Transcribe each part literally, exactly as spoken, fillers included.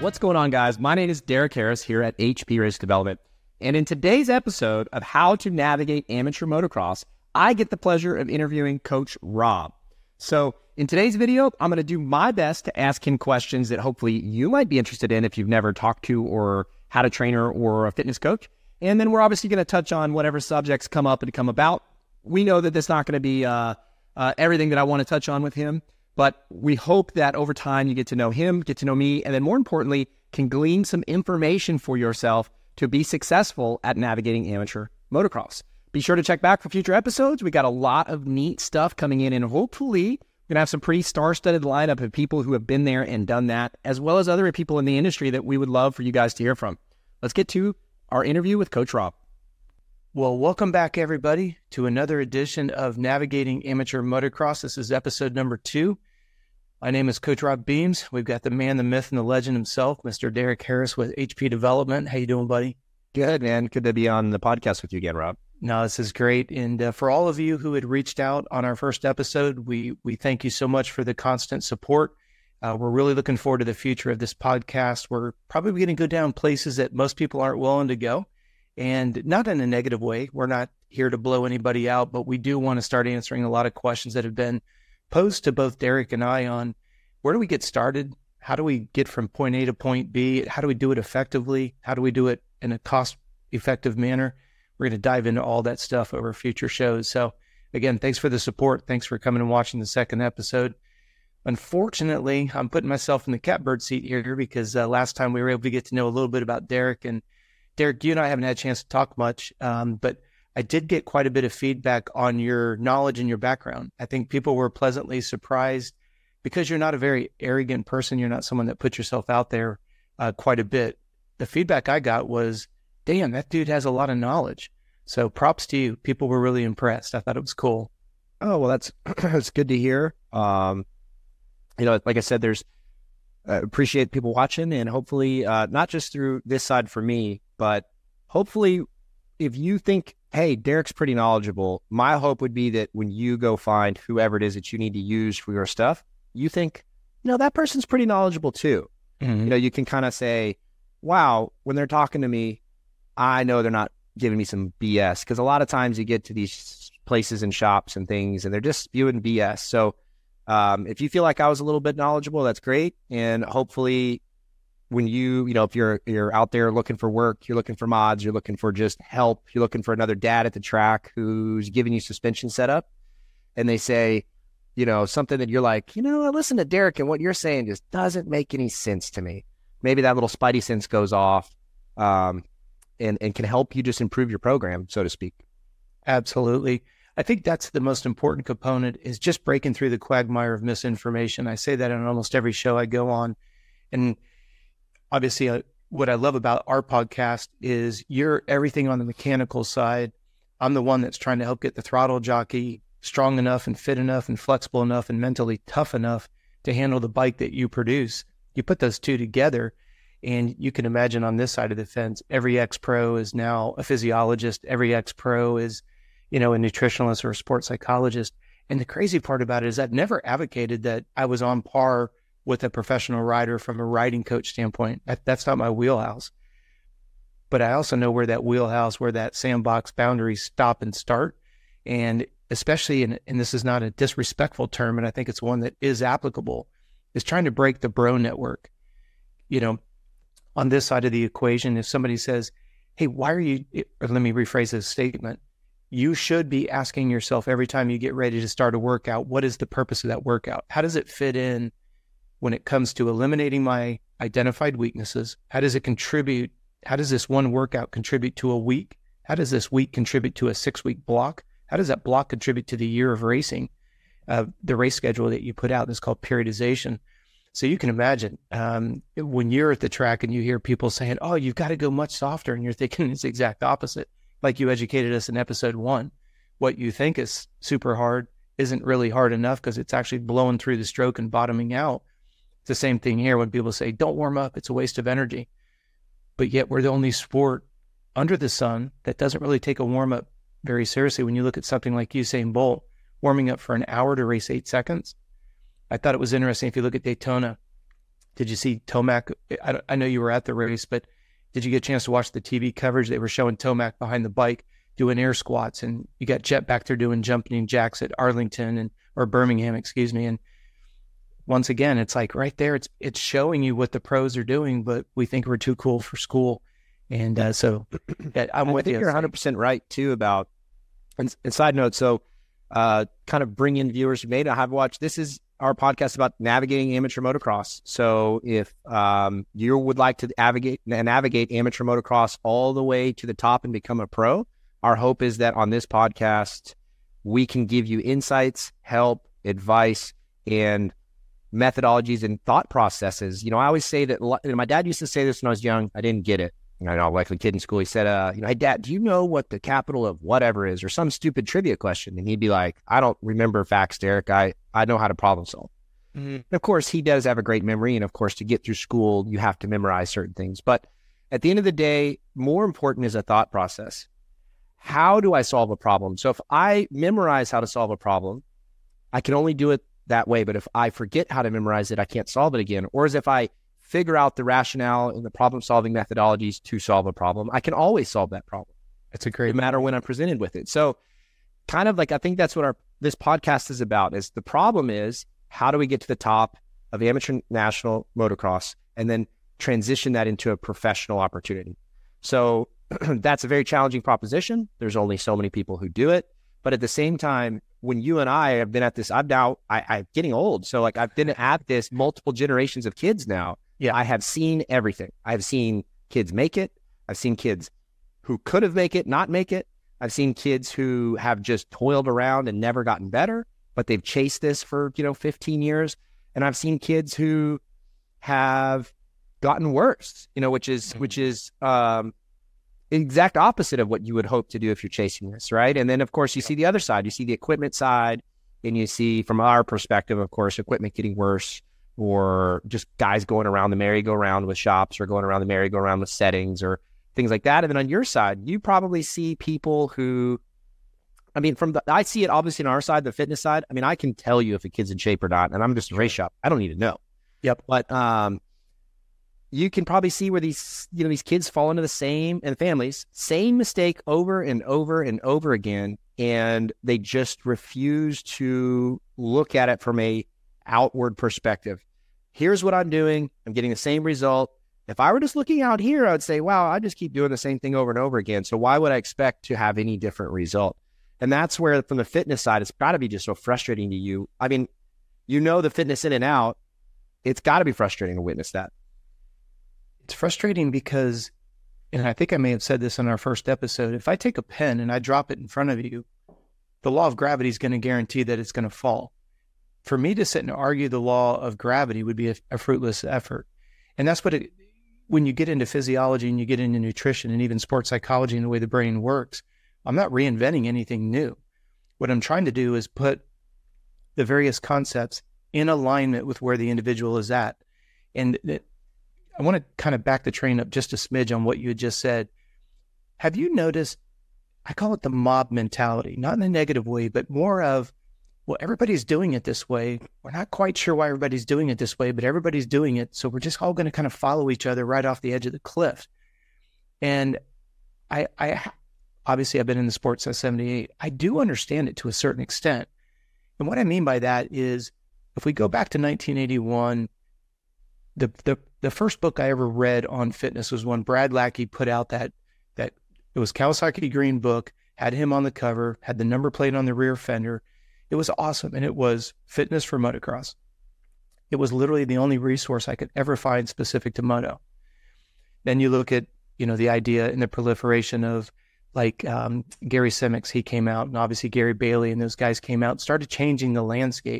What's going on, guys? My name is Derek Harris here at H P Race Development. And in today's episode of How to Navigate Amateur Motocross, I get the pleasure of interviewing Coach Rob. So in today's video, I'm going to do my best to ask him questions that hopefully you might be interested in if you've never talked to or had a trainer or a fitness coach. And then we're obviously going to touch on whatever subjects come up and come about. We know that that's not going to be uh, uh, everything that I want to touch on with him, but we hope that over time you get to know him, get to know me, and then more importantly, can glean some information for yourself to be successful at navigating amateur motocross. Be sure to check back for future episodes. We got a lot of neat stuff coming in, and hopefully we're going to have some pretty star-studded lineup of people who have been there and done that, as well as other people in the industry that we would love for you guys to hear from. Let's get to our interview with Coach Rob. Well, welcome back, everybody, to another edition of Navigating Amateur Motocross. This is episode number two. My name is Coach Rob Beams. We've got the man, the myth, and the legend himself, Mister Derek Harris with H P Development. How you doing, buddy? Good, man. Good to be on the podcast with you again, Rob. No, this is great. And uh, for all of you who had reached out on our first episode, we we thank you so much for the constant support. Uh, we're really looking forward to the future of this podcast. We're probably going to go down places that most people aren't willing to go, and not in a negative way. We're not here to blow anybody out, but we do want to start answering a lot of questions that have been posed to both Derek and I on where do we get started? How do we get from point A to point B? How do we do it effectively? How do we do it in a cost-effective manner? We're going to dive into all that stuff over future shows. So again, thanks for the support. Thanks for coming and watching the second episode. Unfortunately, I'm putting myself in the catbird seat here because uh, last time we were able to get to know a little bit about Derek. And Derek, you and I haven't had a chance to talk much, um, but I did get quite a bit of feedback on your knowledge and your background. I think people were pleasantly surprised because you're not a very arrogant person. You're not someone that puts yourself out there uh, quite a bit. The feedback I got was, damn, that dude has a lot of knowledge. So props to you. People were really impressed. I thought it was cool. Oh, well, that's, that's good to hear. Um, you know, like I said, there's uh, appreciate people watching, and hopefully uh, not just through this side for me, but hopefully if you think, hey, Derek's pretty knowledgeable, my hope would be that when you go find whoever it is that you need to use for your stuff, you think, you know, that person's pretty knowledgeable too. Mm-hmm. You know, you can kind of say, wow, when they're talking to me, I know they're not giving me some B S, because a lot of times you get to these places and shops and things and they're just spewing B S. So um, if you feel like I was a little bit knowledgeable, that's great. And hopefully when you, you know, if you're, you're out there looking for work, you're looking for mods, you're looking for just help, you're looking for another dad at the track who's giving you suspension setup, and they say, you know, something that you're like, you know, I listen to Derek and what you're saying just doesn't make any sense to me. Maybe that little spidey sense goes off um, and, and can help you just improve your program, so to speak. Absolutely. I think that's the most important component, is just breaking through the quagmire of misinformation. I say that on almost every show I go on. And obviously, uh, what I love about our podcast is you're everything on the mechanical side. I'm the one that's trying to help get the throttle jockey strong enough and fit enough and flexible enough and mentally tough enough to handle the bike that you produce. You put those two together, and you can imagine on this side of the fence, every ex-pro is now a physiologist. Every ex-pro is, you know, a nutritionalist or a sports psychologist. And the crazy part about it is I've never advocated that I was on par with a professional rider from a riding coach standpoint. That, that's not my wheelhouse. But I also know where that wheelhouse, where that sandbox boundaries stop and start. And especially, in, and this is not a disrespectful term, and I think it's one that is applicable, is trying to break the bro network. You know, on this side of the equation, if somebody says, hey, why are you, or let me rephrase this statement, you should be asking yourself every time you get ready to start a workout, what is the purpose of that workout? How does it fit in when it comes to eliminating my identified weaknesses? How does it contribute? How does this one workout contribute to a week? How does this week contribute to a six-week block? How does that block contribute to the year of racing? Uh, the race schedule that you put out is called periodization. So you can imagine um, when you're at the track and you hear people saying, oh, you've got to go much softer, and you're thinking it's the exact opposite. Like you educated us in episode one. What you think is super hard isn't really hard enough because it's actually blowing through the stroke and bottoming out. It's the same thing here when people say, don't warm up, it's a waste of energy. But yet we're the only sport under the sun that doesn't really take a warm up very seriously. When you look at something like Usain Bolt warming up for an hour to race eight seconds, I thought it was interesting. If you look at Daytona, Did you see Tomac? I, I know you were at the race, but did you get a chance to watch the T V coverage? They were showing Tomac behind the bike doing air squats, and you got Jet back there doing jumping jacks at Arlington and or Birmingham, excuse me. And once again, it's like right there, it's it's showing you what the pros are doing, but we think we're too cool for school. And uh, so yeah, I'm with I think you. You're one hundred percent right too about, and, and side note, so uh, kind of bring in viewers who may not have watched. This is our podcast about navigating amateur motocross. So if um, you would like to navigate, navigate amateur motocross all the way to the top and become a pro, our hope is that on this podcast, we can give you insights, help, advice, and methodologies and thought processes. You know, I always say that, you know, my dad used to say this when I was young. I didn't get it. You know, I know, like a kid in school, he said, uh, you know, hey, Dad, do you know what the capital of whatever is? Or some stupid trivia question. And he'd be like, I don't remember facts, Derek. I, I know how to problem solve. Mm-hmm. And of course, he does have a great memory. And of course, to get through school, you have to memorize certain things. But at the end of the day, more important is a thought process. How do I solve a problem? So if I memorize how to solve a problem, I can only do it that way. But if I forget how to memorize it, I can't solve it again. Or as if I figure out the rationale and the problem-solving methodologies to solve a problem, I can always solve that problem. It's a great no matter when I'm presented with it. So kind of like, I think that's what our this podcast is about, is the problem is, how do we get to the top of amateur national motocross and then transition that into a professional opportunity? So that's a very challenging proposition. There's only so many people who do it. But at the same time, when you and I have been at this, I'm now, I, I'm getting old. So like I've been at this multiple generations of kids now. Yeah, I have seen everything. I've seen kids make it. I've seen kids who could have make it, not make it. I've seen kids who have just toiled around and never gotten better, but they've chased this for, you know, fifteen years. And I've seen kids who have gotten worse, you know, which is, mm-hmm. which is um, exact opposite of what you would hope to do if you're chasing this, right? And then, of course, you see the other side. You see the equipment side, and you see, from our perspective, of course, equipment getting worse, or just guys going around the merry-go-round with shops, or going around the merry-go-round with settings, or things like that. And then on your side, you probably see people who, I mean, from the, I see it obviously on our side, the fitness side. I mean, I can tell you if a kid's in shape or not, and I'm just a race shop. I don't need to know. Yep. But um, you can probably see where these, you know, these kids fall into the same, and families, same mistake over and over and over again. And they just refuse to look at it from a outward perspective. Here's what I'm doing. I'm getting the same result. If I were just looking out here, I would say, wow, I just keep doing the same thing over and over again. So why would I expect to have any different result? And that's where, from the fitness side, it's got to be just so frustrating to you. I mean, you know, the fitness in and out, it's got to be frustrating to witness that. It's frustrating because, and I think I may have said this in our first episode, if I take a pen and I drop it in front of you, the law of gravity is going to guarantee that it's going to fall. For me to sit and argue the law of gravity would be a, a fruitless effort. And that's what it, when you get into physiology and you get into nutrition and even sports psychology and the way the brain works, I'm not reinventing anything new. What I'm trying to do is put the various concepts in alignment with where the individual is at. And it, I want to kind of back the train up just a smidge on what you had just said. Have you noticed, I call it the mob mentality, not in a negative way, but more of, well, everybody's doing it this way. We're not quite sure why everybody's doing it this way, but everybody's doing it. So we're just all going to kind of follow each other right off the edge of the cliff. And I, I obviously I've been in the sport since seventy-eight. I do understand it to a certain extent. And what I mean by that is, if we go back to nineteen eighty-one, the the the first book I ever read on fitness was when Brad Lackey put out that, that it was Kawasaki Green book, had him on the cover, had the number plate on the rear fender. It was awesome. And it was Fitness for Motocross. It was literally the only resource I could ever find specific to moto. Then you look at, you know, the idea and the proliferation of like um, Gary Simmons, he came out, and obviously Gary Bailey and those guys came out and started changing the landscape.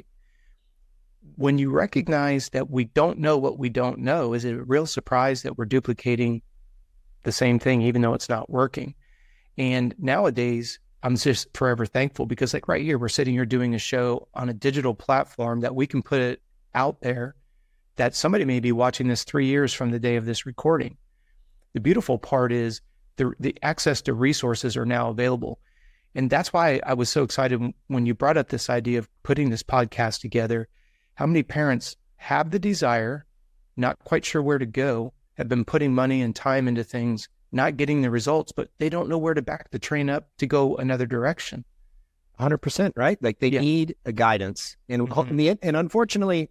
When you recognize that we don't know what we don't know, is it a real surprise that we're duplicating the same thing, even though it's not working? And nowadays, I'm just forever thankful because, like right here, we're sitting here doing a show on a digital platform that we can put it out there, that somebody may be watching this three years from the day of this recording. The beautiful part is the the access to resources are now available. And that's why I was so excited when you brought up this idea of putting this podcast together. How many parents have the desire, not quite sure where to go, have been putting money and time into things, not getting the results, but they don't know where to back the train up to go another direction. one hundred percent, right? Like they yeah. need a guidance. And, mm-hmm. and, and unfortunately,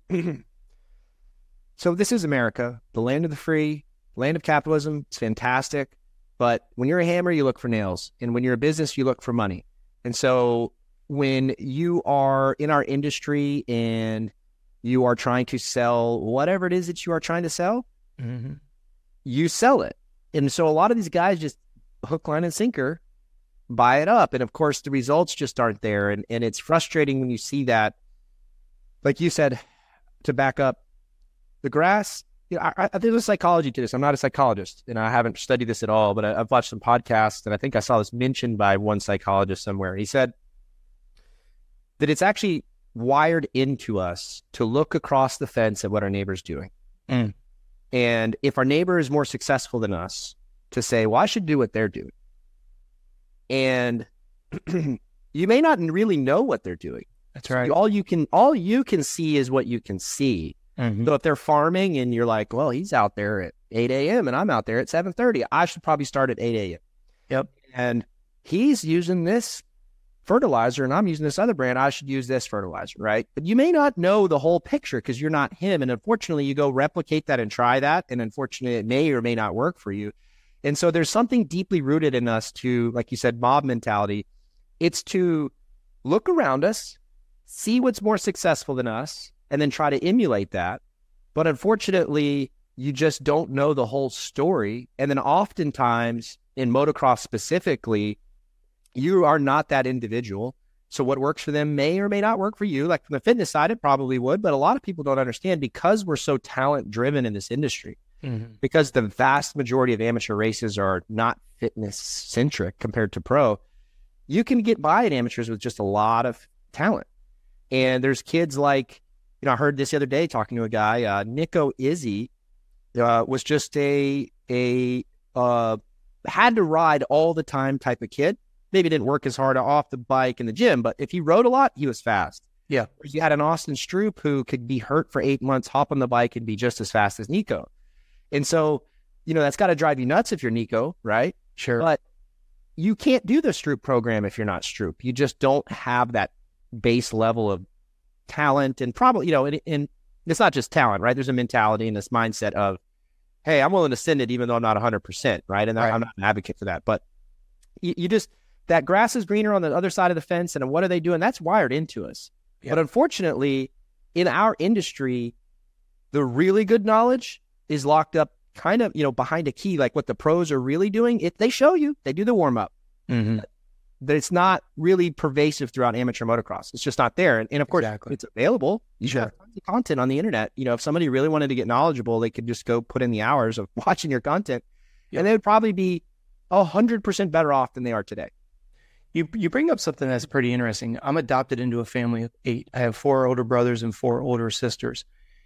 so this is America, the land of the free, land of capitalism. It's fantastic. But when you're a hammer, you look for nails. And when you're a business, you look for money. And so when you are in our industry and you are trying to sell whatever it is that you are trying to sell, mm-hmm. you sell it. And so a lot of these guys just hook, line, and sinker, buy it up. And of course, the results just aren't there. And, and it's frustrating when you see that. Like you said, to back up, the grass, you know, I, I think there's a psychology to this. I'm not a psychologist, and I haven't studied this at all, but I, I've watched some podcasts, and I think I saw this mentioned by one psychologist somewhere. He said that it's actually wired into us to look across the fence at what our neighbor's doing. Mm. And if our neighbor is more successful than us, to say, well, I should do what they're doing. And you may not really know what they're doing. That's right. All you can, all you can see is what you can see. Mm-hmm. So if they're farming and you're like, well, he's out there at eight a.m. and I'm out there at seven thirty, I should probably start at eight a.m. Yep. And he's using this fertilizer and I'm using this other brand, I should use this fertilizer, right? But you may not know the whole picture because you're not him. And unfortunately, you go replicate that and try that. And unfortunately, it may or may not work for you. And so there's something deeply rooted in us to, like you said, mob mentality. It's to look around us, see what's more successful than us, and then try to emulate that. But unfortunately, you just don't know the whole story. And then oftentimes, in motocross specifically, you are not that individual. So what works for them may or may not work for you. Like from the fitness side, it probably would. But a lot of people don't understand because we're so talent-driven in this industry. Mm-hmm. Because the vast majority of amateur races are not fitness-centric compared to pro, you can get by at amateurs with just a lot of talent. And there's kids like, you know, I heard this the other day talking to a guy, uh, Nico Izzy, uh, was just a, a uh, had to ride all the time type of kid. Maybe didn't work as hard off the bike in the gym, but if he rode a lot, he was fast. Yeah. You had an Austin Stroop who could be hurt for eight months, hop on the bike and be just as fast as Nico. And so, you know, that's got to drive you nuts if you're Nico, right? Sure. But you can't do the Stroop program if you're not Stroop. You just don't have that base level of talent and probably, you know, and, and it's not just talent, right? There's a mentality and this mindset of, hey, I'm willing to send it even though I'm not one hundred percent, right? And right. I'm not an advocate for that. But you, you just, that grass is greener on the other side of the fence. And what are they doing? That's wired into us. Yep. But unfortunately, in our industry, the really good knowledge is locked up kind of, you know, behind a key, like what the pros are really doing. It, they show you, they do the warm up. Mm-hmm. But it's not really pervasive throughout amateur motocross. It's just not there. And, and of course, exactly. It's available. You sure. have tons of content on the internet. You know, if somebody really wanted to get knowledgeable, they could just go put in the hours of watching your content, yep. and they would probably be a hundred percent better off than they are today. You you bring up something that's pretty interesting. I'm adopted into a family of eight. I have four older brothers and four older sisters.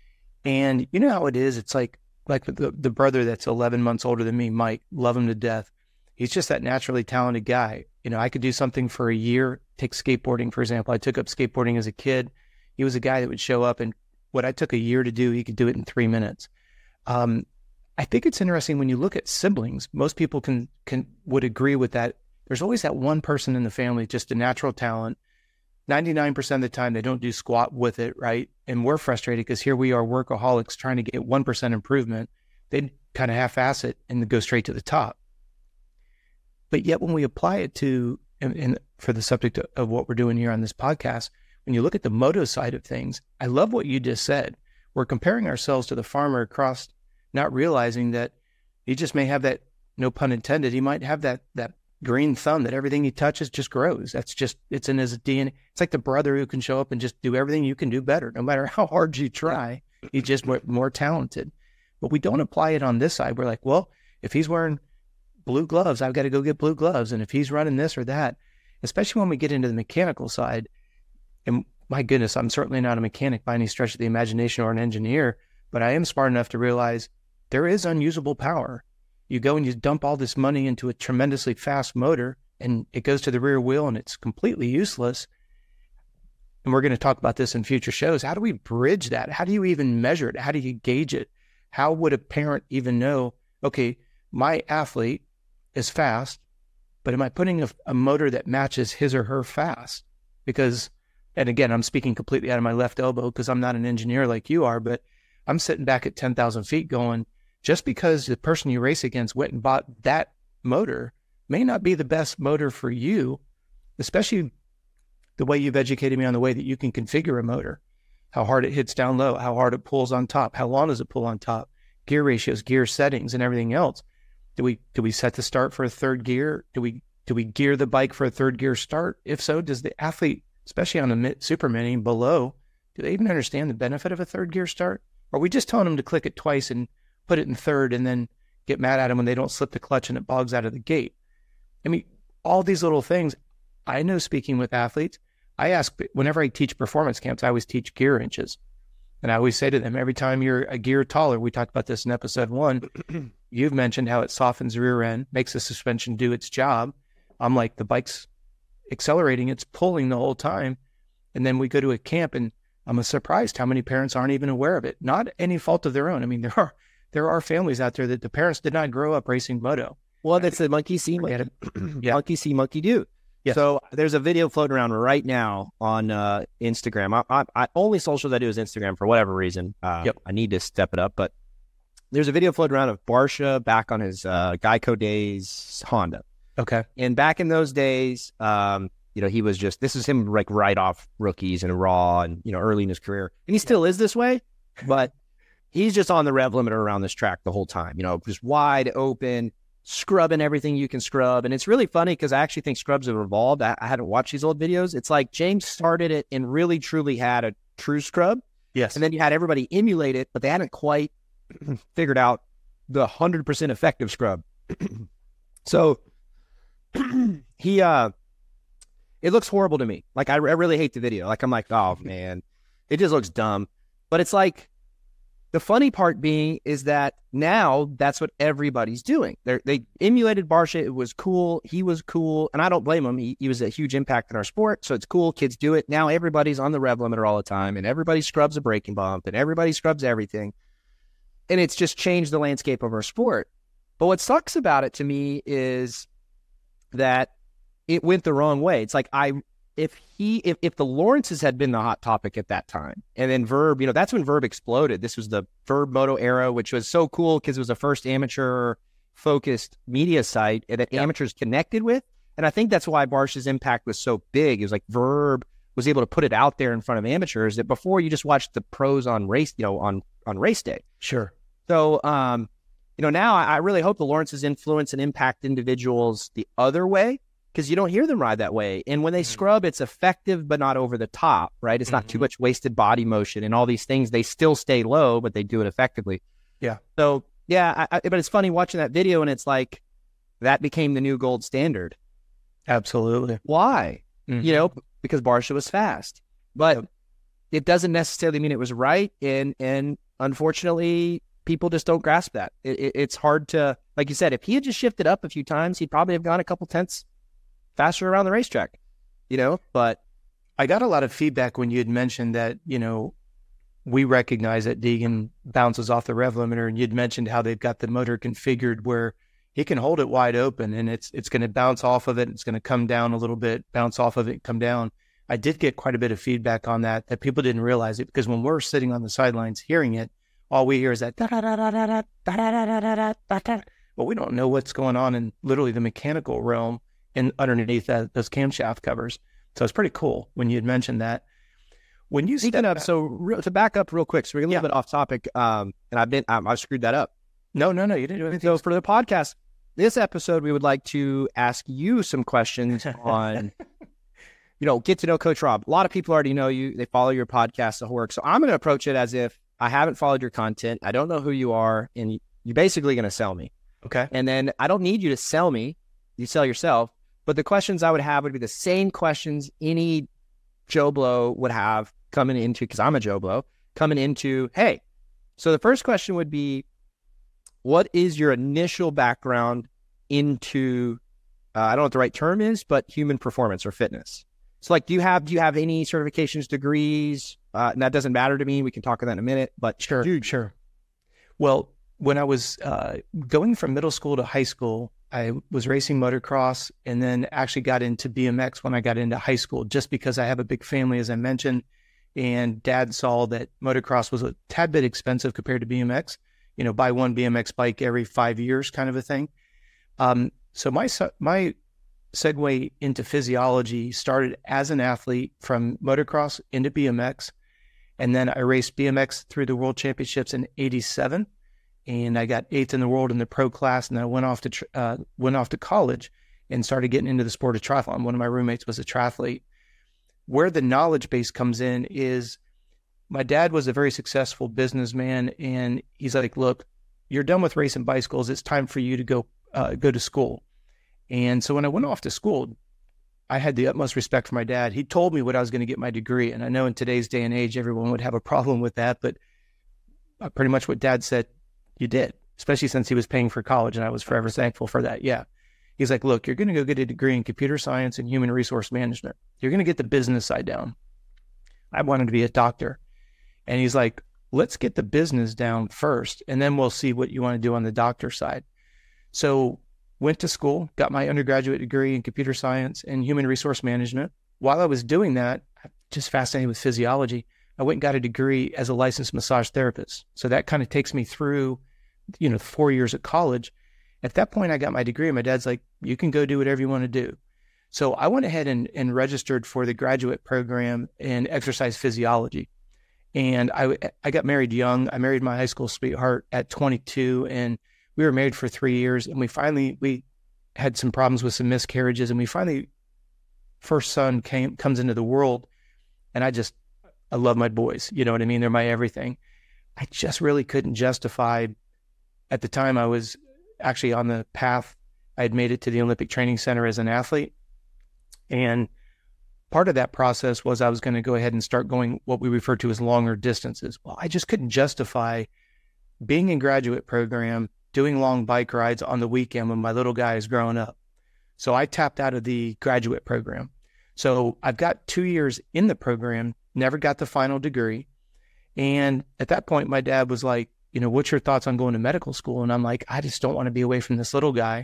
And you know how it is? It's like, like the, the brother that's eleven months older than me, Mike, love him to death. He's just that naturally talented guy. You know, I could do something for a year, take skateboarding, for example. I took up skateboarding as a kid. He was a guy that would show up and what I took a year to do, he could do it in three minutes. Um, I think it's interesting when you look at siblings, most people can, can, would agree with that. There's always that one person in the family, just a natural talent. ninety-nine percent of the time, they don't do squat with it, right? And we're frustrated because here we are workaholics trying to get one percent improvement. They kind of half-ass it and go straight to the top. But yet when we apply it to, and, and for the subject of, of what we're doing here on this podcast, when you look at the moto side of things, I love what you just said. We're comparing ourselves to the farmer across, not realizing that he just may have that, no pun intended, he might have that that green thumb that everything he touches just grows. That's just, it's in his D N A. It's like the brother who can show up and just do everything you can do better. No matter how hard you try, he's just more, more talented. But we don't apply it on this side. We're like, well, if he's wearing blue gloves, I've got to go get blue gloves. And if he's running this or that, especially when we get into the mechanical side, and my goodness, I'm certainly not a mechanic by any stretch of the imagination or an engineer, but I am smart enough to realize there is unusable power. You go and you dump all this money into a tremendously fast motor and it goes to the rear wheel and it's completely useless. And we're going to talk about this in future shows. How do we bridge that? How do you even measure it? How do you gauge it? how would a parent even know, okay, my athlete is fast, but am I putting a, a motor that matches his or her fast? Because, and again, I'm speaking completely out of my left elbow because I'm not an engineer like you are, but I'm sitting back at ten thousand feet going, just because the person you race against went and bought that motor may not be the best motor for you, especially the way you've educated me on the way that you can configure a motor, how hard it hits down low, how hard it pulls on top, how long does it pull on top, gear ratios, gear settings, and everything else. Do we do we set the start for a third gear? Do we do we gear the bike for a third gear start? If so, does the athlete, especially on the super mini below, do they even understand the benefit of a third gear start? Or are we just telling them to click it twice and put it in third and then get mad at them when they don't slip the clutch and it bogs out of the gate? I mean, all these little things. I know, speaking with athletes, I ask, whenever I teach performance camps, I always teach gear inches. And I always say to them, every time you're a gear taller, we talked about this in episode one, you've mentioned how it softens the rear end, makes the suspension do its job. I'm like, the bike's accelerating, it's pulling the whole time. And then we go to a camp and I'm surprised how many parents aren't even aware of it. Not any fault of their own. I mean, there are there are families out there that the parents did not grow up racing moto. Well, that's the monkey see, monkey, yeah. monkey see, monkey do. Yes. So there's a video floating around right now on uh, Instagram. I, I, I only socials I do is Instagram for whatever reason. Uh, yep. I need to step it up, but there's a video floating around of Barcia back on his uh, Geico days Honda. Okay. And back in those days, um, you know, he was just, this is him like right off rookies and raw and, you know, early in his career. And he still is this way, but he's just on the rev limiter around this track the whole time, you know, just wide open, scrubbing everything you can scrub. And it's really funny because I actually think scrubs have evolved. I, I hadn't watched these old videos. It's like James started it and really truly had a true scrub. Yes. And then you had everybody emulate it, but they hadn't quite figured out the one hundred percent effective scrub. So he, uh, it looks horrible to me. Like, I, I really hate the video. Like, I'm like, oh man, it just looks dumb. But it's like, the funny part being is that now that's what everybody's doing. They're, they emulated Barcia. It was cool. He was cool. And I don't blame him. He, he was a huge impact in our sport. So it's cool. Kids do it. Now everybody's on the rev limiter all the time. And everybody scrubs a braking bump. And everybody scrubs everything. And it's just changed the landscape of our sport. But what sucks about it to me is that it went the wrong way. It's like, I... If he, if, if the Lawrences had been the hot topic at that time, and then Verb, you know, that's when Verb exploded. This was the Verb Moto era, which was so cool because it was the first amateur focused media site that yeah. amateurs connected with. And I think that's why Barcia's impact was so big. It was like Verb was able to put it out there in front of amateurs that before you just watched the pros on race, you know, on, on race day. Sure. So, um, you know, now I, I really hope the Lawrences influence and impact individuals the other way, because you don't hear them ride that way. And when they mm-hmm. scrub, it's effective, but not over the top, right? It's mm-hmm. not too much wasted body motion and all these things. They still stay low, but they do it effectively. Yeah. So, yeah, I, I, but it's funny watching that video, and it's like, that became the new gold standard. Absolutely. Why? Mm-hmm. You know, because Barcia was fast. But yep. it doesn't necessarily mean it was right. And, and unfortunately, people just don't grasp that. It, it, it's hard to, like you said, if he had just shifted up a few times, he'd probably have gone a couple tenths faster around the racetrack, you know. But I got a lot of feedback when you had mentioned that, you know, we recognize that Deegan bounces off the rev limiter, and you'd mentioned how they've got the motor configured where he can hold it wide open and it's it's going to bounce off of it. It's going to come down a little bit, bounce off of it, come down. I did get quite a bit of feedback on that, that people didn't realize it, because when we're sitting on the sidelines hearing it, all we hear is that da da da da da da da da da da da. Well, we don't know what's going on in literally the mechanical realm and underneath that, those camshaft covers. So it's pretty cool when you had mentioned that. When you Speaking up, so re- to back up real quick, so we're a little yeah. bit off topic, um, and I've been um, I've screwed that up. No, no, no, you didn't do anything. So for the podcast, this episode, we would like to ask you some questions on, you know, get to know Coach Rob. A lot of people already know you; they follow your podcast, the whole work. So I'm going to approach it as if I haven't followed your content. I don't know who you are, and you're basically going to sell me. Okay. And then I don't need you to sell me; you sell yourself. But the questions I would have would be the same questions any Joe Blow would have coming into, because I'm a Joe Blow, coming into, hey, so the first question would be, what is your initial background into, uh, I don't know what the right term is, but human performance or fitness? So like, do you have, do you have any certifications, degrees? Uh, and that doesn't matter to me. We can talk about that in a minute, but sure, dude, sure. Well, when I was uh, going from middle school to high school, I was racing motocross and then actually got into B M X when I got into high school, just because I have a big family, as I mentioned, and Dad saw that motocross was a tad bit expensive compared to B M X, you know, buy one B M X bike every five years kind of a thing. Um, so my, my segue into physiology started as an athlete from motocross into B M X. And then I raced B M X through the World Championships in eighty-seven. And I got eighth in the world in the pro class, and I went off to uh, went off to college and started getting into the sport of triathlon. One of my roommates was a triathlete. Where the knowledge base comes in is my dad was a very successful businessman, and he's like, "Look, you're done with racing bicycles. It's time for you to go uh, go to school." And so when I went off to school, I had the utmost respect for my dad. He told me what I was going to get my degree, and I know in today's day and age, everyone would have a problem with that, but pretty much what Dad said, you did, especially since he was paying for college, and I was forever thankful for that. Yeah. He's like, look, you're going to go get a degree in computer science and human resource management. You're going to get the business side down. I wanted to be a doctor. And he's like, let's get the business down first, and then we'll see what you want to do on the doctor side. So went to school, got my undergraduate degree in computer science and human resource management. While I was doing that, I'm just fascinated with physiology, I went and got a degree as a licensed massage therapist. So that kind of takes me through, you know, four years at college. At that point, I got my degree, and my dad's like, you can go do whatever you want to do. So I went ahead and, and registered for the graduate program in exercise physiology. And I, I got married young. I married my high school sweetheart at twenty-two, and we were married for three years. And we finally, we had some problems with some miscarriages, and we finally, first son came, comes into the world. And I just, I love my boys. You know what I mean? They're my everything. I just really couldn't justify. At the time, I was actually on the path. I had made it to the Olympic Training Center as an athlete. And part of that process was I was going to go ahead and start going what we refer to as longer distances. Well, I just couldn't justify being in graduate program, doing long bike rides on the weekend when my little guy is growing up. So I tapped out of the graduate program. So I've got two years in the program, never got the final degree. And at that point, my dad was like, you know, what's your thoughts on going to medical school? And I'm like, I just don't want to be away from this little guy.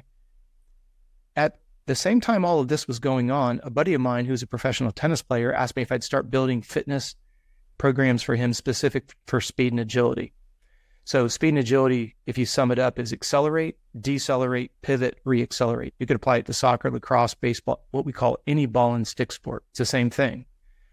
At the same time all of this was going on, a buddy of mine who's a professional tennis player asked me if I'd start building fitness programs for him specific for speed and agility. So speed and agility, if you sum it up, is accelerate, decelerate, pivot, reaccelerate. You could apply it to soccer, lacrosse, baseball, what we call any ball and stick sport. It's the same thing.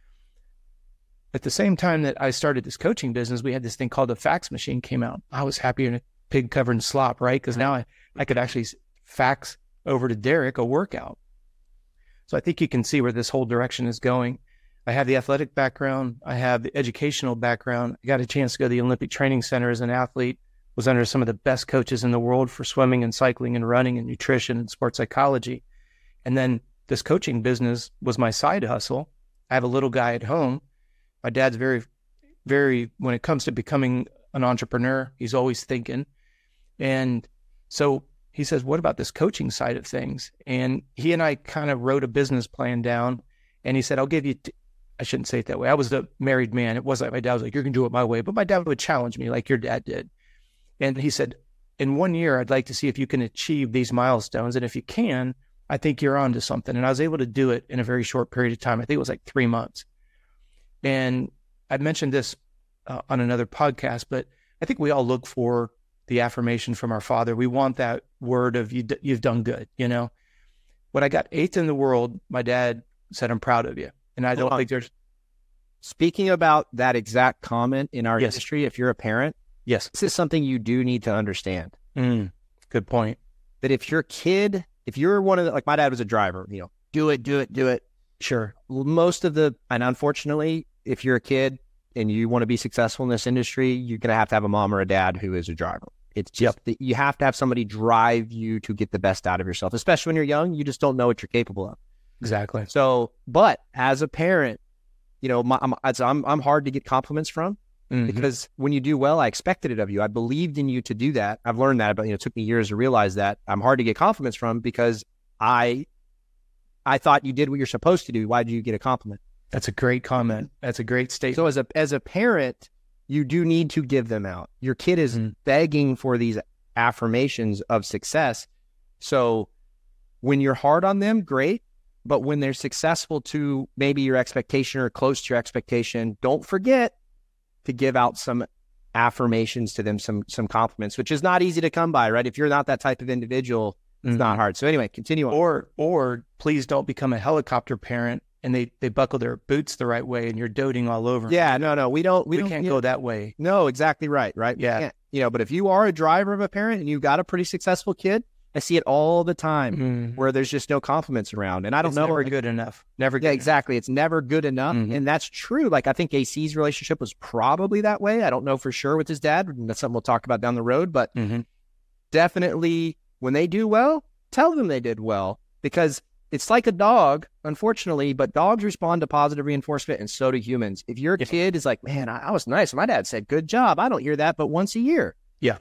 At the same time that I started this coaching business, we had this thing called the fax machine came out. I was happy in a pig covered in slop, right? Because now I, I could actually fax over to Derek a workout. So I think you can see where this whole direction is going. I have the athletic background. I have the educational background. I got a chance to go to the Olympic Training Center as an athlete, was under some of the best coaches in the world for swimming and cycling and running and nutrition and sports psychology. And then this coaching business was my side hustle. I have a little guy at home. My dad's very, very, when it comes to becoming an entrepreneur, he's always thinking. And so he says, what about this coaching side of things? And he and I kind of wrote a business plan down, and he said, I'll give you, t- I shouldn't say it that way. I was a married man. It wasn't like my dad was like, you're going to do it my way. But my dad would challenge me like your dad did. And he said, in one year, I'd like to see if you can achieve these milestones. And if you can, I think you're onto something. And I was able to do it in a very short period of time. I think it was like three months. And I mentioned this uh, on another podcast, but I think we all look for the affirmation from our father. We want that word of you, you've done good. You know, when I got eighth in the world, my dad said, I'm proud of you. And I don't Hold think there's. Speaking about that exact comment in our Yes. industry, if you're a parent, Yes. this is something you do need to understand. Mm, good point. That if your kid, if you're one of the, like my dad was a driver, you know, do it, do it, do it. Sure. Most of the, and unfortunately, if you're a kid and you want to be successful in this industry, you're going to have to have a mom or a dad who is a driver. It's just that you have to have somebody drive you to get the best out of yourself, especially when you're young. You just don't know what you're capable of. Exactly. So, but as a parent, you know, my, I'm, I'm, I'm hard to get compliments from Mhm. because when you do well, I expected it of you. I believed in you to do that. I've learned that, but you know, it took me years to realize that I'm hard to get compliments from because I, I thought you did what you're supposed to do. Why did you get a compliment? That's a great comment. That's a great statement. So as a, as a parent, you do need to give them out. Your kid is mm-hmm. begging for these affirmations of success. So when you're hard on them, great. But when they're successful to maybe your expectation or close to your expectation, don't forget to give out some affirmations to them, some some compliments, which is not easy to come by, right? If you're not that type of individual, it's mm-hmm. not hard. So anyway, continue on. Or or please don't become a helicopter parent and they, they buckle their boots the right way and you're doting all over. Yeah, no, no, we don't. We, we don't, can't you go know, that way. No, exactly right, right? Yeah. You know, but if you are a driver of a parent and you've got a pretty successful kid, I see it all the time mm-hmm. where there's just no compliments around. And I don't it's know. never like, good enough. Never good Yeah, enough. exactly. It's never good enough. Mm-hmm. And that's true. Like, I think A C's relationship was probably that way. I don't know for sure with his dad. That's something we'll talk about down the road. But mm-hmm. definitely when they do well, tell them they did well. Because it's like a dog, unfortunately, but dogs respond to positive reinforcement and so do humans. If your kid is like, man, I, I was nice. My dad said, good job. I don't hear that but once a year. Yeah.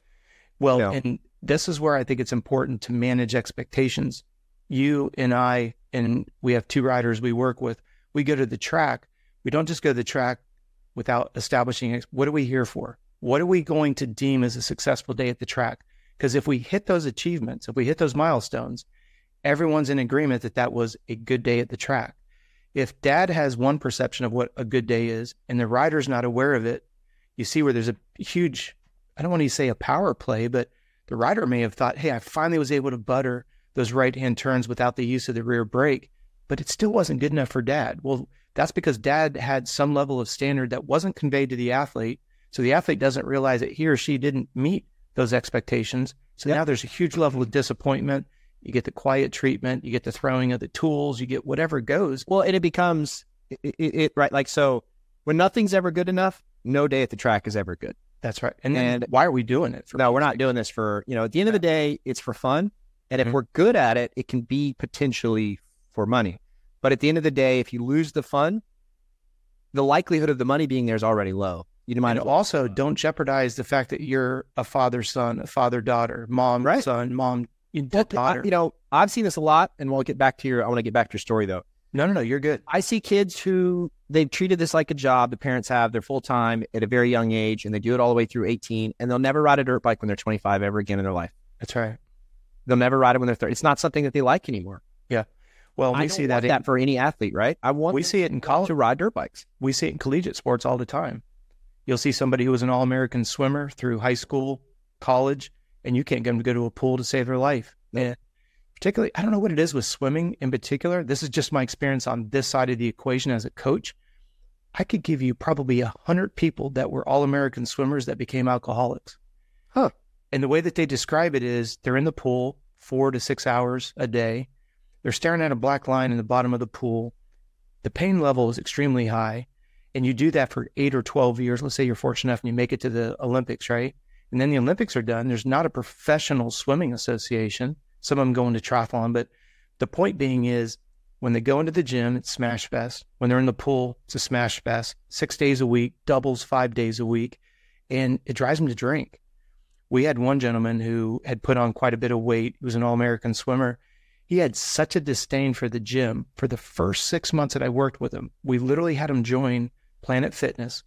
Well, You know. and this is where I think it's important to manage expectations. You and I, and we have two riders we work with, we go to the track. We don't just go to the track without establishing, what are we here for? What are we going to deem as a successful day at the track? Because if we hit those achievements, if we hit those milestones, everyone's in agreement that that was a good day at the track. If dad has one perception of what a good day is and the rider's not aware of it, you see where there's a huge, I don't want to say a power play, but the rider may have thought, hey, I finally was able to butter those right-hand turns without the use of the rear brake, but it still wasn't good enough for dad. Well, that's because dad had some level of standard that wasn't conveyed to the athlete. So the athlete doesn't realize that he or she didn't meet those expectations. So yep. now there's a huge level of disappointment. You get the quiet treatment, you get the throwing of the tools, you get whatever goes. Well, and it becomes, it, it, it right, like, so when nothing's ever good enough, no day at the track is ever good. That's right. And, and then why are we doing it? For no, we're not doing this for, you know, at the end of the day, it's for fun. And if mm-hmm. we're good at it, it can be potentially for money. But at the end of the day, if you lose the fun, the likelihood of the money being there is already low. You might and also don't jeopardize the fact that you're a father-son, a father-daughter, mom, right. son, mom, Well, I, you know, I've seen this a lot, and we'll get back to your, I want to get back to your story, though. No, no, no, you're good. I see kids who, they've treated this like a job, the parents have, they're full-time at a very young age, and they do it all the way through eighteen, and they'll never ride a dirt bike when they're twenty-five ever again in their life. That's right. They'll never ride it when they're thirty. It's not something that they like anymore. Yeah. Well, we I see don't that, want in, that for any athlete, right? I want we see it in college to ride dirt bikes. We see it in collegiate sports all the time. You'll see somebody who was an All-American swimmer through high school, college, and you can't get them to go to a pool to save their life. And particularly, I don't know what it is with swimming in particular. This is just my experience on this side of the equation as a coach. I could give you probably a hundred people that were All-American swimmers that became alcoholics. Huh. And the way that they describe it is they're in the pool four to six hours a day. They're staring at a black line in the bottom of the pool. The pain level is extremely high. And you do that for eight or twelve years. Let's say you're fortunate enough and you make it to the Olympics, right? And then the Olympics are done. There's not a professional swimming association. Some of them go into triathlon. But the point being is when they go into the gym, it's smash fest. When they're in the pool, it's a smash fest. Six days a week, doubles five days a week. And it drives them to drink. We had one gentleman who had put on quite a bit of weight. He was an All-American swimmer. He had such a disdain for the gym. For the first six months that I worked with him, we literally had him join Planet Fitness.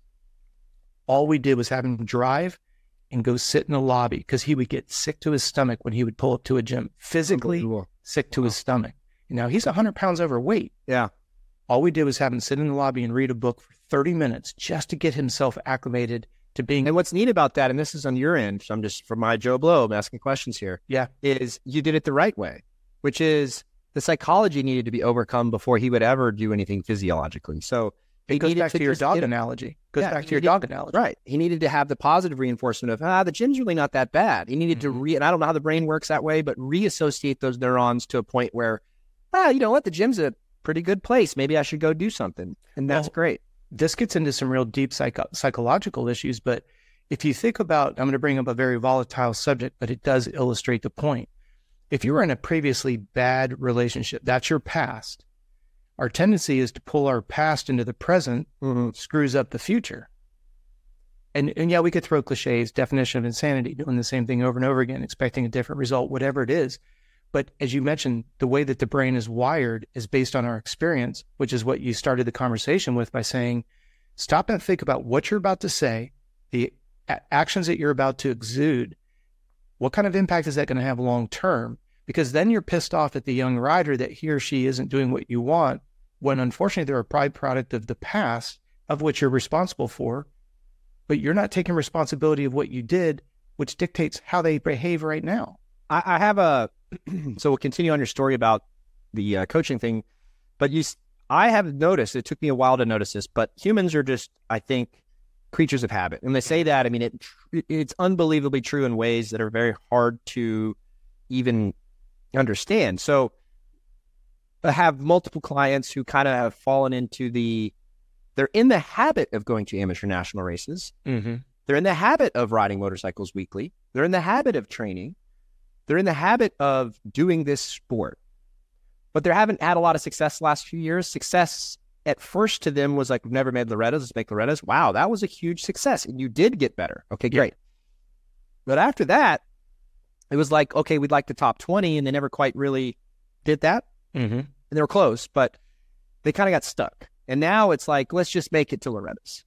All we did was have him drive and go sit in the lobby because he would get sick to his stomach when he would pull up to a gym, physically sick to his stomach. Now, he's one hundred pounds overweight. Yeah. All we did was have him sit in the lobby and read a book for thirty minutes just to get himself acclimated to being. And what's neat about that, and this is on your end, so I'm just, from my Joe Blow, I'm asking questions here. Yeah. Is you did it the right way, which is the psychology needed to be overcome before he would ever do anything physiologically. So it goes back to, to your dog analogy. Goes yeah, back to your needed, dog analogy. Right. He needed to have the positive reinforcement of, ah, the gym's really not that bad. He needed mm-hmm. to re, and I don't know how the brain works that way, but reassociate those neurons to a point where, ah, you know what, the gym's a pretty good place. Maybe I should go do something. And that's well, great. This gets into some real deep psycho- psychological issues, but if you think about, I'm going to bring up a very volatile subject, but it does illustrate the point. If you were in a previously bad relationship, that's your past. Our tendency is to pull our past into the present, mm-hmm. screws up the future. And, and yeah, we could throw cliches, definition of insanity, doing the same thing over and over again, expecting a different result, whatever it is. But as you mentioned, the way that the brain is wired is based on our experience, which is what you started the conversation with by saying, Stop and think about what you're about to say, the a- actions that you're about to exude. What kind of impact is that going to have long term? Because then you're pissed off at the young rider that he or she isn't doing what you want, when unfortunately they're a byproduct of the past of which you're responsible for, but you're not taking responsibility of what you did, which dictates how they behave right now. I, I have a, so we'll continue on your story about the uh, coaching thing, but you, I have noticed, it took me a while to notice this, but humans are just, I think, creatures of habit. And they say that, I mean, it it's unbelievably true in ways that are very hard to even understand. So I have multiple clients who kind of have fallen into the, they're in the habit of going to amateur national races. Mm-hmm. They're in the habit of riding motorcycles weekly. They're in the habit of training. They're in the habit of doing this sport, but they haven't had a lot of success the last few years. Success at first to them was like, we've never made Loretta's, let's make Loretta's. Wow, that was a huge success. And you did get better. Okay, great. But after that, it was like, okay, we'd like the top twenty, and they never quite really did that. Mm-hmm. And they were close, but they kind of got stuck. And now it's like, let's just make it to Loretta's.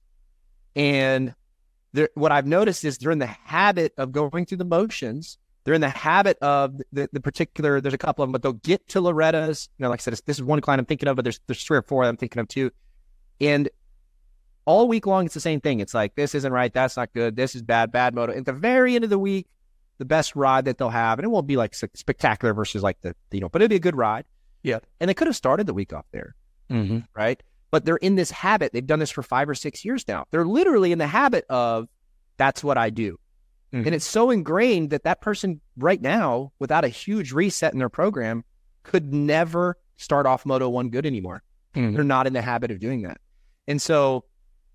And what I've noticed is they're in the habit of going through the motions. They're in the habit of the, the particular, there's a couple of them, but they'll get to Loretta's. You know, like I said, this is one client I'm thinking of, but there's there's three or four I'm thinking of too. And all week long, it's the same thing. It's like, this isn't right. That's not good. This is bad, bad moto. At the very end of the week, the best ride that they'll have, and it won't be like spectacular versus like the, you know, but it'll be a good ride. Yeah. And they could have started the week off there. Mm-hmm. Right. But they're in this habit. They've done this for five or six years now. They're literally in the habit of, that's what I do. Mm-hmm. And it's so ingrained that that person right now, without a huge reset in their program, could never start off Moto one good anymore. Mm-hmm. They're not in the habit of doing that. And so,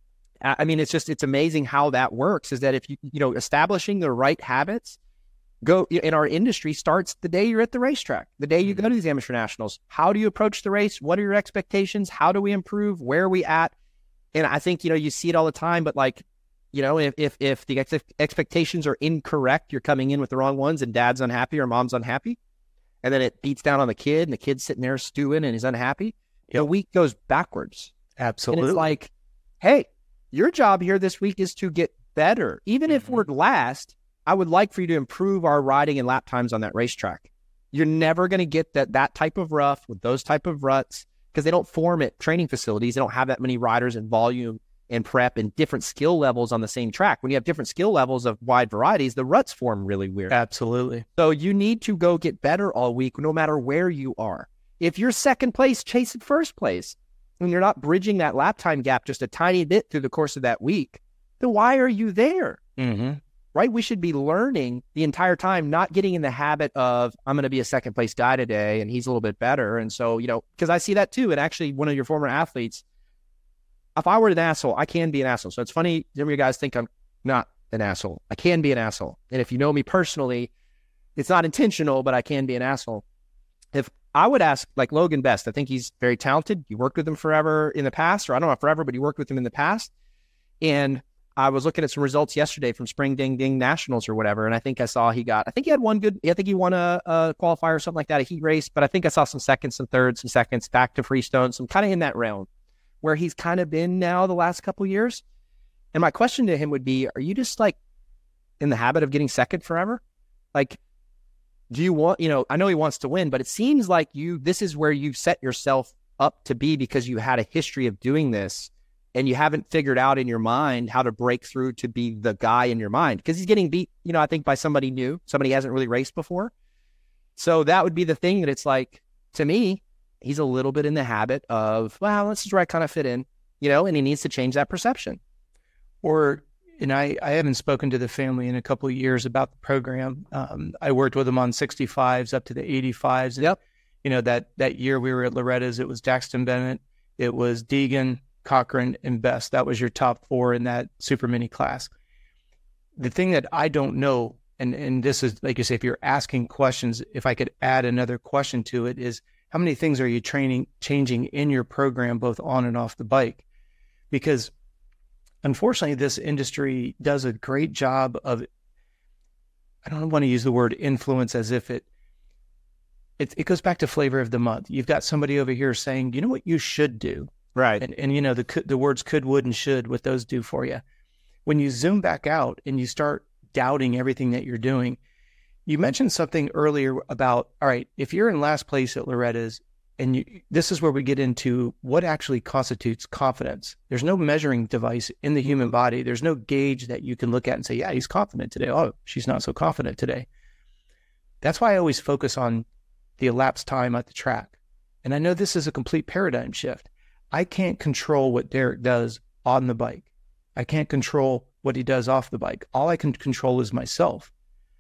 I mean, it's just, it's amazing how that works, is that if you, you know, establishing the right habits go in our industry starts the day you're at the racetrack, the day you go to these amateur nationals. How do you approach the race? What are your expectations? How do we improve? Where are we at? And I think, you know, you see it all the time, but like, you know, if if, if the ex- expectations are incorrect, you're coming in with the wrong ones and dad's unhappy or mom's unhappy, and then it beats down on the kid and the kid's sitting there stewing and he's unhappy, yep. The week goes backwards. Absolutely. And it's like, hey, your job here this week is to get better. Even mm-hmm. if we're last, I would like for you to improve our riding and lap times on that racetrack. You're never going to get that that type of rough with those type of ruts because they don't form at training facilities. They don't have that many riders in volume and prep and different skill levels on the same track. When you have different skill levels of wide varieties, the ruts form really weird. Absolutely. So you need to go get better all week, no matter where you are. If you're second place, chase at first place, and you're not bridging that lap time gap just a tiny bit through the course of that week, then why are you there? Mm-hmm. Right? We should be learning the entire time, not getting in the habit of, I'm going to be a second place guy today, and he's a little bit better. And so, you know, because I see that too. And actually, one of your former athletes, if I were an asshole, I can be an asshole. So it's funny, some of you guys think I'm not an asshole. I can be an asshole. And if you know me personally, it's not intentional, but I can be an asshole. If I would ask, like Logan Best, I think he's very talented. You worked with him forever in the past, or I don't know forever, but you worked with him in the past. And I was looking at some results yesterday from Spring Ding Ding Nationals or whatever, and I think I saw he got, I think he had one good, I think he won a, a qualifier or something like that, a heat race, but I think I saw some seconds, some thirds, some seconds, back to Freestone, some kind of in that realm where he's kind of been now the last couple of years. And my question to him would be, are you just like in the habit of getting second forever? Like, do you want, you know, I know he wants to win, but it seems like you, this is where you've set yourself up to be because you had a history of doing this and you haven't figured out in your mind how to break through to be the guy in your mind, because he's getting beat, you know, I think by somebody new, somebody he hasn't really raced before. So that would be the thing that it's like, to me, he's a little bit in the habit of, well, this is where I kind of fit in, you know, and he needs to change that perception. Or, and I, I haven't spoken to the family in a couple of years about the program. Um, I worked with them on sixty-fives up to the eighty-fives. And, yep. You know, that, that year we were at Loretta's, it was Daxton Bennett, it was Deegan, Cochran, and Best. That was your top four in that super mini class. The thing that I don't know, and, and this is, like you say, if you're asking questions, if I could add another question to it, is how many things are you training, changing in your program, both on and off the bike? Because unfortunately, this industry does a great job of, I don't want to use the word influence as if it, it, it goes back to flavor of the month. You've got somebody over here saying, you know what you should do? Right. And, and you know, the the words could, would, and should, what those do for you. When you zoom back out and you start doubting everything that you're doing, you mentioned something earlier about, all right, if you're in last place at Loretta's, and you, this is where we get into what actually constitutes confidence. There's no measuring device in the human body. There's no gauge that you can look at and say, yeah, he's confident today. Oh, she's not so confident today. That's why I always focus on the elapsed time at the track. And I know this is a complete paradigm shift. I can't control what Derek does on the bike. I can't control what he does off the bike. All I can control is myself.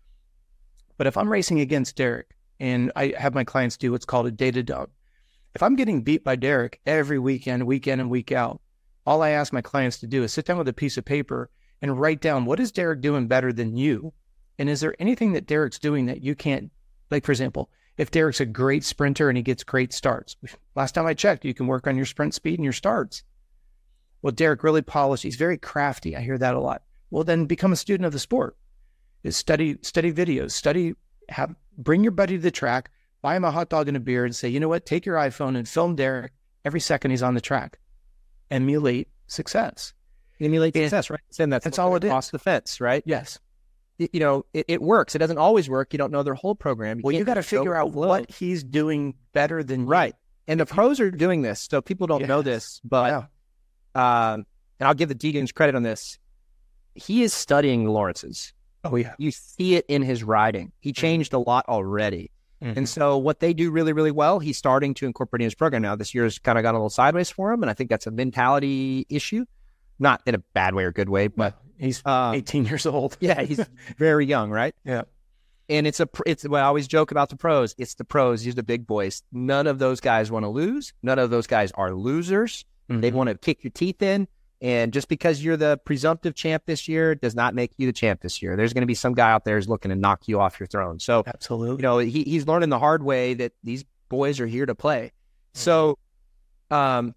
But if I'm racing against Derek, and I have my clients do what's called a data dump, if I'm getting beat by Derek every weekend, week in and week out, all I ask my clients to do is sit down with a piece of paper and write down, what is Derek doing better than you? And is there anything that Derek's doing that you can't, like, for example, if Derek's a great sprinter and he gets great starts, last time I checked, you can work on your sprint speed and your starts. Well, Derek really polished. He's very crafty. I hear that a lot. Well, then become a student of the sport. Is study, study videos, study, have, bring your buddy to the track, buy him a hot dog and a beer and say, you know what, take your iPhone and film Derek every second he's on the track. Emulate success. Emulate And- success, right? And that's, that's all it is. Across the fence, right? Yes. Y- You know, it, it works. It doesn't always work. You don't know their whole program. Well, you can't got to just go figure with out the flow. what he's doing better than you. Right. And the pros are doing this. So people don't know Yes. this, but, Yeah. um, and I'll give the Deegans credit on this. He is studying Lawrence's. Oh, yeah. You see it in his riding. He changed a lot already. Mhm. And so what they do really, really well, he's starting to incorporate in his program now. This year's kind of gone a little sideways for him, and I think that's a mentality issue. Not in a bad way or good way, but But he's uh, eighteen years old. yeah, he's very young, right? Yeah. And it's a, pr- it's well, I always joke about the pros. It's the pros. These are the big boys. None of those guys want to lose. None of those guys are losers. They want to kick your teeth in. And just because you're the presumptive champ this year does not make you the champ this year. There's going to be some guy out there who's looking to knock you off your throne. So, Absolutely. you know, he, he's learning the hard way that these boys are here to play. So, um,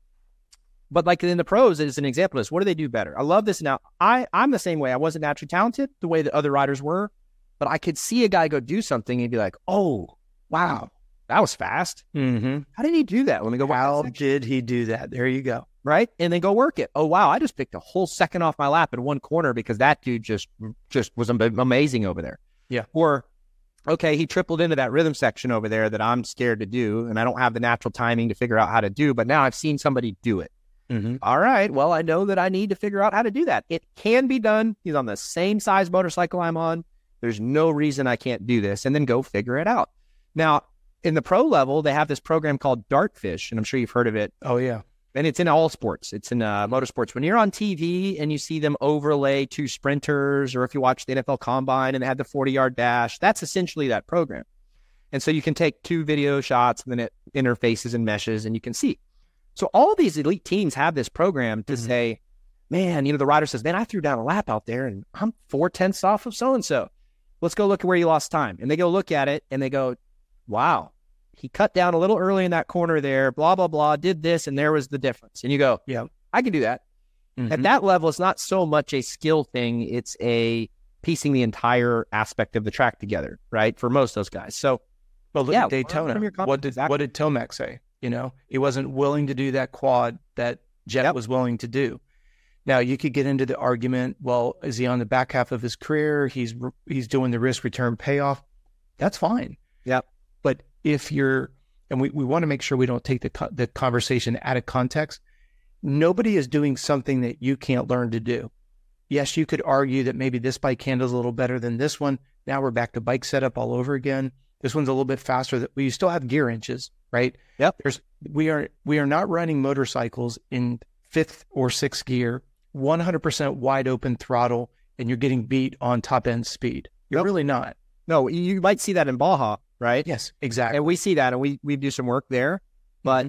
but like in the pros, as an example of this, what do they do better? I love this. Now, I, I'm the same way. I wasn't naturally talented the way that other riders were, but I could see a guy go do something and be like, oh, wow, that was fast. Mm-hmm. How did he do that? Let me go. How watch that did he do that? There you go. right? And then go work it. Oh, wow, I just picked a whole second off my lap in one corner because that dude just just was am- amazing over there. Yeah. Or, okay, he tripled into that rhythm section over there that I'm scared to do, and I don't have the natural timing to figure out how to do, but now I've seen somebody do it. Mm-hmm. All right, well, I know that I need to figure out how to do that. It can be done. He's on the same size motorcycle I'm on. There's no reason I can't do this, and then go figure it out. Now, in the pro level, they have this program called Dartfish, and I'm sure you've heard of it. Oh, yeah. And it's in all sports. It's in uh, motorsports. When you're on T V and you see them overlay two sprinters, or if you watch the N F L Combine and they had the forty-yard dash, that's essentially that program. And so you can take two video shots and then it interfaces and meshes and you can see. So all these elite teams have this program to Mm-hmm. say, man, you know, the rider says, man, I threw down a lap out there and I'm four tenths off of so-and-so. Let's go look at where you lost time. And they go look at it and they go, wow, he cut down a little early in that corner there, blah, blah, blah, did this, and there was the difference. And you go, Yeah. I can do that. Mm-hmm. At that level, it's not so much a skill thing. It's a piecing the entire aspect of the track together, right? For most of those guys. So, Well, look yeah, at Daytona. from your comments, What did exactly. what did Tomac say? You know, he wasn't willing to do that quad that Jet Yep. was willing to do. Now, you could get into the argument, well, is he on the back half of his career? He's he's doing the risk return payoff. That's fine. Yep. But if you're, and we, we want to make sure we don't take the co- the conversation out of context, nobody is doing something that you can't learn to do. Yes, you could argue that maybe this bike handles a little better than this one. Now we're back to bike setup all over again. This one's a little bit faster. That we still have gear inches, right? Yep. There's we are we are not running motorcycles in fifth or sixth gear, one hundred percent wide open throttle, and you're getting beat on top end speed. You're Yep. really not. no, you might see that in Baja, right? Yes, exactly. And we see that, and we we do some work there. But Mhm.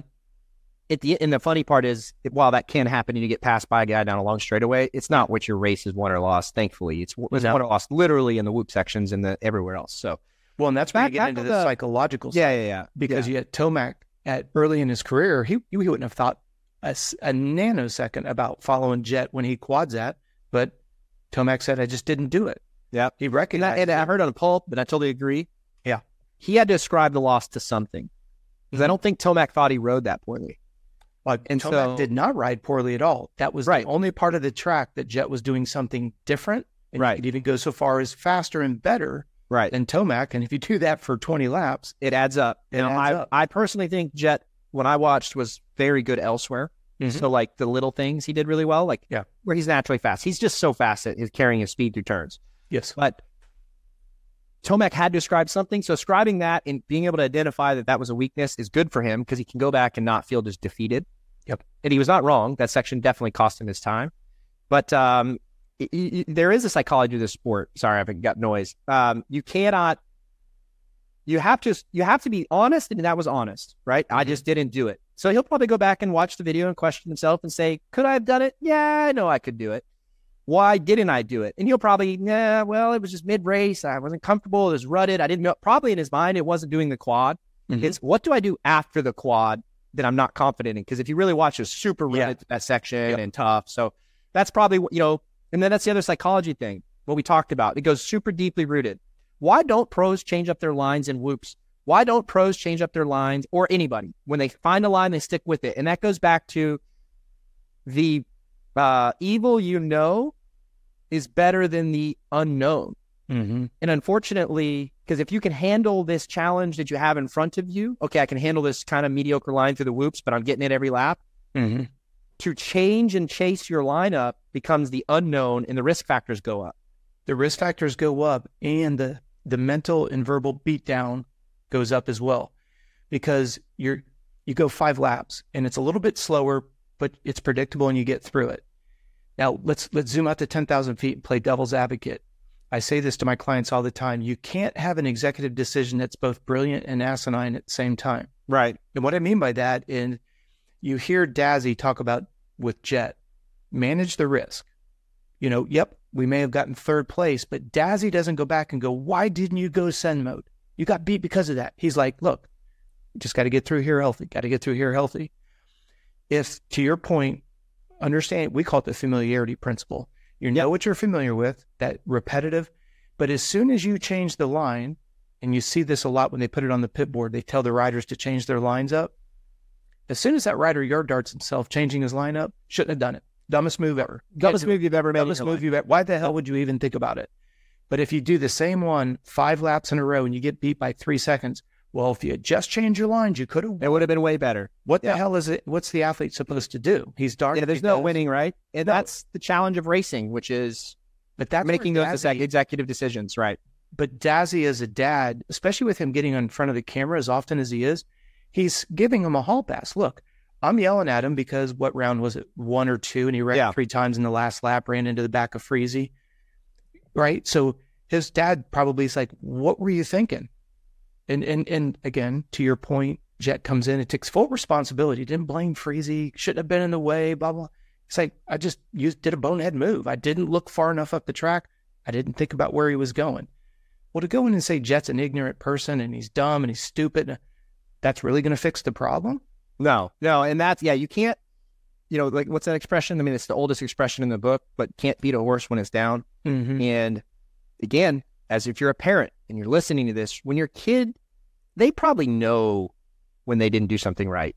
at the and the funny part is, while that can happen and you get passed by a guy down a long straightaway, it's not what your race is won or lost. Thankfully, it's, it's No. won or lost literally in the whoop sections and the everywhere else. So Well, and that's where Back- you get back into to the, the- psychological yeah, stuff. yeah, yeah. Because yeah. you had Tomac at early in his career, he he wouldn't have thought a, s- a nanosecond about following Jet when he quads at, but Tomac said, I just didn't do it. Yep. He And, recognized I, and it. I heard on a pulp, but I totally agree. Yeah. He had to ascribe the loss to something. Because I don't think Tomac thought he rode that poorly. Uh, And Tomac so- did not ride poorly at all. That was Right. the only part of the track that Jet was doing something different. And Right. you could even go so far as faster and better Right. than Tomac. And if you do that for twenty laps, It adds up. It You know, adds I, up. I personally think Jet, when I watched, was very good elsewhere. Mhm. So, like, the little things he did really well, like Yeah. where he's naturally fast. He's just so fast at his carrying his speed through turns. yes. But Tomac had to ascribe something. So ascribing that and being able to identify that that was a weakness is good for him because he can go back and not feel just defeated. Yep. And he was not wrong. That section definitely cost him his time. But um, it, it, there is a psychology to this sport. Sorry, I've got noise. Um, you cannot, you have to, you have to be honest. And that was honest, right? I just didn't do it. So he'll probably go back and watch the video and question himself and say, could I have done it? Yeah, I know I could do it. Why didn't I do it? And he'll probably, yeah, well, it was just mid-race. I wasn't comfortable. It was rutted. I didn't know. Probably in his mind, it wasn't doing the quad. Mhm. It's what do I do after the quad that I'm not confident in? Because if you really watch, it's super Yeah. rutted, that section Yep. and tough. So that's probably, you know, and then that's the other psychology thing, what we talked about. It goes super deeply rooted. Why don't pros change up their lines in whoops? Why don't pros change up their lines, or anybody? When they find a line, they stick with it. And that goes back to the uh, evil you know is better than the unknown. Mm-hmm. And unfortunately, because if you can handle this challenge that you have in front of you, okay, I can handle this kind of mediocre line through the whoops, but I'm getting it every lap. Mm-hmm. To change and chase your lineup becomes the unknown, and the risk factors go up. The risk factors go up, and the, the mental and verbal beatdown goes up as well, because you're you go five laps and it's a little bit slower, but it's predictable and you get through it. Now let's let's zoom out to ten thousand feet and play devil's advocate. I say this to my clients all the time. You can't have an executive decision that's both brilliant and asinine at the same time. Right. And what I mean by that is you hear Dazzy talk about with Jet, manage the risk. You know, yep, we may have gotten third place, but Dazzy doesn't go back and go, why didn't you go send mode? You got beat because of that. He's like, look, just got to get through here healthy, got to get through here healthy. If, to your point, understand, we call it the familiarity principle. You know what you're familiar with, that repetitive, but as soon as you change the line, and you see this a lot when they put it on the pit board, they tell the riders to change their lines up. As soon as that rider yard darts himself changing his lineup, shouldn't have done it. Dumbest move ever. Dumbest move you've ever made. Dumbest move you've ever. Why the hell would you even think about it? But if you do the same one five laps in a row and you get beat by three seconds, well, if you had just changed your lines, you could have. It would have been way better. What the hell is it? What's the athlete supposed to do? He's dark. Yeah, there's no winning, right? And No. that's the challenge of racing, which is But that's making where those Dazzy- exec- executive decisions, right? But Dazzy as a dad, especially with him getting in front of the camera as often as he is, he's giving him a hall pass. Look, I'm yelling at him because what round was it? One or two, and he ran Yeah. three times in the last lap, ran into the back of Freezy. Right? So his dad probably is like, what were you thinking? And and and again, to your point, Jet comes in and takes full responsibility. Didn't blame Freezy, shouldn't have been in the way, blah, blah. It's like, I just used, did a bonehead move. I didn't look far enough up the track. I didn't think about where he was going. Well, to go in and say Jet's an ignorant person and he's dumb and he's stupid, that's really going to fix the problem? No, no. And that's, yeah, you can't, you know, like, what's that expression? I mean, it's the oldest expression in the book, but can't beat a horse when it's down. Mm-hmm. And again, as if you're a parent and you're listening to this, when your kid, they probably know when they didn't do something right.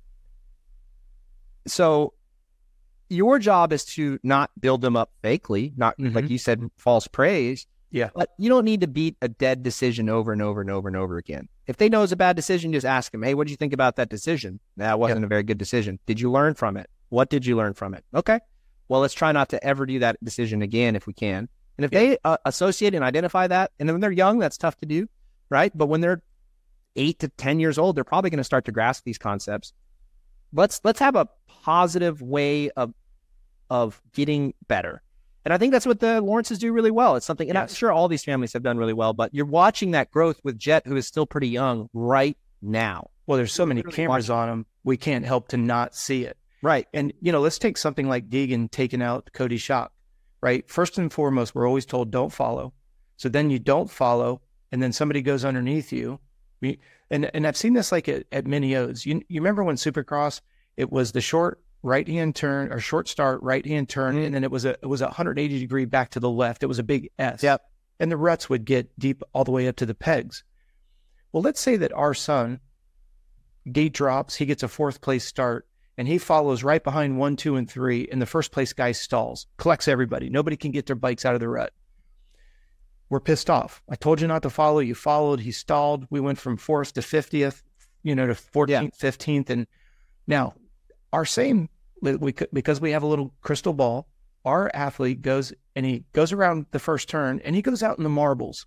So your job is to not build them up fakely, not, Mhm. like you said, false praise. Yeah. But you don't need to beat a dead decision over and over and over and over again. If they know it's a bad decision, just ask them, hey, what did you think about that decision? That wasn't a very good decision. Did you learn from it? What did you learn from it? Okay. Well, let's try not to ever do that decision again if we can. And if they uh, associate and identify that, and when they're young, that's tough to do, right? But when they're eight to ten years old, they're probably going to start to grasp these concepts. Let's let's have a positive way of of getting better. And I think that's what the Lawrences do really well. It's something, and I'm Yes. sure all these families have done really well, but you're watching that growth with Jet, who is still pretty young right now. Well, there's so many Really cameras on him, we can't help to not see it. Right. And, you know, let's take something like Deegan taking out Cody Shock, right? First and foremost, we're always told don't follow. So then you don't follow, and then somebody goes underneath you. We, and and I've seen this like at, at mini O's. You, you remember when Supercross, it was the short right-hand turn or short start, right-hand turn, Mhm. and then it was a it was a one hundred eighty degree back to the left. It was a big S. Yep. And the ruts would get deep all the way up to the pegs. Well, let's say that our son, gate drops, he gets a fourth place start, and he follows right behind one, two, and three. And the first place guy stalls, collects everybody. Nobody can get their bikes out of the rut. We're pissed off. I told you not to follow. You followed. He stalled. We went from fourth to fiftieth, you know, to fourteenth, yeah. fifteenth. And now our same, we could, because we have a little crystal ball, our athlete goes and he goes around the first turn and he goes out in the marbles.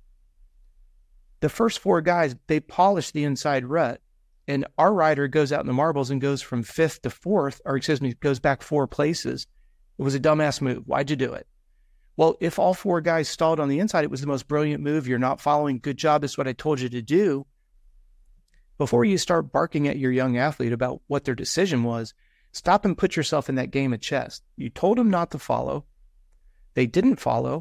The first four guys, they polish the inside rut. And our rider goes out in the marbles and goes from fifth to fourth, or excuse me, goes back four places. It was a dumbass move. Why'd you do it? Well, if all four guys stalled on the inside, it was the most brilliant move. You're not following. Good job. It's what I told you to do. Before you start barking at your young athlete about what their decision was, stop and put yourself in that game of chess. You told them not to follow. They didn't follow.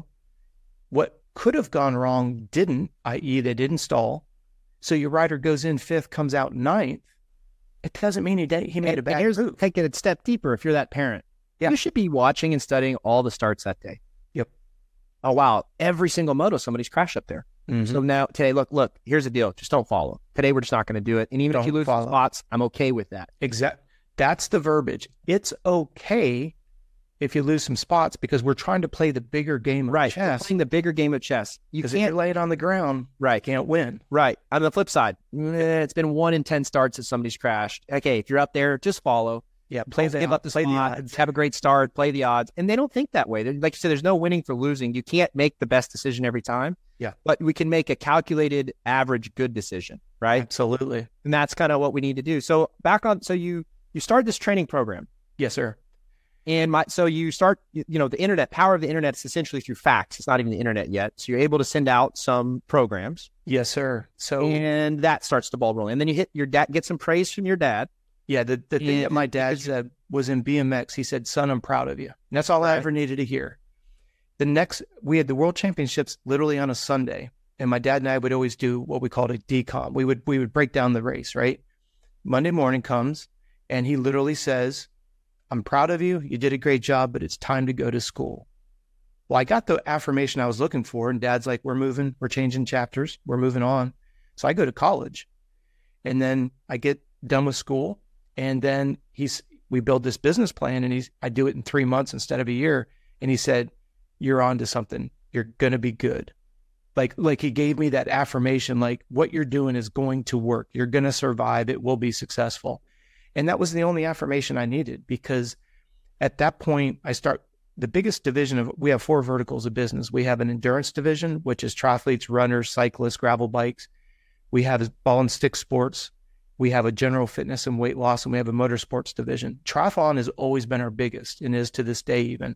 What could have gone wrong didn't, that is they didn't stall. So your rider goes in fifth, comes out ninth. It doesn't mean he did, he made and, a bad and here's, move. Take it a step deeper. If you're that parent, yeah. you should be watching and studying all the starts that day. Yep. Oh, wow. Every single moto, somebody's crashed up there. Mm-hmm. So now today, look, look, here's the deal. Just don't follow. Today, we're just not going to do it. And even don't if you lose follow. spots, I'm okay with that. Exactly. That's the verbiage. It's okay if you lose some spots because we're trying to play the bigger game of right. chess. We're playing the bigger game of chess. You can't if you lay it on the ground. Right. You can't win. Right. On the flip side, it's been one in ten starts that somebody's crashed. Okay, if you're up there, just follow. Yeah, play the, give up the play spot, the odds. Have a great start, play the odds. And they don't think that way. They're, like you said, there's no winning for losing. You can't make the best decision every time. Yeah. But we can make a calculated, average, good decision, right? Absolutely. And that's kind of what we need to do. So back on, so you you started this training program. Yes, sir. And my, so you start, you know, the internet, power of the internet is essentially through fax. It's not even the internet yet. So you're able to send out some programs. Yes, sir. So, and that starts the ball rolling. And then you hit your dad, get some praise from your dad. Yeah. The, the thing and, that my dad said was in B M X, he said, son, I'm proud of you. And that's all right. I ever needed to hear. The next, we had the world championships literally on a Sunday. And my dad and I would always do what we called a decom. We would, we would break down the race, right? Monday morning comes and he literally says, I'm proud of you. You did a great job, but it's time to go to school. Well, I got the affirmation I was looking for, and Dad's like, we're moving, we're changing chapters, we're moving on. So I go to college, and then I get done with school, and then he's, we build this business plan, and he's, I do it in three months instead of a year. And he said, you're on to something. You're going to be good. Like, like he gave me that affirmation, like what you're doing is going to work. You're going to survive. It will be successful. And that was the only affirmation I needed, because at that point, I start the biggest division of, we have four verticals of business. We have an endurance division, which is triathletes, runners, cyclists, gravel bikes. We have ball and stick sports. We have a general fitness and weight loss, and we have a motorsports division. Triathlon has always been our biggest and is to this day even.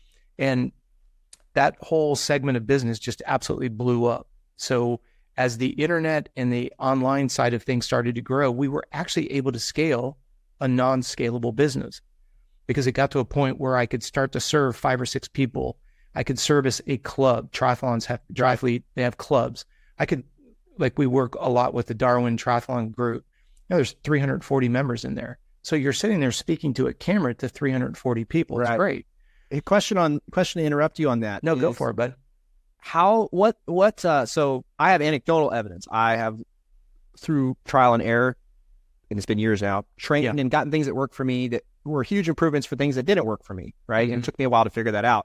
And that whole segment of business just absolutely blew up. So as the internet and the online side of things started to grow, we were actually able to scale a non-scalable business, because it got to a point where I could start to serve five or six people. I could service a club. Triathlons have, Dryfleet, they have clubs. I could, like we work a lot with the Darwin Triathlon group. You know, there's three hundred forty members in there. So you're sitting there speaking to a camera to three hundred forty people. It's right. Great. A question on, question to interrupt you on that. No, go for it, bud. How, what, what, uh, so I have anecdotal evidence. I have, through trial and error, and it's been years now, trained yeah. and gotten things that work for me that were huge improvements for things that didn't work for me, right? Mm-hmm. And it took me a while to figure that out.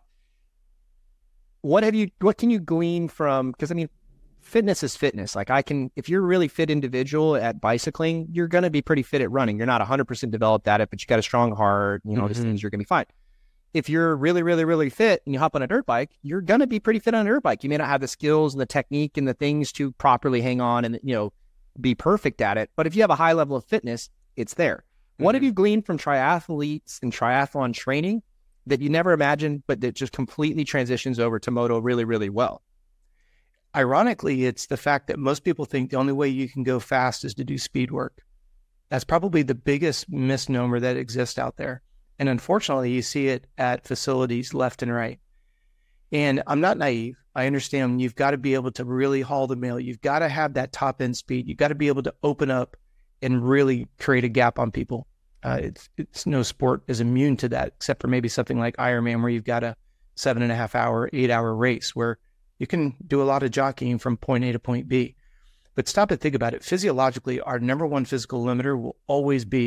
What have you, what can you glean from, because I mean, fitness is fitness. Like I can, if you're a really fit individual at bicycling, you're going to be pretty fit at running. You're not one hundred percent developed at it, but you got a strong heart, you know, mm-hmm. these things, you're going to be fine. If you're really, really, really fit and you hop on a dirt bike, you're going to be pretty fit on a dirt bike. You may not have the skills and the technique and the things to properly hang on and, you know, be perfect at it. But if you have a high level of fitness, it's there. Mm-hmm. What have you gleaned from triathletes and triathlon training that you never imagined, but that just completely transitions over to moto really, really well? Ironically, it's the fact that most people think the only way you can go fast is to do speed work. That's probably the biggest misnomer that exists out there. And unfortunately, you see it at facilities left and right. And I'm not naive. I understand you've got to be able to really haul the mail. You've got to have that top end speed. You've got to be able to open up and really create a gap on people. Uh, it's, it's no sport is immune to that, except for maybe something like Ironman, where you've got a seven and a half hour, eight hour race where you can do a lot of jockeying from point A to point B. But stop and think about it. Physiologically, our number one physical limiter will always be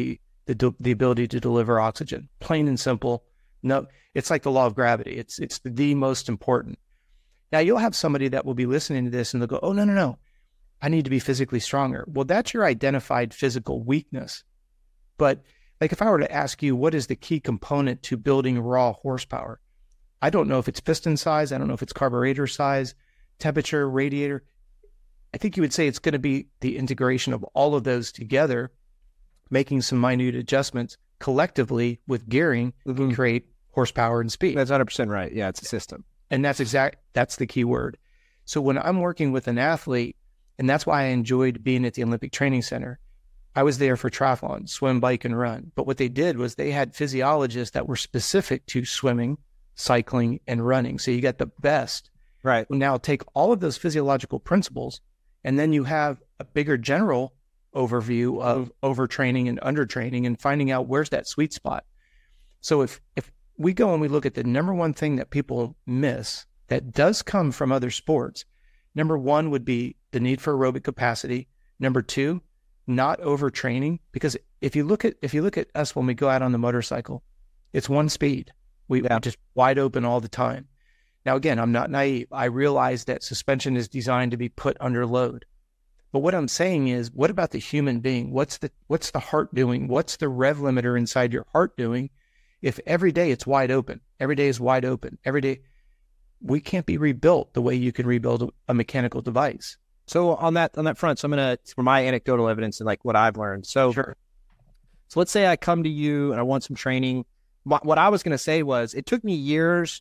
the the ability to deliver oxygen. Plain and simple. No, it's like the law of gravity. It's it's the most important. Now you'll have somebody that will be listening to this and they'll go, "Oh no no no, I need to be physically stronger." Well, that's your identified physical weakness. But like if I were to ask you, what is the key component to building raw horsepower? I don't know if it's piston size. I don't know if it's carburetor size, temperature, radiator. I think you would say it's going to be the integration of all of those together, making some minute adjustments collectively with gearing mm-hmm. can create horsepower and speed. That's one hundred percent right. Yeah, it's a system. And that's exact. That's the key word. So when I'm working with an athlete, and that's why I enjoyed being at the Olympic Training Center, I was there for triathlon, swim, bike, and run. But what they did was they had physiologists that were specific to swimming, cycling, and running. So you got the best. Right. Now take all of those physiological principles, and then you have a bigger general overview of overtraining and undertraining and finding out where's that sweet spot. So if if we go and we look at the number one thing that people miss that does come from other sports, number one would be the need for aerobic capacity. Number two, not overtraining. Because if you look at if you look at us when we go out on the motorcycle, it's one speed. We yeah. are just wide open all the time. Now, again, I'm not naive. I realize that suspension is designed to be put under load. But what I'm saying is, what about the human being? What's the what's the heart doing? What's the rev limiter inside your heart doing? If every day it's wide open, every day is wide open, every day, we can't be rebuilt the way you can rebuild a mechanical device. So on that on that front, so I'm gonna for my anecdotal evidence and like what I've learned. So, sure. so let's say I come to you and I want some training. What I was gonna say was, it took me years.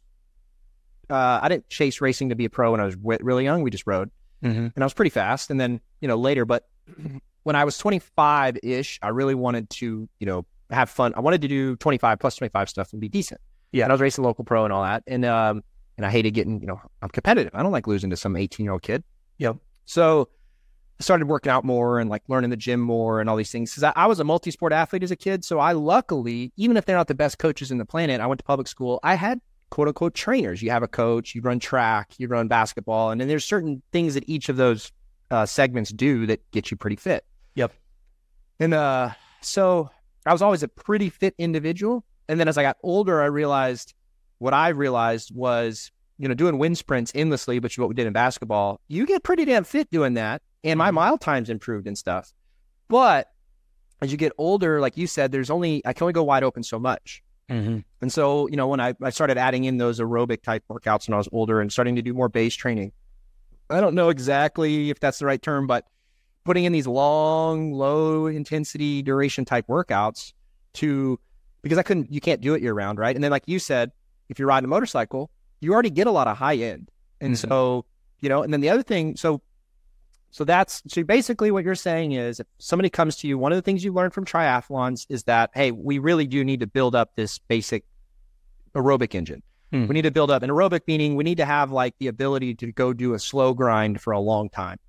Uh, I didn't chase racing to be a pro when I was really young. We just rode. Mm-hmm. And I was pretty fast. And then, you know, later, but when I was twenty-five ish, I really wanted to, you know, have fun. I wanted to do twenty-five plus twenty-five stuff and be decent. Yeah. And I was racing local pro and all that. And, um, and I hated getting, you know, I'm competitive. I don't like losing to some eighteen year old kid. Yep. So I started working out more and like learning the gym more and all these things. Cause I, I was a multi-sport athlete as a kid. So I luckily, even if they're not the best coaches in the planet, I went to public school. I had quote unquote trainers. You have a coach, you run track, you run basketball, and then there's certain things that each of those uh, segments do that get you pretty fit. Yep. And uh, so I was always a pretty fit individual. And then as I got older, I realized what I realized was, you know, doing wind sprints endlessly, which is what we did in basketball, you get pretty damn fit doing that. And my mile times improved and stuff. But as you get older, like you said, there's only, I can only go wide open so much. Mm-hmm. And so, you know, when I, I started adding in those aerobic type workouts when I was older and starting to do more base training, I don't know exactly if that's the right term, but putting in these long, low intensity duration type workouts to, because I couldn't, you can't do it year round, right? And then like you said, if you're riding a motorcycle, you already get a lot of high end. And mm-hmm. so, you know, and then the other thing, so, so that's, so basically what you're saying is if somebody comes to you, one of the things you learned from triathlons is that, hey, we really do need to build up this basic aerobic engine. Hmm. We need to build up an aerobic, meaning we need to have like the ability to go do a slow grind for a long time.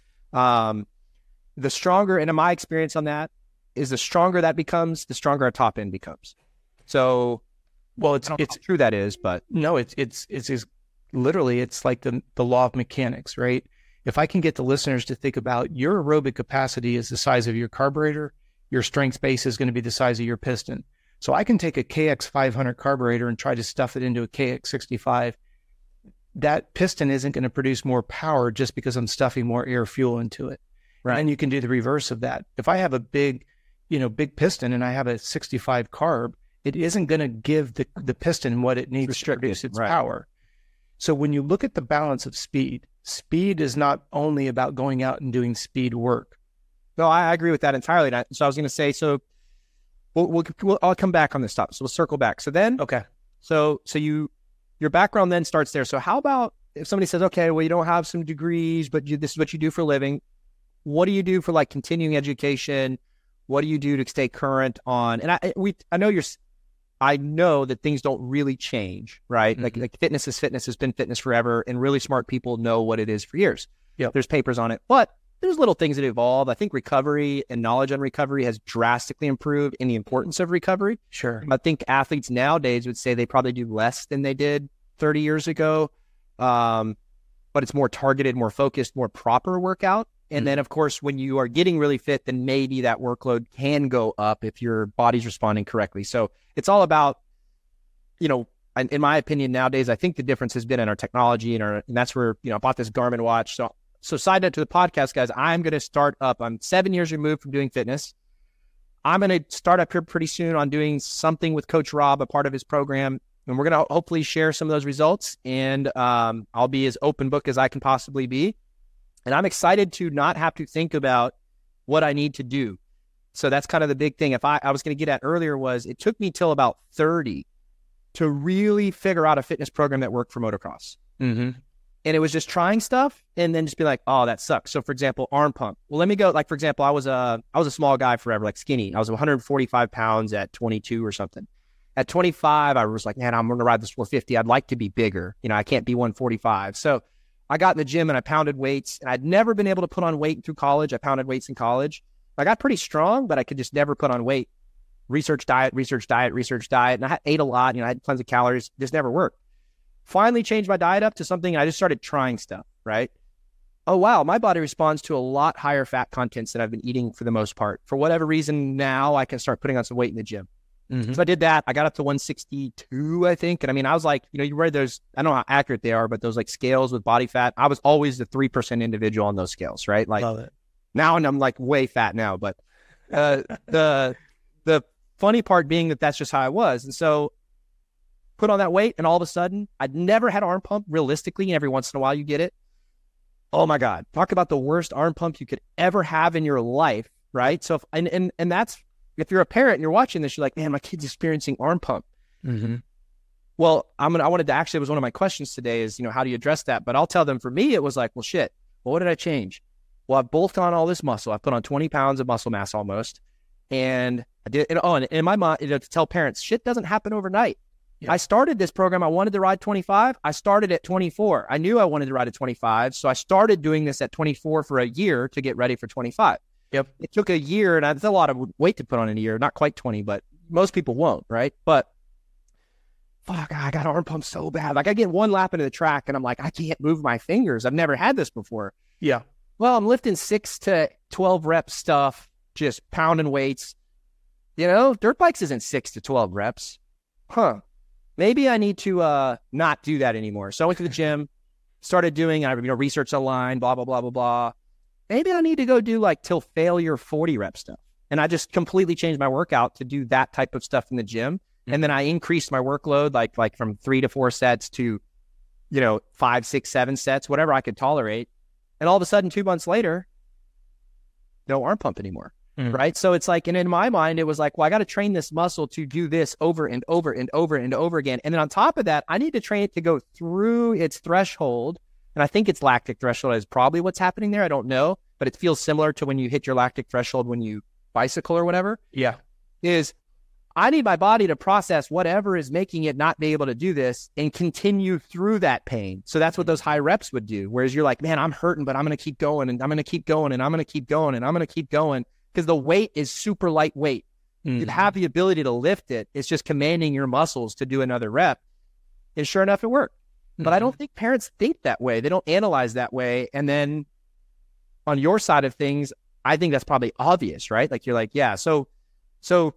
Um, the stronger, and in my experience on that, is the stronger that becomes, the stronger our top end becomes. So, well, it's it's true that is, but no, it's it's it's, it's literally it's like the the law of mechanics, right? If I can get the listeners to think about your aerobic capacity is the size of your carburetor, your strength base is going to be the size of your piston. So I can take a K X five hundred carburetor and try to stuff it into a K X sixty-five. That piston isn't going to produce more power just because I'm stuffing more air fuel into it. Right. And you can do the reverse of that. If I have a big, you know, big piston and I have a sixty-five carb, it isn't going to give the, the piston what it needs to produce its right. power. So when you look at the balance of speed, speed is not only about going out and doing speed work. No, I agree with that entirely. So I was going to say, so we'll, we'll, we'll, I'll come back on this topic. So we'll circle back. So then, okay. So, so you, your background then starts there. So how about if somebody says, okay, well, you don't have some degrees, but you, this is what you do for a living. What do you do for like continuing education? What do you do to stay current on? And I, we, I know you're, I know that things don't really change, right? Mm-hmm. Like, like fitness is fitness, has been fitness forever, and really smart people know what it is for years. Yeah, there's papers on it, but there's little things that evolve. I think recovery and knowledge on recovery has drastically improved in the importance of recovery. Sure. I think athletes nowadays would say they probably do less than they did thirty years ago, um, but it's more targeted, more focused, more proper workout. And Mm-hmm. then, of course, when you are getting really fit, then maybe that workload can go up if your body's responding correctly. So it's all about, you know, in in my opinion, nowadays, I think the difference has been in our technology and our, and that's where, you know, I bought this Garmin watch. So, so side note to the podcast, guys, I'm going to start up. I'm seven years removed from doing fitness. I'm going to start up here pretty soon on doing something with Coach Rob, a part of his program. And we're going to hopefully share some of those results. And um, I'll be as open book as I can possibly be. And I'm excited to not have to think about what I need to do. So that's kind of the big thing. If I, I was going to get at earlier was it took me till about thirty to really figure out a fitness program that worked for motocross. Mm-hmm. And it was just trying stuff and then just be like, oh, that sucks. So for example, arm pump. Well, let me go. Like, for example, I was a, I was a small guy forever, like skinny. I was one hundred forty-five pounds at twenty-two or something. At twenty-five, I was like, man, I'm going to ride this four fifty. I'd like to be bigger. You know, I can't be one forty-five. So I got in the gym and I pounded weights, and I'd never been able to put on weight through college. I pounded weights in college. I got pretty strong, but I could just never put on weight. Research diet, research diet, research diet. And I ate a lot, you know, I had tons of calories, just never worked. Finally changed my diet up to something. I just started trying stuff, right? Oh, wow. My body responds to a lot higher fat contents than I've been eating for the most part. For whatever reason, now I can start putting on some weight in the gym. Mm-hmm. So I did that. I got up to one sixty-two, I think. And I mean, I was like, you know, you read those, I don't know how accurate they are, but those like scales with body fat, I was always the three percent individual on those scales, right? Like Love it. now, and I'm like way fat now, but uh, the, the funny part being that that's just how I was. And so put on that weight, and all of a sudden, I'd never had arm pump realistically. And every once in a while you get it. Oh my God. Talk about the worst arm pump you could ever have in your life. Right. So, if, and, and, and that's, if you're a parent and you're watching this, you're like, man, my kid's experiencing arm pump. Mm-hmm. Well, I'm gonna, I wanted to actually, it was one of my questions today is, you know, how do you address that? But I'll tell them, for me, it was like, well, shit, well, what did I change? Well, I've bulked on all this muscle. I put on twenty pounds of muscle mass almost. And I did, and, oh, and in my mind, you know, to tell parents, shit doesn't happen overnight. Yeah. I started this program. I wanted to ride twenty-five. I started at twenty-four. I knew I wanted to ride at twenty-five. So I started doing this at twenty-four for a year to get ready for twenty-five. Yep. It took a year, and that's a lot of weight to put on in a year. Not quite twenty, but most people won't, right? But fuck, I got arm pump so bad. Like I get one lap into the track, and I'm like, I can't move my fingers. I've never had this before. Yeah. Well, I'm lifting six to twelve rep stuff, just pounding weights. You know, dirt bikes isn't six to twelve reps. Huh. Maybe I need to uh, not do that anymore. So I went to the gym, started doing, I you know, research online, blah, blah, blah, blah, blah. Maybe I need to go do like till failure forty rep stuff. And I just completely changed my workout to do that type of stuff in the gym. Mm-hmm. And then I increased my workload, like, like from three to four sets to, you know, five, six, seven sets, whatever I could tolerate. And all of a sudden, two months later, no arm pump anymore. Mm-hmm. Right. So it's like, and in my mind, it was like, well, I got to train this muscle to do this over and over and over and over again. And then on top of that, I need to train it to go through its threshold. And I think it's lactic threshold is probably what's happening there. I don't know, but it feels similar to when you hit your lactic threshold when you bicycle or whatever. Yeah. Is I need my body to process whatever is making it not be able to do this and continue through that pain. So that's what those high reps would do. Whereas you're like, man, I'm hurting, but I'm going to keep going and I'm going to keep going and I'm going to keep going and I'm going to keep going because the weight is super lightweight. Mm-hmm. You have the ability to lift it. It's just commanding your muscles to do another rep. And sure enough, it worked. Mm-hmm. But I don't think parents think that way. They don't analyze that way. And then on your side of things, I think that's probably obvious, right? Like you're like, yeah. So, so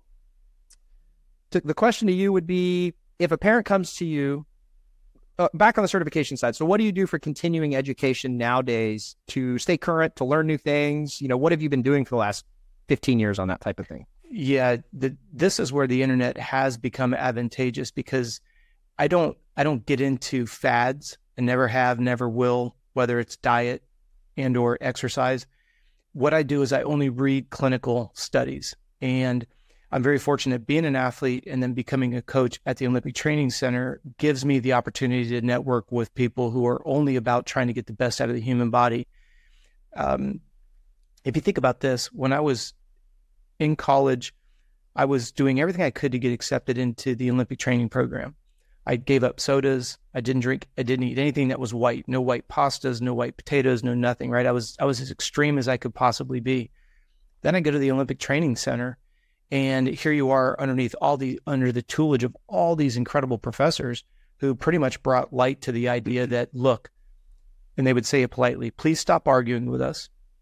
to, the question to you would be, if a parent comes to you, uh, back on the certification side. So what do you do for continuing education nowadays to stay current, to learn new things? You know, what have you been doing for the last fifteen years on that type of thing? Yeah. The, this is where the internet has become advantageous because I don't, I don't get into fads and never have, never will, whether it's diet and or exercise. What I do is I only read clinical studies, and I'm very fortunate being an athlete and then becoming a coach at the Olympic Training Center gives me the opportunity to network with people who are only about trying to get the best out of the human body. Um, if you think about this, when I was in college, I was doing everything I could to get accepted into the Olympic training program. I gave up sodas. I didn't drink. I didn't eat anything that was white. No white pastas, no white potatoes, no nothing, right? I was I was as extreme as I could possibly be. Then I go to the Olympic Training Center, and here you are underneath all the under the tutelage of all these incredible professors who pretty much brought light to the idea that, look, and they would say it politely, please stop arguing with us.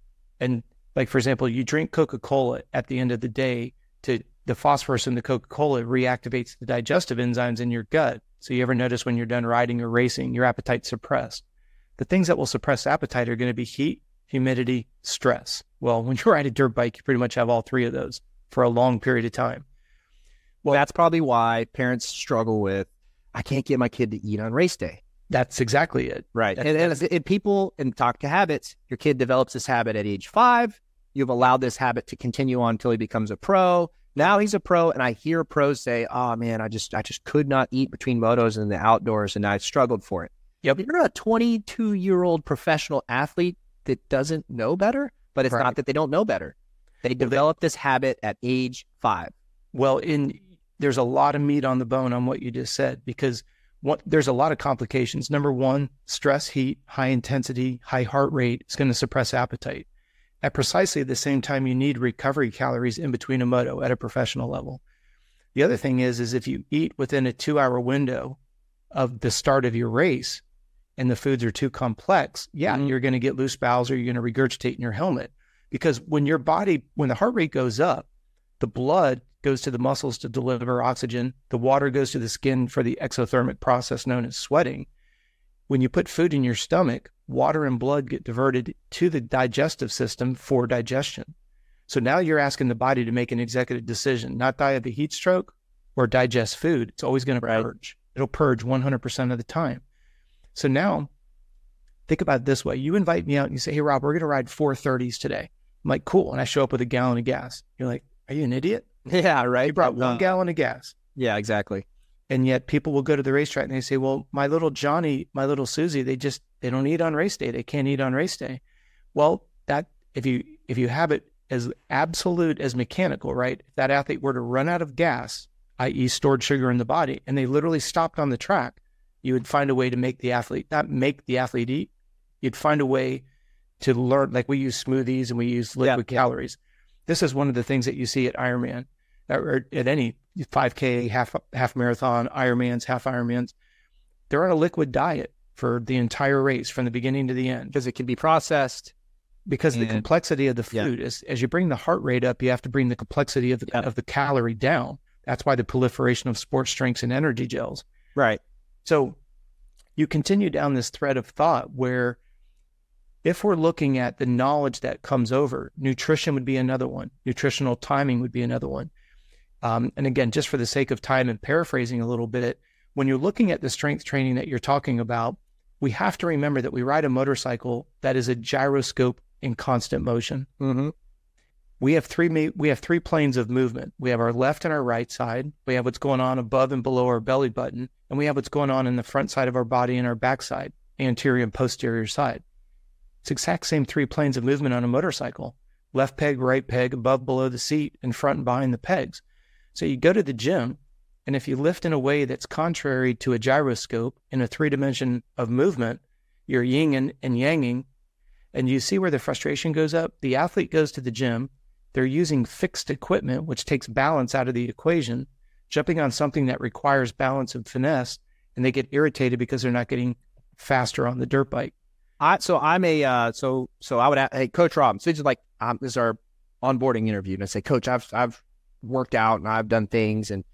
And like, for example, you drink Coca-Cola at the end of the day, to the phosphorus in the Coca-Cola reactivates the digestive enzymes in your gut. So you ever notice when you're done riding or racing, your appetite's suppressed? The things that will suppress appetite are going to be heat, humidity, stress. Well, when you ride a dirt bike, you pretty much have all three of those for a long period of time. Well, that's probably why parents struggle with, I can't get my kid to eat on race day. That's exactly it. Right. That's, and, and, and people, and talk to habits, your kid develops this habit at age five. You've allowed this habit to continue on until he becomes a pro. Now he's a pro, and I hear pros say, oh man, I just I just could not eat between motos and the outdoors, and I struggled for it. Yep. You're a twenty-two-year-old professional athlete that doesn't know better, but it's right. not that they don't know better. They well, develop they, this habit at age five. Well, in there's a lot of meat on the bone on what you just said, because what, there's a lot of complications. Number one, stress, heat, high intensity, high heart rate is going to suppress appetite. At precisely the same time, you need recovery calories in between a moto at a professional level. The other thing is, is if you eat within a two-hour window of the start of your race and the foods are too complex, yeah, mm-hmm. you're going to get loose bowels or you're going to regurgitate in your helmet. Because when your body, when the heart rate goes up, the blood goes to the muscles to deliver oxygen. The water goes to the skin for the exothermic process known as sweating. When you put food in your stomach, water and blood get diverted to the digestive system for digestion. So now you're asking the body to make an executive decision, not die of a heat stroke or digest food. It's always going to right. purge. It'll purge one hundred percent of the time. So now think about it this way. You invite me out and you say, hey, Rob, we're going to ride four thirties today. I'm like, cool. And I show up with a gallon of gas. You're like, are you an idiot? Yeah, right. You brought one uh, gallon of gas. Yeah, exactly. And yet people will go to the racetrack and they say, well, my little Johnny, my little Susie, they just, they don't eat on race day. They can't eat on race day. Well, that if you, if you have it as absolute as mechanical, right? If that athlete were to run out of gas, that is stored sugar in the body, and they literally stopped on the track, you would find a way to make the athlete, not make the athlete eat. You'd find a way to learn, like we use smoothies and we use liquid yeah. calories. This is one of the things that you see at Ironman or at any five K, half half marathon, Ironmans, half Ironmans. They're on a liquid diet for the entire race from the beginning to the end. Because it can be processed. Because and, of the complexity of the food. Yeah. As, as you bring the heart rate up, you have to bring the complexity of the, yeah. of the calorie down. That's why the proliferation of sports drinks and energy gels. Right. So you continue down this thread of thought where if we're looking at the knowledge that comes over, nutrition would be another one. Nutritional timing would be another one. Um, and again, just for the sake of time and paraphrasing a little bit, when you're looking at the strength training that you're talking about, we have to remember that we ride a motorcycle that is a gyroscope in constant motion. Mm-hmm. We have three we have three planes of movement. We have our left and our right side. We have what's going on above and below our belly button. And we have what's going on in the front side of our body and our back side, anterior and posterior side. It's the exact same three planes of movement on a motorcycle. Left peg, right peg, above, below the seat, and front and behind the pegs. So you go to the gym, and if you lift in a way that's contrary to a gyroscope in a three dimension of movement, you're yin and, and yanging, and you see where the frustration goes up. The athlete goes to the gym. They're using fixed equipment, which takes balance out of the equation, jumping on something that requires balance and finesse, and they get irritated because they're not getting faster on the dirt bike. I, so I'm a, uh, so, so I would, ask, hey, Coach Rob, so this is like, um, this is our onboarding interview. And I say, Coach, I've, I've worked out and I've done things. And,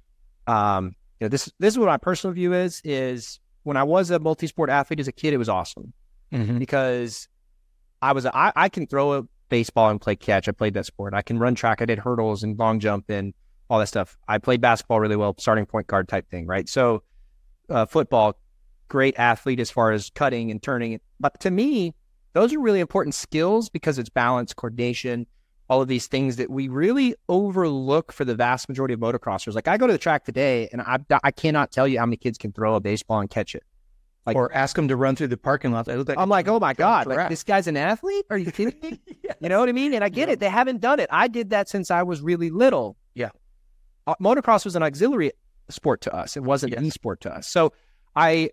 um, you know, this, this is what my personal view is, is when I was a multi-sport athlete as a kid, it was awesome mm-hmm. because I was, a, I, I can throw a baseball and play catch. I played that sport. I can run track. I did hurdles and long jump and all that stuff. I played basketball really well, starting point guard type thing. Right. So, uh, football, great athlete as far as cutting and turning. But to me, those are really important skills because it's balance, coordination, all of these things that we really overlook for the vast majority of motocrossers. Like I go to the track today and I, I cannot tell you how many kids can throw a baseball and catch it. Like, or ask them to run through the parking lot. Like I'm like, oh my God, like this guy's an athlete? Are you kidding me? Yes. You know what I mean? And I get yeah. it. They haven't done it. I did that since I was really little. Yeah. Uh, motocross was an auxiliary sport to us. It wasn't yes. an e-sport to us. So I,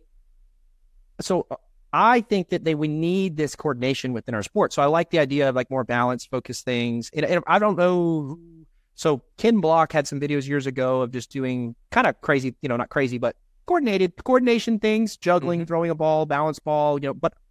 so I think that they, we need this coordination within our sport. So I like the idea of like more balanced, focused things. And, and I don't know. So Ken Block had some videos years ago of just doing kind of crazy, you know, not crazy, but coordinated coordination things, juggling, mm-hmm. throwing a ball, balance ball, you know, but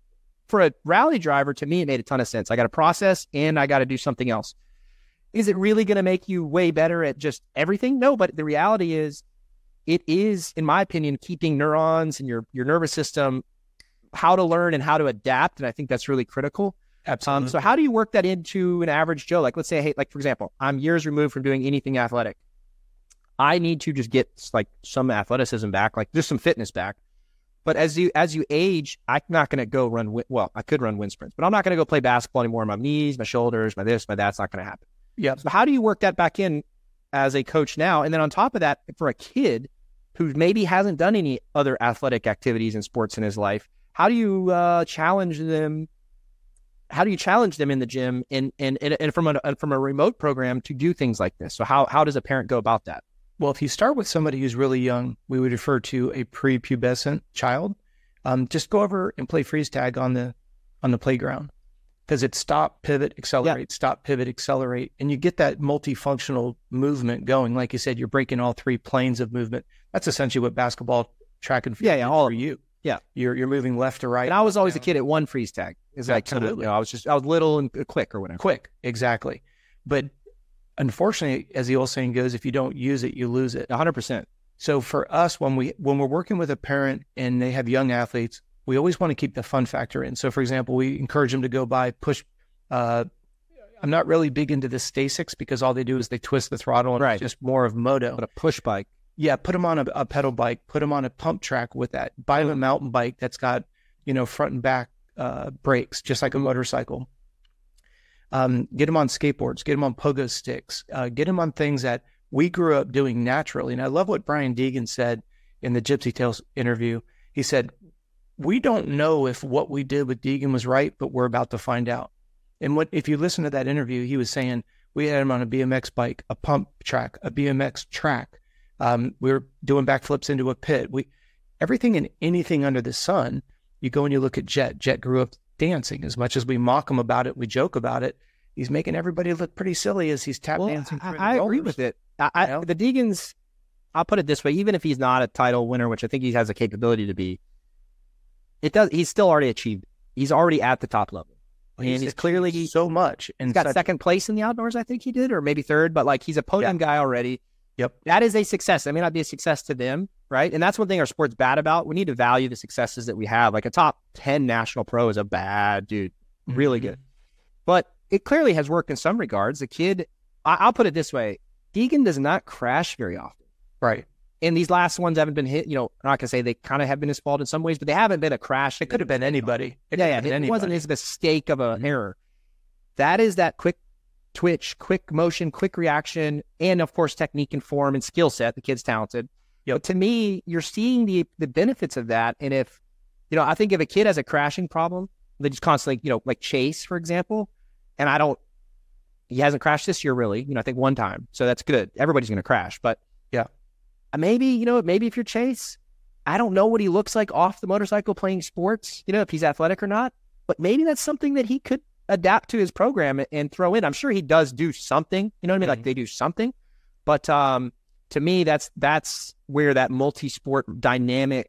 for a rally driver, to me, it made a ton of sense. I got to process and I got to do something else. Is it really going to make you way better at just everything? No, but the reality is it is, in my opinion, keeping neurons and your, your nervous system, how to learn and how to adapt. And I think that's really critical. Absolutely. Um, so how do you work that into an average Joe? Like, let's say, hey, like, for example, I'm years removed from doing anything athletic. I need to just get like some athleticism back, like just some fitness back. But as you as you age, I'm not going to go run, well, I could run wind sprints, but I'm not going to go play basketball anymore. My knees, my shoulders, my this, my that's not going to happen. Yeah. So how do you work that back in as a coach now? And then on top of that, for a kid who maybe hasn't done any other athletic activities and sports in his life, how do you uh, challenge them? How do you challenge them in the gym and and and, and from a from a remote program to do things like this? So how how does a parent go about that? Well, if you start with somebody who's really young, we would refer to a prepubescent child. Um, just go over and play freeze tag on the on the playground, because it's stop, pivot, accelerate, yeah. stop, pivot, accelerate, and you get that multifunctional movement going. Like you said, you're breaking all three planes of movement. That's essentially what basketball, track and field, yeah, yeah, all for you. Yeah, you're you're moving left to right. And I was always down. a kid at one freeze tag. It's like kind of, you know, I was just I was little and quick or whatever. Quick, exactly. But unfortunately, as the old saying goes, if you don't use it, you lose it. one hundred percent. So for us, when we when we're working with a parent and they have young athletes, we always want to keep the fun factor in. So for example, we encourage them to go by push. Uh, I'm not really big into the Stasics because all they do is they twist the throttle and right. it's just more of moto. But a push bike. Yeah, put them on a, a pedal bike, put them on a pump track with that. Buy them a mountain bike that's got, you know, front and back uh, brakes, just like a motorcycle. Um, get them on skateboards, get them on pogo sticks, uh, get them on things that we grew up doing naturally. And I love what Brian Deegan said in the Gypsy Tales interview. He said, we don't know if what we did with Deegan was right, but we're about to find out. And what if you listen to that interview, he was saying we had him on a B M X bike, a pump track, a B M X track. Um, we were doing backflips into a pit. We, everything and anything under the sun. You go and you look at Jet. Jet grew up dancing. As much as we mock him about it, we joke about it. He's making everybody look pretty silly as he's tap well, dancing. I, I agree with it. I, I, you know? The Deegans, I'll put it this way: even if he's not a title winner, which I think he has the capability to be, it does. He's still already achieved. He's already at the top level, well, and he's, he's clearly so much. And he's got such... second place in the outdoors. I think he did, or maybe third. But like, he's a podium yeah. guy already. Yep. That That is a success. It may not be a success to them, right? And that's one thing our sport's bad about. We need to value the successes that we have. Like a top ten national pro is a bad dude, really mm-hmm. good. But it clearly has worked in some regards. The kid, I, I'll put it this way. Deegan does not crash very often. Right. And these last ones haven't been hit, you know, I'm not going to say they kind of have been his fault in some ways, but they haven't been a crash. It could have been anybody. It yeah, yeah. It anybody. wasn't his mistake of an mm-hmm. error. That is that quick twitch, quick motion, quick reaction, and of course, technique and form and skill set. The kid's talented. You know, to me, you're seeing the the benefits of that. And if, you know, I think if a kid has a crashing problem, they just constantly, you know, like Chase, for example, and I don't, he hasn't crashed this year really, you know, I think one time. So that's good. Everybody's going to crash. But yeah, maybe, you know, maybe if you're Chase, I don't know what he looks like off the motorcycle playing sports, you know, if he's athletic or not, but maybe that's something that he could adapt to his program and throw in. I'm sure he does do something, you know what I mean? Mm-hmm. Like they do something, but um, to me, that's, that's where that multi-sport dynamic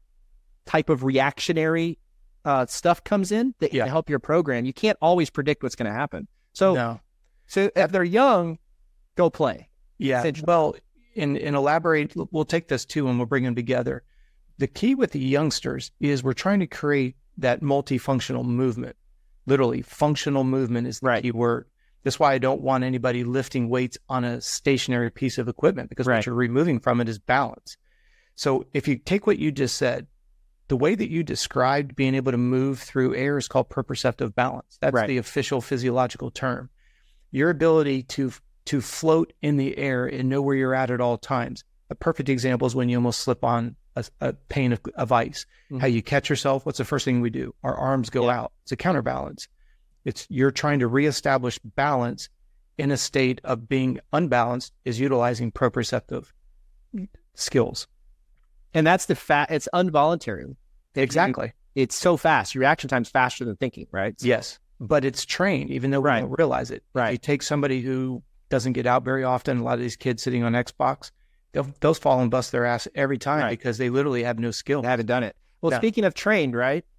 type of reactionary uh, stuff comes in that yeah. can help your program. You can't always predict what's going to happen. So, no. so if they're young, go play. Yeah. Well, and, and elaborate, we'll take this too, and we'll bring them together. The key with the youngsters is we're trying to create that multifunctional movement. Literally, functional movement is the right. key word. That's why I don't want anybody lifting weights on a stationary piece of equipment, because right. what you're removing from it is balance. So if you take what you just said, the way that you described being able to move through air is called proprioceptive balance. That's right. the official physiological term. Your ability to to float in the air and know where you're at at all times. A perfect example is when you almost slip on a, a pane of, of ice. Mm-hmm. How you catch yourself, what's the first thing we do? Our arms go yeah. out. It's a counterbalance. It's you're trying to reestablish balance in a state of being unbalanced, is utilizing proprioceptive skills. And that's the fat, it's involuntary. Exactly. It's so fast. Your reaction time's faster than thinking, right? So, yes. But it's trained, even though we right. don't realize it. Right. You take somebody who doesn't get out very often, a lot of these kids sitting on Xbox, they'll, they'll fall and bust their ass every time right. because they literally have no skill. They haven't done it. Well, no. speaking of trained, right?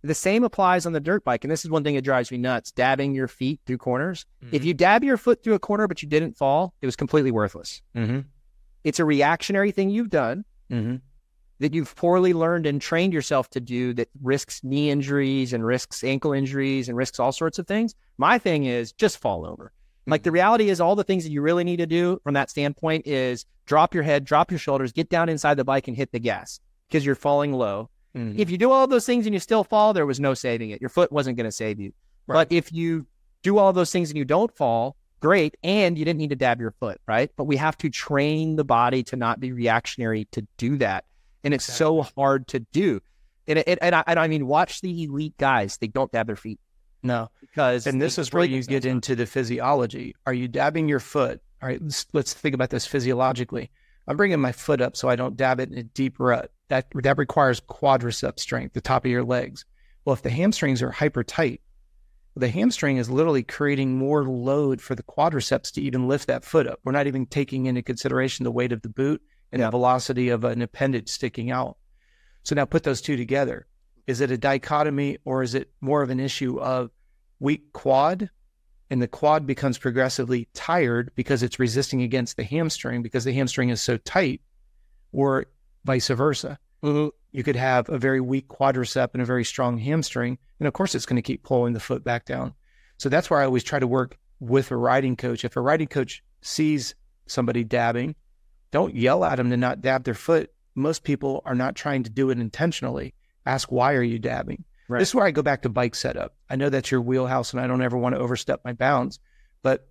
The same applies on the dirt bike. And this is one thing that drives me nuts, dabbing your feet through corners. Mm-hmm. If you dab your foot through a corner, but you didn't fall, it was completely worthless. Mm-hmm. It's a reactionary thing you've done mm-hmm. that you've poorly learned and trained yourself to do that risks knee injuries and risks ankle injuries and risks all sorts of things. My thing is just fall over. Mm-hmm. Like the reality is all the things that you really need to do from that standpoint is drop your head, drop your shoulders, get down inside the bike and hit the gas because you're falling low. Mm-hmm. If you do all those things and you still fall, there was no saving it. Your foot wasn't going to save you. Right. But if you do all those things and you don't fall, great. And you didn't need to dab your foot, right? But we have to train the body to not be reactionary to do that. And it's exactly. so hard to do. And, it, and, I, and I mean, watch the elite guys. They don't dab their feet. No. Because and this is where you get into the physiology. Are you dabbing your foot? All right, let's, let's think about this physiologically. I'm bringing my foot up so I don't dab it in a deep rut. That that requires quadricep strength, the top of your legs. Well, if the hamstrings are hyper tight, the hamstring is literally creating more load for the quadriceps to even lift that foot up. We're not even taking into consideration the weight of the boot and yeah. the velocity of an appendage sticking out. So now put those two together. Is it a dichotomy or is it more of an issue of weak quad? And the quad becomes progressively tired because it's resisting against the hamstring because the hamstring is so tight, or vice versa. Mm-hmm. You could have a very weak quadricep and a very strong hamstring. And of course, it's going to keep pulling the foot back down. So that's where I always try to work with a riding coach. If a riding coach sees somebody dabbing, don't yell at them to not dab their foot. Most people are not trying to do it intentionally. Ask, why are you dabbing? Right. This is where I go back to bike setup. I know that's your wheelhouse and I don't ever want to overstep my bounds. But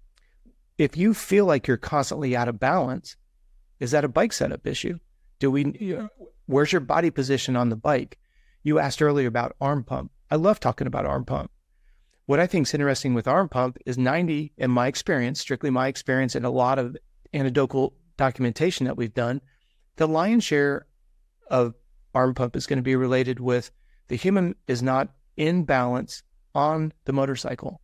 if you feel like you're constantly out of balance, is that a bike setup issue? Do we, you know, where's your body position on the bike? You asked earlier about arm pump. I love talking about arm pump. What I think is interesting with arm pump is ninety, in my experience, strictly my experience and a lot of anecdotal documentation that we've done, the lion's share of arm pump is going to be related with the human is not in balance on the motorcycle.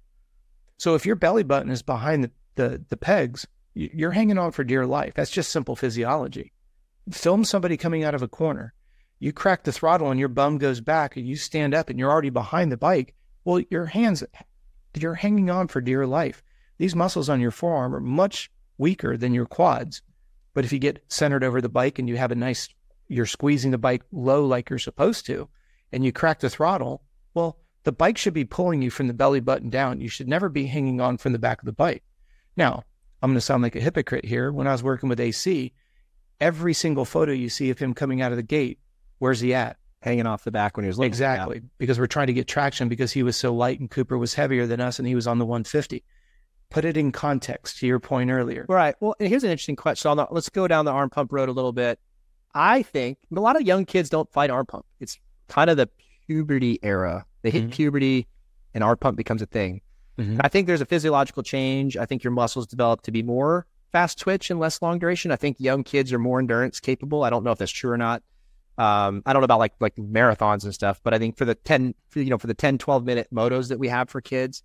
So if your belly button is behind the, the, the pegs, you're hanging on for dear life. That's just simple physiology. Film somebody coming out of a corner. You crack the throttle and your bum goes back and you stand up and you're already behind the bike. Well, your hands, you're hanging on for dear life. These muscles on your forearm are much weaker than your quads. But if you get centered over the bike and you have a nice, you're squeezing the bike low like you're supposed to, and you crack the throttle, well, the bike should be pulling you from the belly button down. You should never be hanging on from the back of the bike. Now, I'm going to sound like a hypocrite here. When I was working with A C, every single photo you see of him coming out of the gate, where's he at? Hanging off the back when he was little. Exactly. Yeah. Because we're trying to get traction because he was so light and Cooper was heavier than us and he was on the one fifty. Put it in context to your point earlier. Right. Well, and here's an interesting question. So the, let's go down the arm pump road a little bit. I think a lot of young kids don't fight arm pump. It's kind of the puberty era. They hit mm-hmm. puberty and arm pump becomes a thing. Mm-hmm. I think there's a physiological change. I think your muscles develop to be more fast twitch and less long duration. I think young kids are more endurance capable. I don't know if that's true or not. Um, I don't know about like like marathons and stuff, but I think for the ten, for, you know, for the ten, twelve minute motos that we have for kids,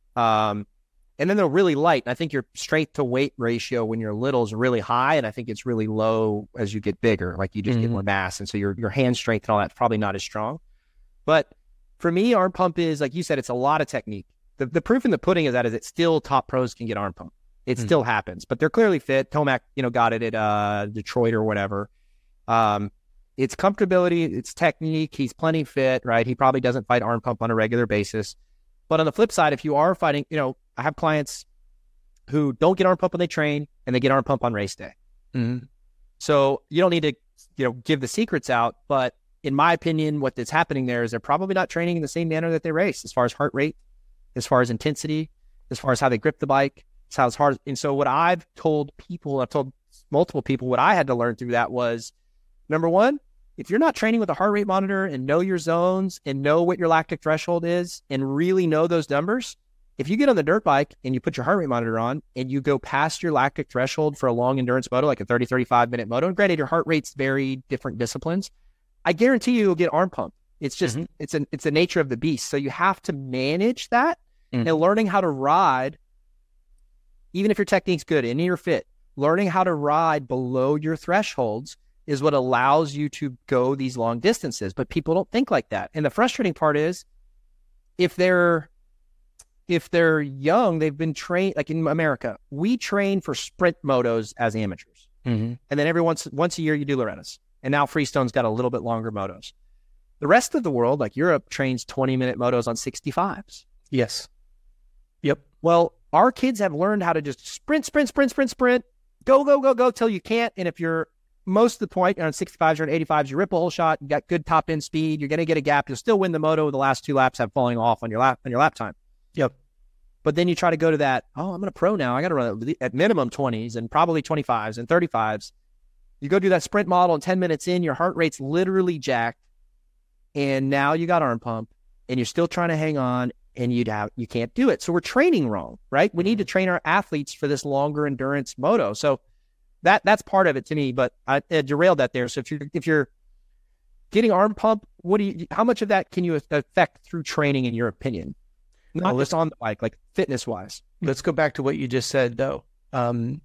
um, and then they're really light. And I think your strength to weight ratio when you're little is really high. And I think it's really low as you get bigger, like you just mm-hmm. get more mass. And so your, your hand strength and all that's probably not as strong. But for me, arm pump is, like you said, it's a lot of technique. The the proof in the pudding is that is it still top pros can get arm pump. It mm-hmm. still happens, but they're clearly fit. Tomac, you know, got it at uh, Detroit or whatever. Um, it's comfortability, it's technique. He's plenty fit, right? He probably doesn't fight arm pump on a regular basis. But on the flip side, if you are fighting, you know, I have clients who don't get arm pump when they train and they get arm pump on race day. Mm-hmm. So you don't need to, you know, give the secrets out. But in my opinion, what is happening there is they're probably not training in the same manner that they race, as far as heart rate, as far as intensity, as far as how they grip the bike. It's how it's hard. And so what I've told people, I've told multiple people, what I had to learn through that was, number one, if you're not training with a heart rate monitor and know your zones and know what your lactic threshold is and really know those numbers, if you get on the dirt bike and you put your heart rate monitor on and you go past your lactic threshold for a long endurance moto, like a thirty, thirty-five minute moto, and granted your heart rates vary different disciplines, I guarantee you you'll get arm pump. It's just, mm-hmm. it's an, it's the nature of the beast. So you have to manage that mm-hmm. and learning how to ride, even if your technique's good and you're fit, learning how to ride below your thresholds is what allows you to go these long distances. But people don't think like that. And the frustrating part is if they're if they're young, they've been trained, like in America, we train for sprint motos as amateurs. Mm-hmm. And then every once, once a year you do Loretta's. And now Freestone's got a little bit longer motos. The rest of the world, like Europe, trains twenty minute motos on sixty-fives. Yes. Yep. Well, our kids have learned how to just sprint, sprint, sprint, sprint, sprint, go, go, go, go till you can't. And if you're most of the point you're on sixty-fives or on eighty-fives, you rip a whole shot, you got good top end speed, you're going to get a gap, you'll still win the moto. The last two laps have falling off on your lap on your lap time. Yep. But then you try to go to that, oh, I'm going to pro now. I got to run at minimum twenties and probably twenty-fives and thirty-fives. You go do that sprint model and ten minutes in, your heart rate's literally jacked. And now you got arm pump and you're still trying to hang on and you'd have, you can't do it. So we're training wrong, right? We need to train our athletes for this longer endurance moto. So that that's part of it to me, but I, I derailed that there. So if you're, if you're getting arm pump, what do you, how much of that can you affect through training in your opinion? Not just on the bike, like fitness wise. Let's go back to what you just said though. Um,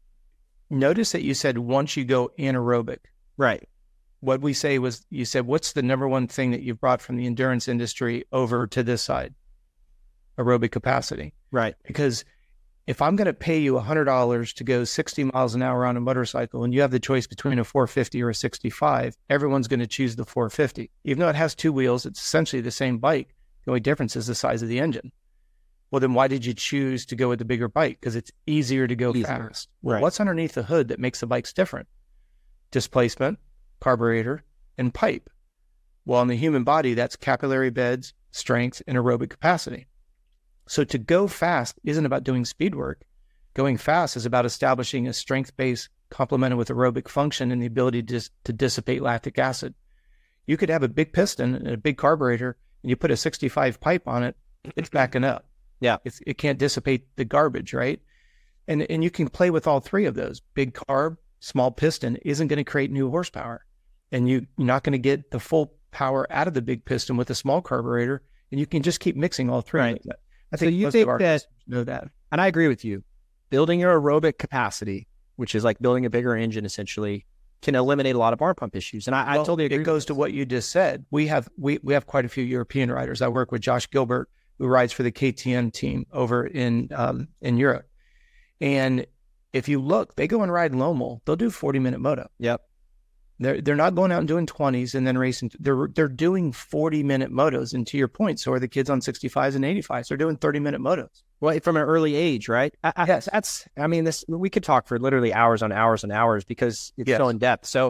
notice that you said once you go anaerobic. Right. What we say was, you said, what's the number one thing that you've brought from the endurance industry over to this side? Aerobic capacity. Right. Because if I'm going to pay you one hundred dollars to go sixty miles an hour on a motorcycle and you have the choice between a four fifty or a sixty-five, everyone's going to choose the four fifty. Even though it has two wheels, it's essentially the same bike. The only difference is the size of the engine. Well, then why did you choose to go with the bigger bike? Because it's easier to go Easier. fast. Well, Right. what's underneath the hood that makes the bikes different? Displacement, carburetor, and pipe. Well, in the human body, that's capillary beds, strength, and aerobic capacity. So to go fast isn't about doing speed work. Going fast is about establishing a strength base complemented with aerobic function and the ability to, dis- to dissipate lactic acid. You could have a big piston and a big carburetor, and you put a sixty-five pipe on it, it's backing up. Yeah. It's, it can't dissipate the garbage, right? And, and you can play with all three of those. Big carb, small piston isn't going to create new horsepower. And you, you're not going to get the full power out of the big piston with a small carburetor, and you can just keep mixing all three. Right. I think So you most think of our that- customers know that. And I agree with you. Building your aerobic capacity, which is like building a bigger engine essentially, can eliminate a lot of arm pump issues. And I, I Well, totally agree. It goes to what you just said. We have we we have quite a few European riders. I work with Josh Gilbert, who rides for the K T M team over in um, in Europe. And if you look, they go and ride Lommel. They'll do forty minute moto. Yep. They're they're not going out and doing twenties and then racing. They're they're doing forty minute motos. And to your point, so are the kids on sixty-fives and eighty-fives. They're doing thirty minute motos. Well, from an early age, right? I, I, Yes. That's, I mean, this, we could talk for literally hours on hours and hours because it's Yes. so in depth. So,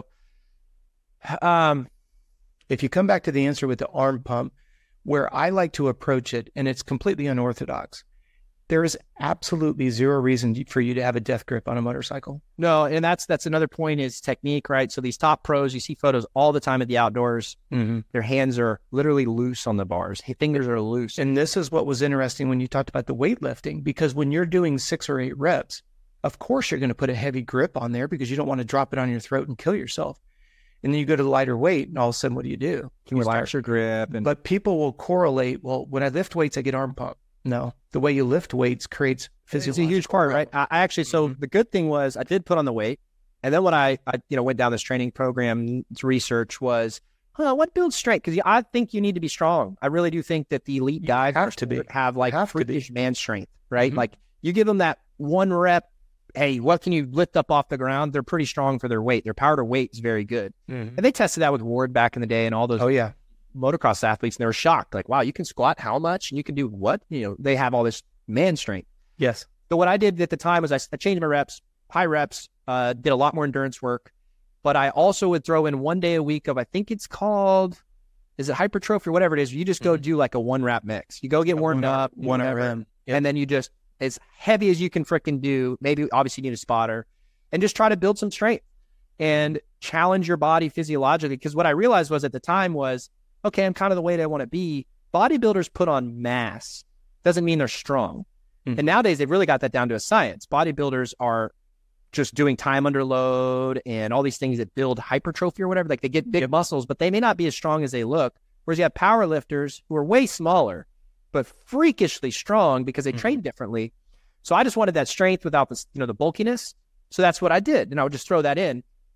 um, If you come back to the answer with the arm pump, where I like to approach it, and it's completely unorthodox, there is absolutely zero reason for you to have a death grip on a motorcycle. no, and that's, that's another point is technique, right? So these top pros, you see photos all the time at the outdoors. Mm-hmm. Their hands are literally loose on the bars. Fingers are loose. And this is what was interesting when you talked about the weightlifting, because when you're doing six or eight reps, of course you're going to put a heavy grip on there because you don't want to drop it on your throat and kill yourself. And then you go to the lighter weight, and all of a sudden, what do you do? You can relax your grip. And But people will correlate, well, when I lift weights, I get arm pump. No, the way you lift weights creates it's physiological. a huge part, right? I, I actually, so Mhm. the good thing was I did put on the weight. And then when I, I, you know, went down this training program to research was, huh, what builds strength? Because I think you need to be strong. I really do think that the elite You guys have to be. have like Have to be. freakish man strength, right? Mhm. Like you give them that one rep. Hey, what can you lift up off the ground? They're pretty strong for their weight. Their power to weight is very good. Mhm. And they tested that with Ward back in the day and all those Oh, yeah. motocross athletes. And they were shocked. Like, wow, you can squat how much? And you can do what? You know, they have all this man strength. Yes. So what I did at the time was I, I changed my reps, high reps, uh, did a lot more endurance work, but I also would throw in one day a week of, I think it's called, is it hypertrophy or whatever it is? You just go Mhm. do like a one rep mix. You go get warmed One R- up, one whatever, R M. Yep. and then you just, as heavy as you can frickin' do, maybe obviously you need a spotter, and just try to build some strength and challenge your body physiologically. Because what I realized was at the time was, okay, I'm kind of the weight I want to be. Bodybuilders put on mass. Doesn't mean they're strong. Mhm. And nowadays they've really got that down to a science. Bodybuilders are just doing time under load and all these things that build hypertrophy or whatever. Like they get big Yep. muscles, but they may not be as strong as they look. Whereas you have power lifters who are way smaller, but freakishly strong because they Mhm. train differently. So I just wanted that strength without the, you know, the bulkiness. So that's what I did. And I would just throw that in.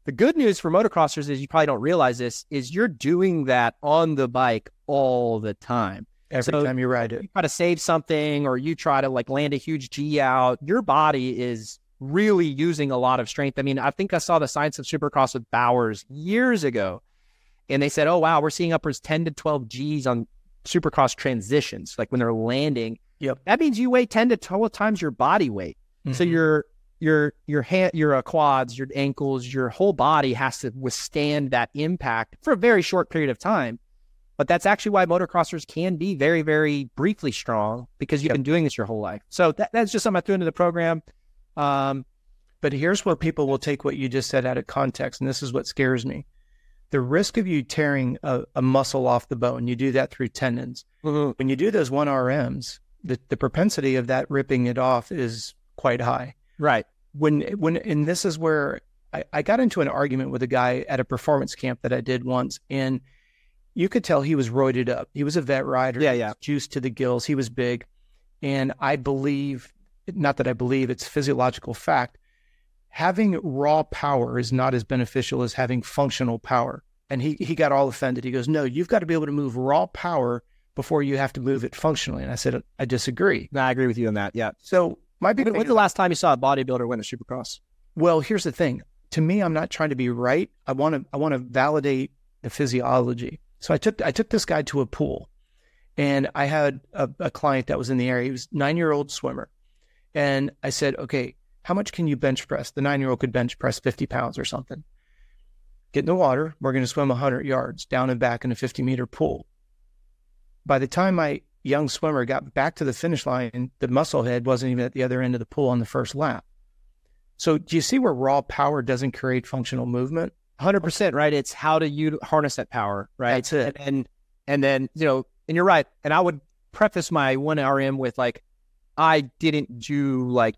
The good news for motocrossers is you probably don't realize this is you're doing that on the bike all the time. Every so time you ride it. You try to save something or you try to like land a huge G out, your body is really using a lot of strength. I mean, I think I saw the Science of Supercross with Bowers years ago, and they said, oh, wow, we're seeing upwards ten to twelve Gs on Supercross transitions, like when they're landing. Yep. That means you weigh ten to twelve times your body weight. Mm-hmm. So your your your hand, your uh, quads, your ankles, your whole body has to withstand that impact for a very short period of time. But that's actually why motocrossers can be very, very briefly strong, because you've yep. been doing this your whole life. So that, that's just something I threw into the program. Um, but here's where people will take what you just said out of context, and this is what scares me. The risk of you tearing a, a muscle off the bone, you do that through tendons. Mm-hmm. When you do those one R Ms, the, the propensity of that ripping it off is quite high. Right. When, when, and this is where I, I got into an argument with a guy at a performance camp that I did once, and you could tell he was roided up. He was a vet rider. Yeah, yeah. Juiced to the gills. He was big. And I believe, not that I believe, it's physiological fact, having raw power is not as beneficial as having functional power. And he, he got all offended. He goes, no, you've got to be able to move raw power before you have to move it functionally. And I said, I disagree. No, I agree with you on that. Yeah. So my big when, when's the last time you saw a bodybuilder win a Supercross? Well, here's the thing. To me, I'm not trying to be right. I want to I want to validate the physiology. So I took I took this guy to a pool, and I had a, a client that was in the area. He was a nine-year-old swimmer. And I said, okay, how much can you bench press? The nine-year-old could bench press fifty pounds or something. Get in the water. We're going to swim one hundred yards down and back in a fifty-meter pool. By the time my young swimmer got back to the finish line, the muscle head wasn't even at the other end of the pool on the first lap. So do you see where raw power doesn't create functional movement? one hundred percent, right? It's how do you harness that power, right? That's it. And, and and then, you know, and you're right. And I would preface my one R M with like, I didn't do like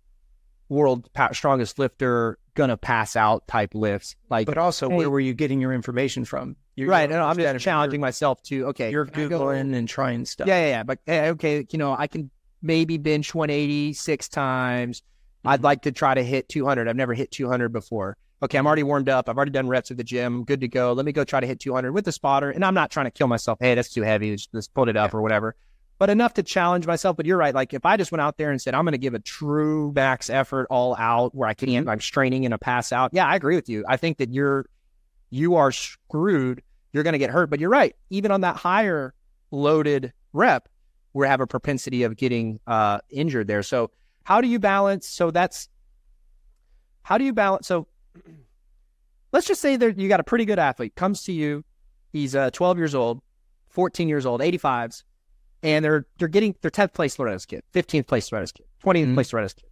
world power, strongest lifter, gonna pass out type lifts. Like, but also, hey, where were you getting your information from? You're, right. And I'm just challenging myself to, okay. You're Googling and trying stuff. Yeah, yeah, yeah. But hey, okay, you know, I can maybe bench one eighty six times. Mm-hmm. I'd like to try to hit two hundred. I've never hit two hundred before. Okay, I'm already warmed up. I've already done reps at the gym. Good to go. Let me go try to hit two hundred with the spotter. And I'm not trying to kill myself. Hey, that's too heavy. Just, just put it up yeah. or whatever. But enough to challenge myself. But you're right. Like if I just went out there and said, I'm going to give a true max effort all out where I can't, I'm straining in a pass out. Yeah, I agree with you. I think that you're, you are screwed. You're going to get hurt. But you're right. Even on that higher loaded rep, we have a propensity of getting uh, injured there. So how do you balance? So that's, how do you balance? So let's just say that you got a pretty good athlete, comes to you. He's uh, twelve years old, fourteen years old, eighty-fives, and they're they're getting their tenth place Loretta's kid, fifteenth place Loretta's kid, twentieth mm-hmm. place Loretta's kid.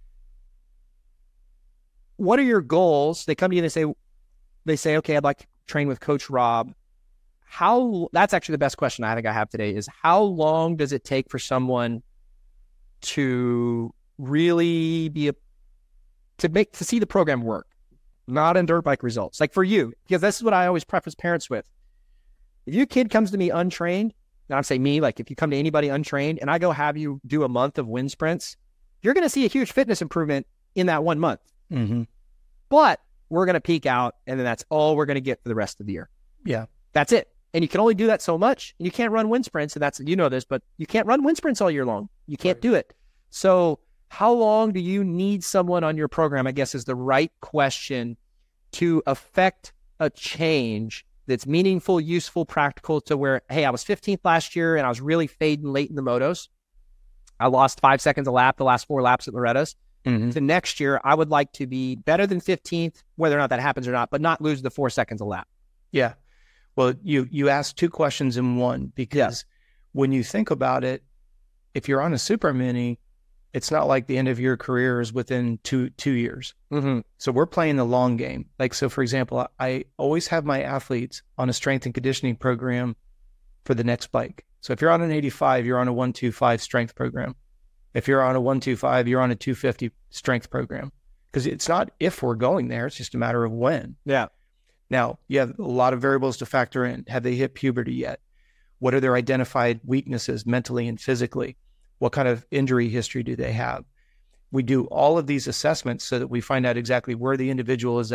What are your goals? They come to you and they say, they say, okay, I'd like to train with Coach Rob. How? That's actually the best question I think I have today is how long does it take for someone to really be a, to make to see the program work? Not in dirt bike results. Like for you, because this is what I always preface parents with. If your kid comes to me untrained, and I'm saying me, like if you come to anybody untrained and I go have you do a month of wind sprints, you're going to see a huge fitness improvement in that one month. Mm-hmm. But we're going to peak out and then that's all we're going to get for the rest of the year. Yeah. That's it. And you can only do that so much. And you can't run wind sprints. And that's, you know this, but you can't run wind sprints all year long. You can't right. do it. So how long do you need someone on your program, I guess is the right question, to affect a change that's meaningful, useful, practical to where, hey, I was fifteenth last year and I was really fading late in the motos. I lost five seconds a lap the last four laps at Loretta's. Mm-hmm. So next year, I would like to be better than fifteenth, whether or not that happens or not, but not lose the four seconds a lap. Yeah. Well, you, you asked two questions in one because yeah. when you think about it, if you're on a super mini, it's not like the end of your career is within two two years. Mm-hmm. So we're playing the long game. Like, so for example, I always have my athletes on a strength and conditioning program for the next bike. So if you're on an eighty-five, you're on a one twenty-five strength program. If you're on a one twenty-five, you're on a two fifty strength program. Because it's not if we're going there, it's just a matter of when. Yeah. Now, you have a lot of variables to factor in. Have they hit puberty yet? What are their identified weaknesses mentally and physically? What kind of injury history do they have? We do all of these assessments so that we find out exactly where the individual is at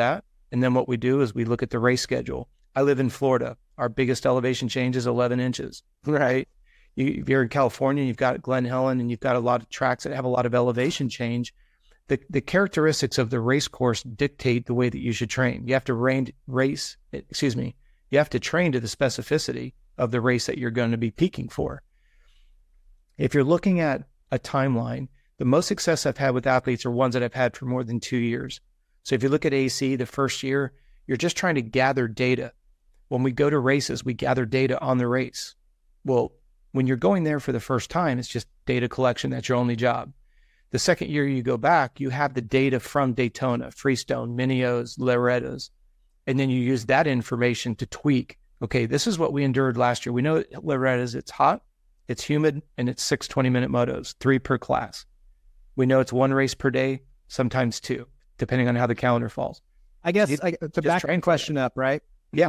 And then what we do is we look at the race schedule. I live in Florida. Our biggest elevation change is eleven inches, right? You, if you're in California, you've got Glen Helen, and you've got a lot of tracks that have a lot of elevation change. The, the characteristics of the race course dictate the way that you should train. You have to rain, race, excuse me, you have to train to the specificity of the race that you're going to be peaking for. If you're looking at a timeline, the most success I've had with athletes are ones that I've had for more than two years. So if you look at A C, the first year, you're just trying to gather data. When we go to races, we gather data on the race. Well, when you're going there for the first time, it's just data collection. That's your only job. The second year you go back, you have the data from Daytona, Freestone, Minios, Loretta's, and then you use that information to tweak. Okay, this is what we endured last year. We know at Loretta's, it's hot, it's humid, and it's six twenty-minute motos, three per class. We know it's one race per day, sometimes two, depending on how the calendar falls. I guess so I, to back the question up, right? Yeah.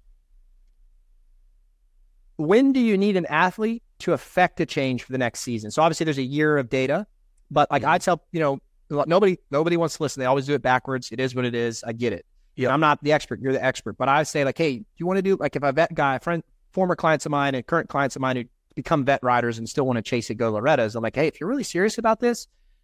When do you need an athlete to affect a change for the next season? So obviously there's a year of data, but like mm-hmm. I tell, you know, nobody nobody wants to listen. They always do it backwards. It is what it is. I get it. Yeah. I'm not the expert. You're the expert. But I say like, hey, do you want to do, like if a vet guy, a friend, former clients of mine and current clients of mine who become vet riders and still want to chase it, go Loretta's, I'm like, hey, if you're really serious about this,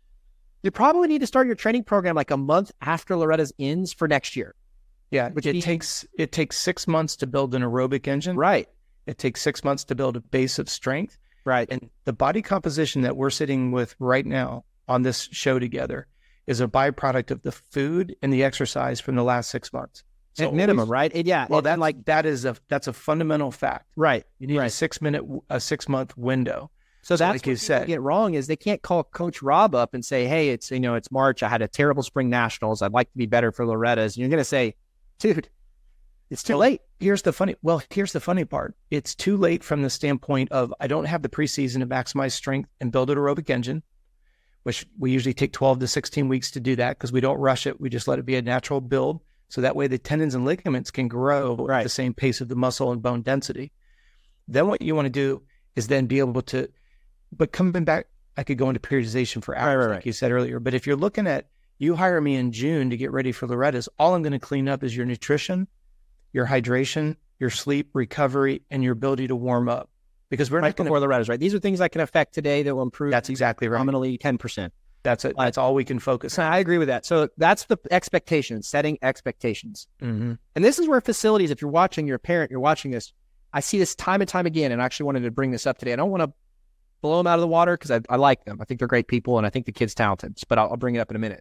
you probably need to start your training program like a month after Loretta's ends for next year. Yeah. Which it means, takes it takes six months to build an aerobic engine. Right. It takes six months to build a base of strength. Right. And the body composition that we're sitting with right now on this show together is a byproduct of the food and the exercise from the last six months. So At minimum, right? And yeah. Well, that like that is a that's a fundamental fact. Right. You need right. a six minute, a six month window. So, so that's like what you said. Get wrong is they can't call Coach Rob up and say, hey, it's, you know, it's March. I had a terrible spring nationals. I'd like to be better for Loretta's. And you're going to say, dude, it's too well, late. Here's the funny, well, here's the funny part. It's too late from the standpoint of I don't have the preseason to maximize strength and build an aerobic engine, which we usually take twelve to sixteen weeks to do that because we don't rush it. We just let it be a natural build. So that way the tendons and ligaments can grow right. at the same pace of the muscle and bone density. Then what you want to do is then be able to, but coming back, I could go into periodization for hours, right, right, like right. you said earlier. But if you're looking at, you hire me in June to get ready for Loretta's, all I'm going to clean up is your nutrition, your hydration, your sleep, recovery, and your ability to warm up. Because we're right not going before Loretta's, right? These are things I can affect today that will improve. That's exactly right. Nominally ten percent. That's it. That's all we can focus on. I agree with that. So that's the expectation, setting expectations. Mm-hmm. And this is where facilities, if you're watching, you're a parent, you're watching this, I see this time and time again, and I actually wanted to bring this up today. I don't want to blow them out of the water because I, I like them. I think they're great people, and I think the kid's talented, but I'll, I'll bring it up in a minute.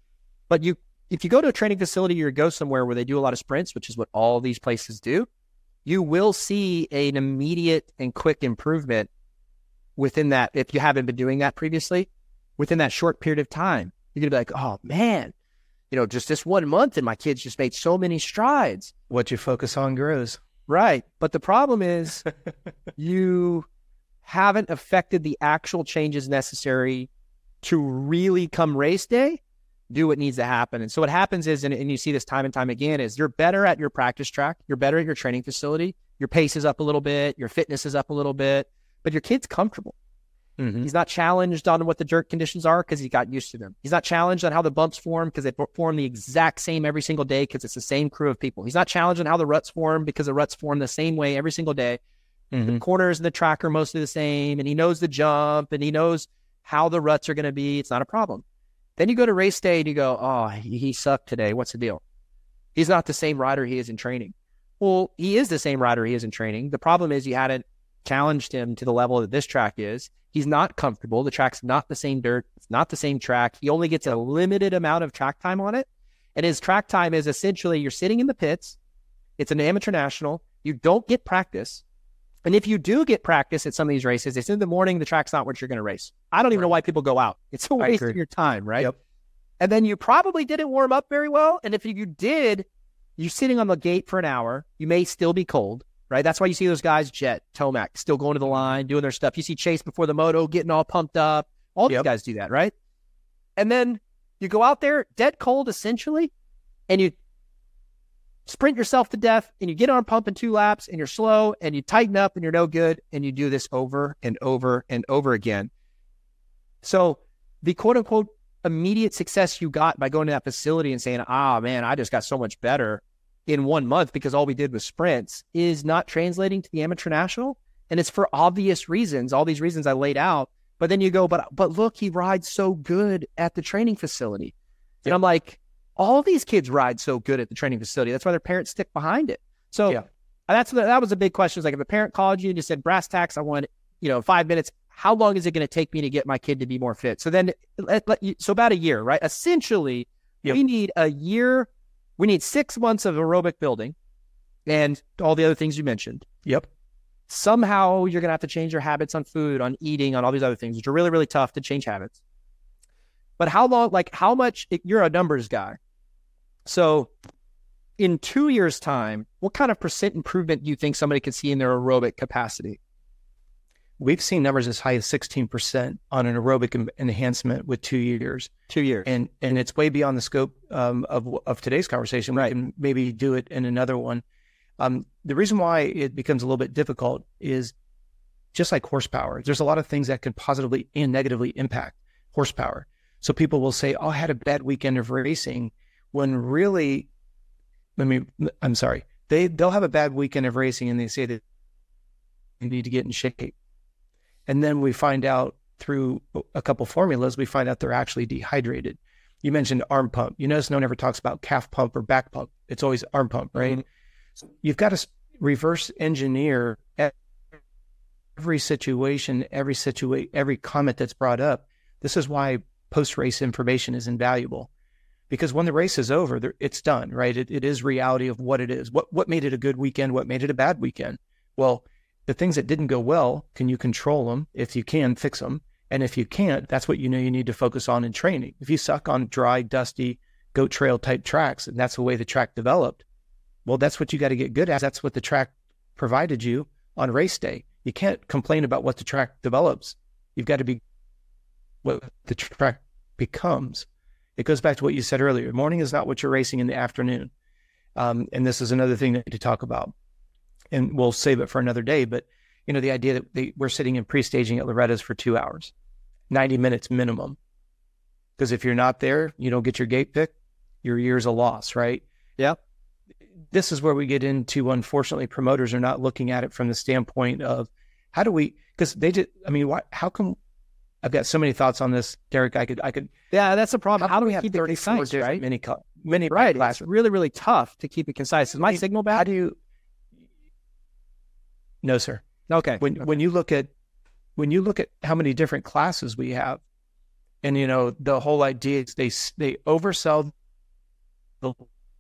But you, if you go to a training facility or go somewhere where they do a lot of sprints, which is what all these places do, you will see an immediate and quick improvement within that. If you haven't been doing that previously, within that short period of time, you're going to be like, oh man, you know, just this one month and my kids just made so many strides. What you focus on grows. Right. But the problem is you haven't affected the actual changes necessary to really come race day, do what needs to happen. And so what happens is, and, and you see this time and time again, is you're better at your practice track. You're better at your training facility. Your pace is up a little bit. Your fitness is up a little bit, but your kid's comfortable. Mm-hmm. He's not challenged on what the dirt conditions are because he got used to them. He's not challenged on how the bumps form because they form the exact same every single day because it's the same crew of people. He's not challenged on how the ruts form because the ruts form the same way every single day. Mm-hmm. The corners and the track are mostly the same, and he knows the jump, and he knows how the ruts are going to be. It's not a problem. Then you go to race day and you go, oh, he, he sucked today. What's the deal? He's not the same rider he is in training. Well, he is the same rider he is in training. The problem is you hadn't challenged him to the level that this track is. He's not comfortable. The track's not the same dirt. It's not the same track. He only gets a limited amount of track time on it. And his track time is essentially you're sitting in the pits. It's an amateur national. You don't get practice. And if you do get practice at some of these races, it's in the morning. The track's not what you're going to race. I don't even right. know why people go out. It's a waste of your time, right? Yep. And then you probably didn't warm up very well. And if you did, you're sitting on the gate for an hour. You may still be cold. Right? That's why you see those guys, Jet, Tomac, still going to the line, doing their stuff. You see Chase before the moto, getting all pumped up. All yep. these guys do that, right? And then you go out there dead cold, essentially, and you sprint yourself to death, and you get on pump in two laps, and you're slow, and you tighten up, and you're no good, and you do this over and over and over again. So the quote-unquote immediate success you got by going to that facility and saying, ah, man, I just got so much better in one month because all we did was sprints, is not translating to the amateur national. And it's for obvious reasons, all these reasons I laid out. But then you go, but but look, he rides so good at the training facility. And I'm like, all these kids ride so good at the training facility. That's why their parents stick behind it. So yeah. that's that was a big question. It's like, if a parent called you and you said, brass tacks, I want, you know, five minutes. How long is it going to take me to get my kid to be more fit? So then, let, let you, so about a year, right? Essentially, yep. we need a year. We need six months of aerobic building and all the other things you mentioned. Yep. Somehow you're going to have to change your habits on food, on eating, on all these other things, which are really, really tough to change habits. But how long, like how much, you're a numbers guy. So in two years' time, what kind of percent improvement do you think somebody could see in their aerobic capacity? We've seen numbers as high as sixteen percent on an aerobic en- enhancement with two years. Two years. And and it's way beyond the scope um, of of today's conversation. Right. We can maybe do it in another one. Um, the reason why it becomes a little bit difficult is just like horsepower. There's a lot of things that can positively and negatively impact horsepower. So people will say, oh, I had a bad weekend of racing, when really, let me, I'm sorry, they, they'll have a bad weekend of racing and they say that they need to get in shape. And then we find out through a couple formulas, we find out they're actually dehydrated. You mentioned arm pump. You notice no one ever talks about calf pump or back pump. It's always arm pump, right? Mm-hmm. So you've got to reverse engineer every situation, every situation, every comment that's brought up. This is why post-race information is invaluable, because when the race is over, it's done, right? It, it is reality of what it is. What what made it a good weekend? What made it a bad weekend? Well, the things that didn't go well, can you control them? If you can, fix them. And if you can't, that's what you know you need to focus on in training. If you suck on dry, dusty, goat trail type tracks, and that's the way the track developed, well, that's what you got to get good at. That's what the track provided you on race day. You can't complain about what the track develops. You've got to be what the track becomes. It goes back to what you said earlier. Morning is not what you're racing in the afternoon. Um, and this is another thing to talk about. And we'll save it for another day. But, you know, the idea that they, we're sitting in pre-staging at Loretta's for two hours, ninety minutes minimum. Because if you're not there, you don't get your gate pick, your year's a loss, right? Yeah. This is where we get into, unfortunately, promoters are not looking at it from the standpoint of how do we, because they did, I mean, why, how come, I've got so many thoughts on this, Derek, I could, I could. Yeah, that's the problem. How, how do we have keep it concise, right? Many, many right. It's really, really tough to keep it concise. Is my I mean, signal bad? How do you, no, sir. Okay. When, okay. when you look at, when you look at how many different classes we have, and, you know, the whole idea is they, they oversell the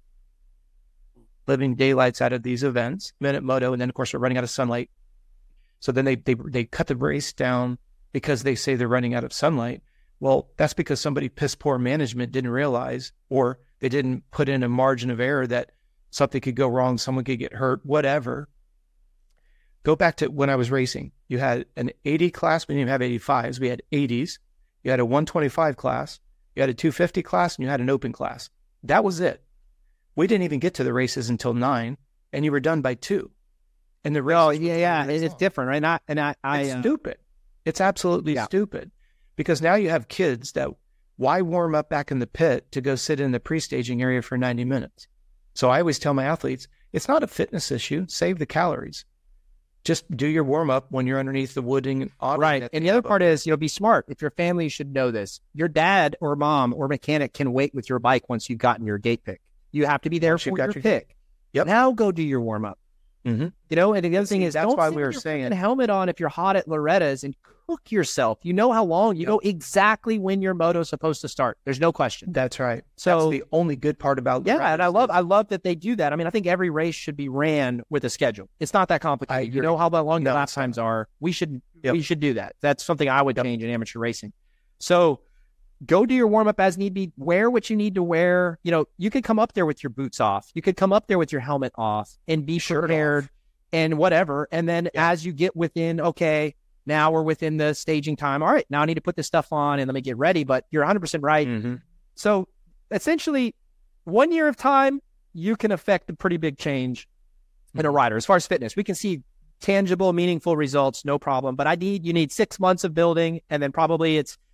living daylights out of these events, Minute Moto, and then of course they're running out of sunlight. So then they, they, they cut the race down because they say they're running out of sunlight. Well, that's because somebody piss poor management didn't realize, or they didn't put in a margin of error that something could go wrong, someone could get hurt, whatever. Go back to when I was racing. You had an eighty class, we didn't even have eighty-fives, we had eighties. You had a one twenty-five class, you had a two fifty class, and you had an open class. That was it. We didn't even get to the races until nine, and you were done by two. And the race, oh yeah, yeah, it's different, right? Not, and I, I it's uh, stupid. It's absolutely yeah. stupid, because now you have kids that, why warm up back in the pit to go sit in the pre-staging area for ninety minutes? So I always tell my athletes, it's not a fitness issue. Save the calories. Just do your warm up when you're underneath the wooding. Right. And the other part is, you know, be smart. If your family, you should know this. Your dad or mom or mechanic can wait with your bike once you've gotten your gate pick. You have to be there once for your, your pick. Yep. Now go do your warm up. Mm-hmm. You know, and the other thing See, is, that's don't why sit we were with your saying helmet on if you're hot at Loretta's and cook yourself. You know how long, you yep. know exactly when your moto is supposed to start. There's no question. That's right. So that's the only good part about yeah, Loretta's. and I love I love that they do that. I mean, I think every race should be ran with a schedule. It's not that complicated. You know how long no, the lap times are. We should yep. we should do that. That's something I would yep. change in amateur racing. So go do your warm up as need be. Wear what you need to wear. You know, you could come up there with your boots off. You could come up there with your helmet off and be Shirt prepared off. And whatever. And then yeah. as you get within, okay, now we're within the staging time. All right, now I need to put this stuff on and let me get ready. But you're one hundred percent right. Mm-hmm. So essentially, one year of time, you can affect a pretty big change in a rider. As far as fitness, we can see tangible, meaningful results, no problem. But I need, you need six months of building, and then probably it's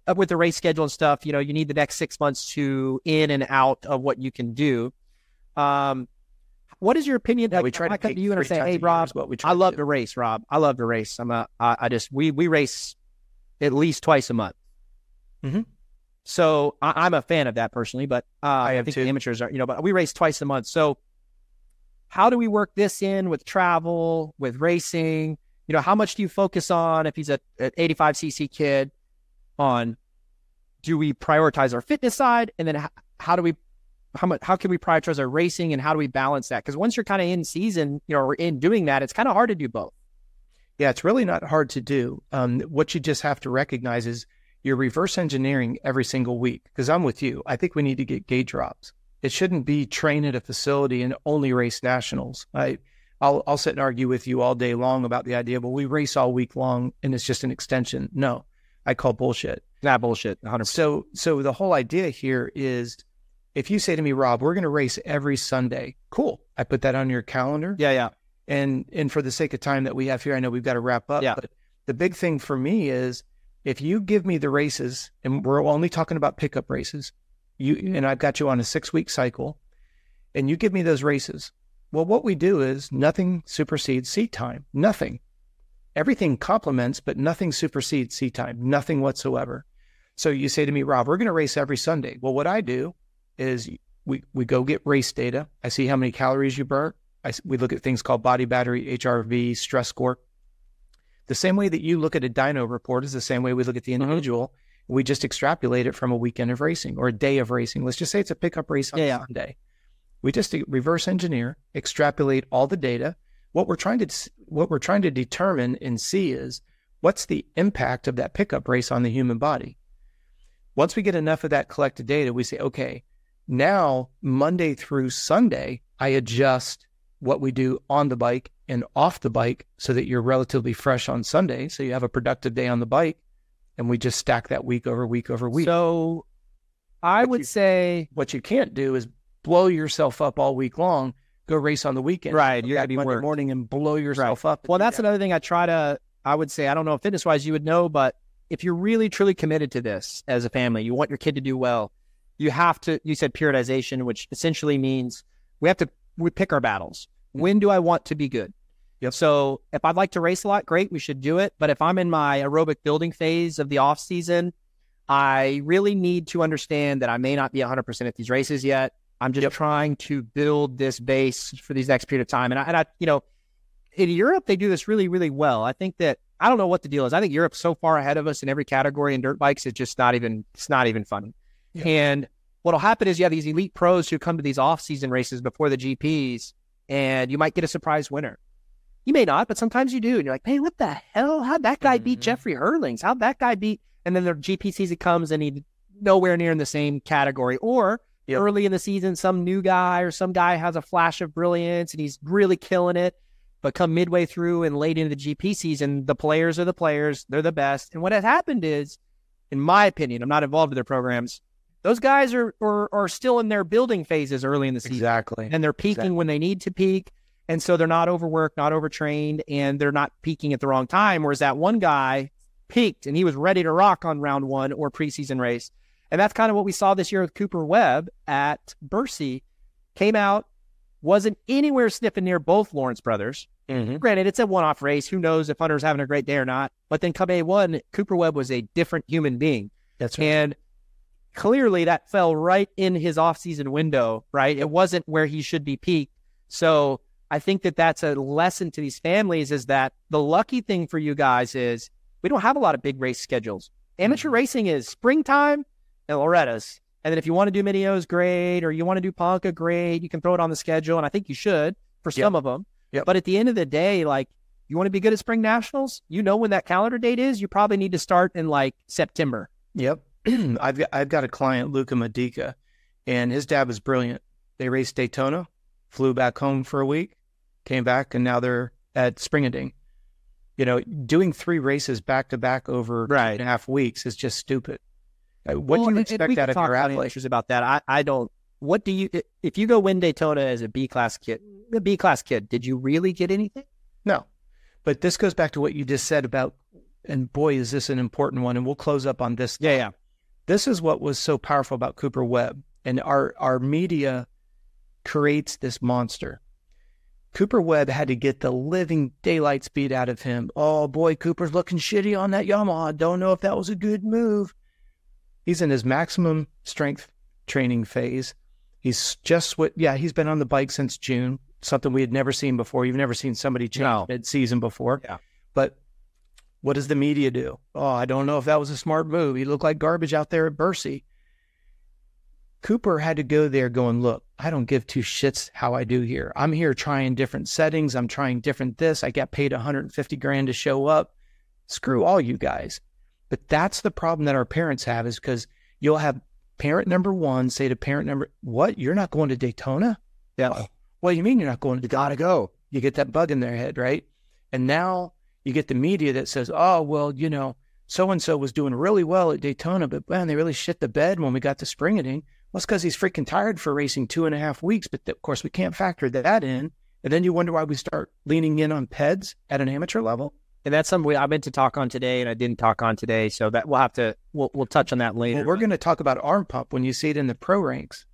with the race schedule and stuff, you know, you need the next six months to in and out of what you can do. Um, what is your opinion? Yeah, we try to come to you and say, hey, Rob, what we try I love to, to race, Rob. I love to race. I'm a, I, I just, we, we race at least twice a month. Mm-hmm. So I, I'm a fan of that personally, but uh, I, I think too. the amateurs are, you know, but we race twice a month. So how do we work this in with travel, with racing? You know, how much do you focus on if he's a, an eighty-five c c kid on, do we prioritize our fitness side? And then how, how do we, how much, how can we prioritize our racing and how do we balance that? Because once you're kind of in season, you know, or in doing that, it's kind of hard to do both. Yeah, it's really not hard to do. Um, what you just have to recognize is you're reverse engineering every single week. Because I'm with you. I think we need to get gate drops. It shouldn't be train at a facility and only race nationals. I, I'll, I'll sit and argue with you all day long about the idea, but we race all week long and it's just an extension. No, I call bullshit. Nah, bullshit. one hundred percent. So, so the whole idea here is if you say to me, Rob, we're going to race every Sunday. Cool. I put that on your calendar. Yeah, yeah. And, and for the sake of time that we have here, I know we've got to wrap up. Yeah. But the big thing for me is if you give me the races, and we're only talking about pickup races, you and I've got you on a six week cycle, and you give me those races. Well, what we do is nothing supersedes seat time. Nothing. Everything complements, but nothing supersedes seat time. Nothing whatsoever. So you say to me, Rob, we're going to race every Sunday. Well, what I do is we, we go get race data. I see how many calories you burnt. I, we look at things called body battery, H R V, stress score. The same way that you look at a dyno report is the same way we look at the individual. Mm-hmm. We just extrapolate it from a weekend of racing or a day of racing. Let's just say it's a pickup race on yeah, Sunday. We just reverse engineer, extrapolate all the data. What we're trying to what we're trying to determine and see is what's the impact of that pickup race on the human body. Once we get enough of that collected data, we say, okay, now Monday through Sunday, I adjust what we do on the bike and off the bike so that you're relatively fresh on Sunday. So you have a productive day on the bike, and we just stack that week over week over week. So I what would you, say what you can't do is blow yourself up all week long, go race on the weekend. Right. You got to be Monday worked. morning and blow yourself right. up. Well, that's another thing I try to, I would say, I don't know if fitness wise you would know, but if you're really truly committed to this as a family, you want your kid to do well, you have to, you said periodization, which essentially means we have to, we pick our battles. When do I want to be good? Yep. So if I'd like to race a lot, great, we should do it. But if I'm in my aerobic building phase of the off season, I really need to understand that I may not be one hundred percent at these races yet. I'm just yep. trying to build this base for these next period of time. And I, and I, you know, in Europe, they do this really, really well. I think that, I don't know what the deal is. I think Europe's so far ahead of us in every category in dirt bikes. It's just not even, it's not even funny. Yep. And what'll happen is you have these elite pros who come to these off-season races before the G Ps, and you might get a surprise winner. You may not, but sometimes you do. And you're like, hey, what the hell? How'd that guy mm-hmm. beat Jeffrey Hurlings? How'd that guy beat? And then the G P season comes and he's nowhere near in the same category. Or yep. early in the season, some new guy or some guy has a flash of brilliance and he's really killing it. But come midway through and late into the G P season, the players are the players. They're the best. And what has happened is, in my opinion, I'm not involved in their programs, those guys are, are, are still in their building phases early in the season. Exactly. And they're peaking exactly. when they need to peak. And so they're not overworked, not overtrained, and they're not peaking at the wrong time. Whereas that one guy peaked and he was ready to rock on round one or preseason race. And that's kind of what we saw this year with Cooper Webb at Bercy. Came out, wasn't anywhere sniffing near both Lawrence brothers. Mm-hmm. Granted, it's a one-off race. Who knows if Hunter's having a great day or not. But then come A one, Cooper Webb was a different human being. That's right. And clearly that fell right in his off-season window, right? It wasn't where he should be peaked. So I think that that's a lesson to these families is that the lucky thing for you guys is we don't have a lot of big race schedules. Amateur mm-hmm. racing is springtime and Loretta's. And then if you want to do Mini-O's, great. Or you want to do Ponca, great. You can throw it on the schedule. And I think you should for some yep. of them. Yep. But at the end of the day, like, you want to be good at spring nationals? You know when that calendar date is? You probably need to start in like September. Yep. I've got, I've got a client, Luca Medica, and his dad was brilliant. They raced Daytona, flew back home for a week, came back, and now they're at Springading. You know, doing three races back to back over right. two and a half weeks is just stupid. What well, do you expect out of your athlete? About that, I, I don't. What do you? If you go win Daytona as a B class kid, a B class kid, did you really get anything? No, but this goes back to what you just said about and boy, is this an important one. And we'll close up on this. Yeah, yeah. This is what was so powerful about Cooper Webb. And our, our media creates this monster. Cooper Webb had to get the living daylights beat out of him. Oh boy, Cooper's looking shitty on that Yamaha. Don't know if that was a good move. He's in his maximum strength training phase. He's just what, yeah, he's been on the bike since June, something we had never seen before. You've never seen somebody change No. mid-season before. Yeah. But what does the media do? Oh, I don't know if that was a smart move. He looked like garbage out there at Bercy. Cooper had to go there going, look, I don't give two shits how I do here. I'm here trying different settings. I'm trying different this. I got paid one hundred fifty grand to show up. Screw all you guys. But that's the problem that our parents have, is because you'll have parent number one say to parent number, what? You're not going to Daytona? Yeah. What do you mean you're not going to? You gotta go. You get that bug in their head, right? And now you get the media that says, oh, well, you know, so-and-so was doing really well at Daytona, but man, they really shit the bed when we got to Springeting. Well, it's because he's freaking tired for racing two and a half weeks. But th- of course, we can't factor that in. And then you wonder why we start leaning in on P E Ds at an amateur level. And that's something we, I meant to talk on today, and I didn't talk on today. So that we'll have to, we'll, we'll touch on that later. Well, we're going to talk about arm pump when you see it in the pro ranks.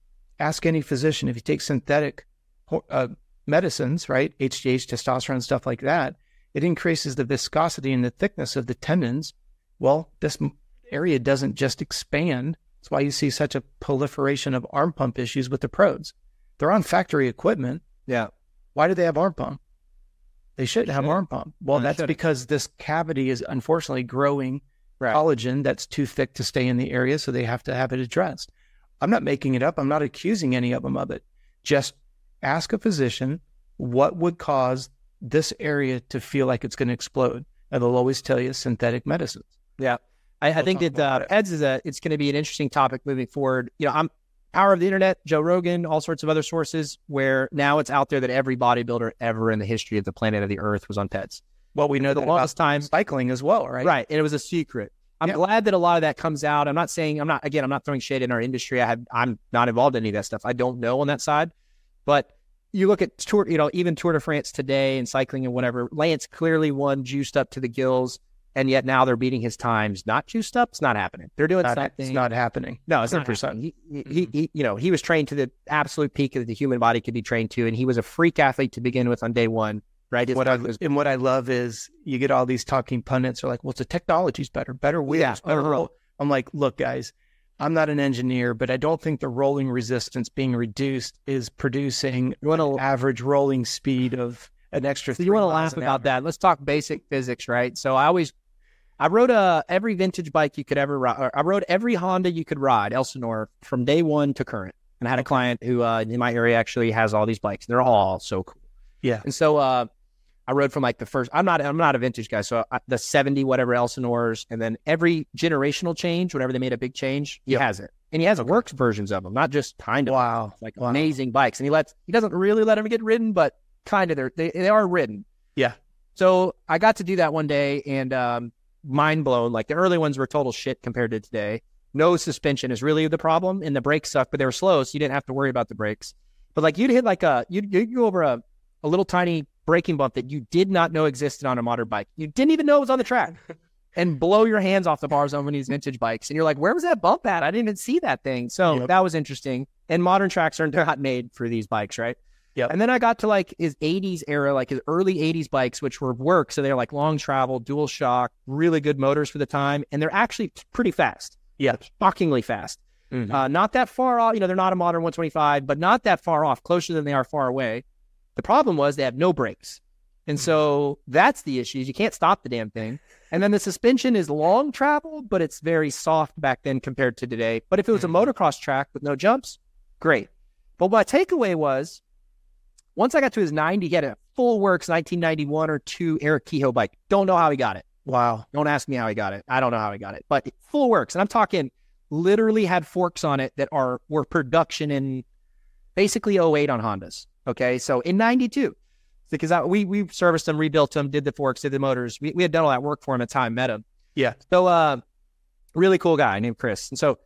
Ask any physician if you take synthetic uh, medicines, right? H G H, testosterone, stuff like that. It increases the viscosity and the thickness of the tendons. Well, this area doesn't just expand. That's why you see such a proliferation of arm pump issues with the pros. They're on factory equipment. Yeah. Why do they have arm pump? They shouldn't have arm pump. Well, They that's shouldn't. because this cavity is unfortunately growing Right. collagen that's too thick to stay in the area, so they have to have it addressed. I'm not making it up. I'm not accusing any of them of it. Just ask a physician what would cause this area to feel like it's going to explode. And they'll always tell you synthetic medicines. Yeah. I, I We'll think talk that uh, about it. P E Ds is a, it's going to be an interesting topic moving forward. You know, I'm power of the internet, Joe Rogan, all sorts of other sources where now it's out there that every bodybuilder ever in the history of the planet of the earth was on P E Ds. Well, we know For the that longest about time. cycling as well, right? Right. And it was a secret. I'm Yeah. glad that a lot of that comes out. I'm not saying, I'm not, again, I'm not throwing shade in our industry. I have, I'm not involved in any of that stuff. I don't know on that side. But you look at Tour, you know, even Tour de France today and cycling and whatever, Lance clearly won juiced up to the gills. And yet now they're beating his times. Not juiced up. It's not happening. They're doing Not, something. it's not happening. No, it's one not hundred percent. happening. He, he, he, you know, he was trained to the absolute peak that the human body could be trained to. And he was a freak athlete to begin with on day one. Right. His What I, body was- and what I love is you get all these talking pundits are like, well, the technology's better, better wheels. Yeah, better uh-huh. roll. I'm like, look, guys, I'm not an engineer, but I don't think the rolling resistance being reduced is producing You want an to average rolling speed of an extra. So you want to laugh about that? Let's talk basic physics, right? So I always, I rode a every vintage bike you could ever ride. Or I rode every Honda you could ride, Elsinore, from day one to current. And I had a client who uh, in my area actually has all these bikes. They're all so cool. Yeah. And so uh, I rode from like the first. I'm not. I'm not a vintage guy. So I, the seventy whatever Elsinores, and then every generational change, whenever they made a big change, he Yep. has it, and he has works versions of them, not just kind of. Wow. Like Wow. amazing bikes, and he lets he doesn't really let them get ridden, but kind of they're they, they are ridden. Yeah. So I got to do that one day, and um, mind blown. Like the early ones were total shit compared to today. No suspension is really the problem, and the brakes suck, but they were slow, so you didn't have to worry about the brakes. But like you'd hit like a you'd, you'd go over a a little tiny braking bump that you did not know existed on a modern bike. You didn't even know it was on the track, and blow your hands off the bars on one of these vintage bikes, and you're like, "Where was that bump at? I didn't even see that thing." So Yep. that was interesting. And modern tracks are not made for these bikes, right? Yep. And then I got to like his eighties era, like his early eighties bikes, which were work. So they're like long travel, dual shock, really good motors for the time. And they're actually pretty fast. Yeah. Shockingly fast. Mhm. Uh, not that far off. You know, they're not a modern one twenty-five, but not that far off, closer than they are far away. The problem was they have no brakes. And so that's the issue. You can't stop the damn thing. And then the suspension is long travel, but it's very soft back then compared to today. But if it was a motocross track with no jumps, great. But my takeaway was, once I got to his ninety, he had a full works nineteen ninety-one or two Eric Kehoe bike. Don't know how he got it. Wow. Don't ask me how he got it. I don't know how he got it, but full works. And I'm talking literally had forks on it that are were production in basically oh eight on Hondas. Okay. So in ninety-two, because I, we, we serviced them, rebuilt them, did the forks, did the motors. We, we had done all that work for him at the time, met him. Yeah. So, uh, really cool guy named Chris. And so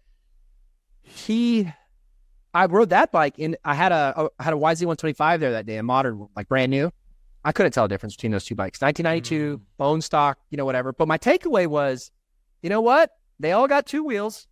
he, I rode that bike and I had a, I had a Y Z one twenty-five there that day, a modern one, like brand new. I couldn't tell a difference between those two bikes. nineteen ninety-two, mm. bone stock, you know, whatever. But my takeaway was, you know what? They all got two wheels.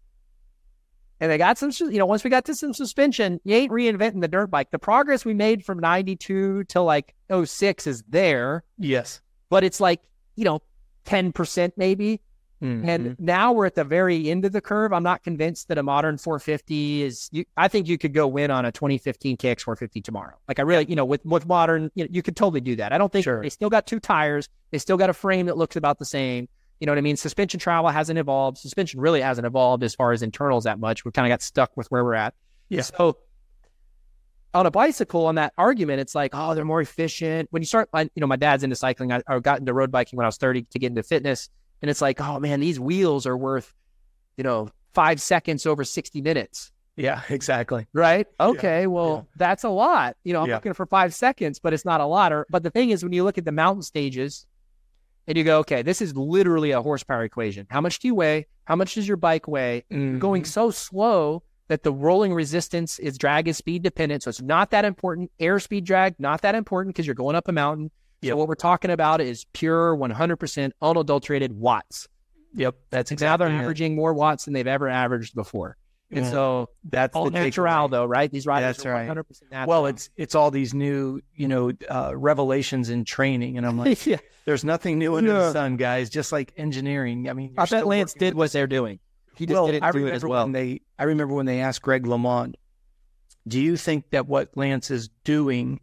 And they got some, you know, once we got to some suspension, you ain't reinventing the dirt bike. The progress we made from ninety-two till like oh six is there. Yes. But it's like, you know, ten percent maybe. Mm-hmm. And now we're at the very end of the curve. I'm not convinced that a modern four fifty is, you, I think you could go win on a twenty fifteen K X four fifty tomorrow. Like I really, you know, with, with modern, you know, you could totally do that. I don't think sure. they still got two tires. They still got a frame that looks about the same. You know what I mean? Suspension travel hasn't evolved. Suspension really hasn't evolved as far as internals that much. We kind of got stuck with where we're at. Yeah. So on a bicycle, on that argument, it's like, oh, they're more efficient. When you start, you know, my dad's into cycling. I, I got into road biking when I was thirty to get into fitness. And it's like, oh man, these wheels are worth, you know, five seconds over sixty minutes. Yeah, exactly. Right? Okay, yeah. well, yeah. that's a lot. You know, I'm yeah. looking for five seconds, but it's not a lot. Or, but the thing is, when you look at the mountain stages and you go, okay, this is literally a horsepower equation. How much do you weigh? How much does your bike weigh? Mm-hmm. You're going so slow that the rolling resistance is drag is speed dependent. So it's not that important. Airspeed drag, not that important because you're going up a mountain. Yep. So what we're talking about is pure one hundred percent unadulterated watts. Yep. That's exactly Now they're it. averaging more watts than they've ever averaged before. And yeah. so that's all the natural though, right? These riders that's are right. one hundred percent natural. Well, it's it's all these new, you know, uh, revelations in training. And I'm like, yeah. there's nothing new under yeah. the sun, guys, just like engineering. I mean, I bet Lance did what they're doing. He just well, didn't I do it as well. When they, I remember when they asked Greg LeMond, do you think that what Lance is doing,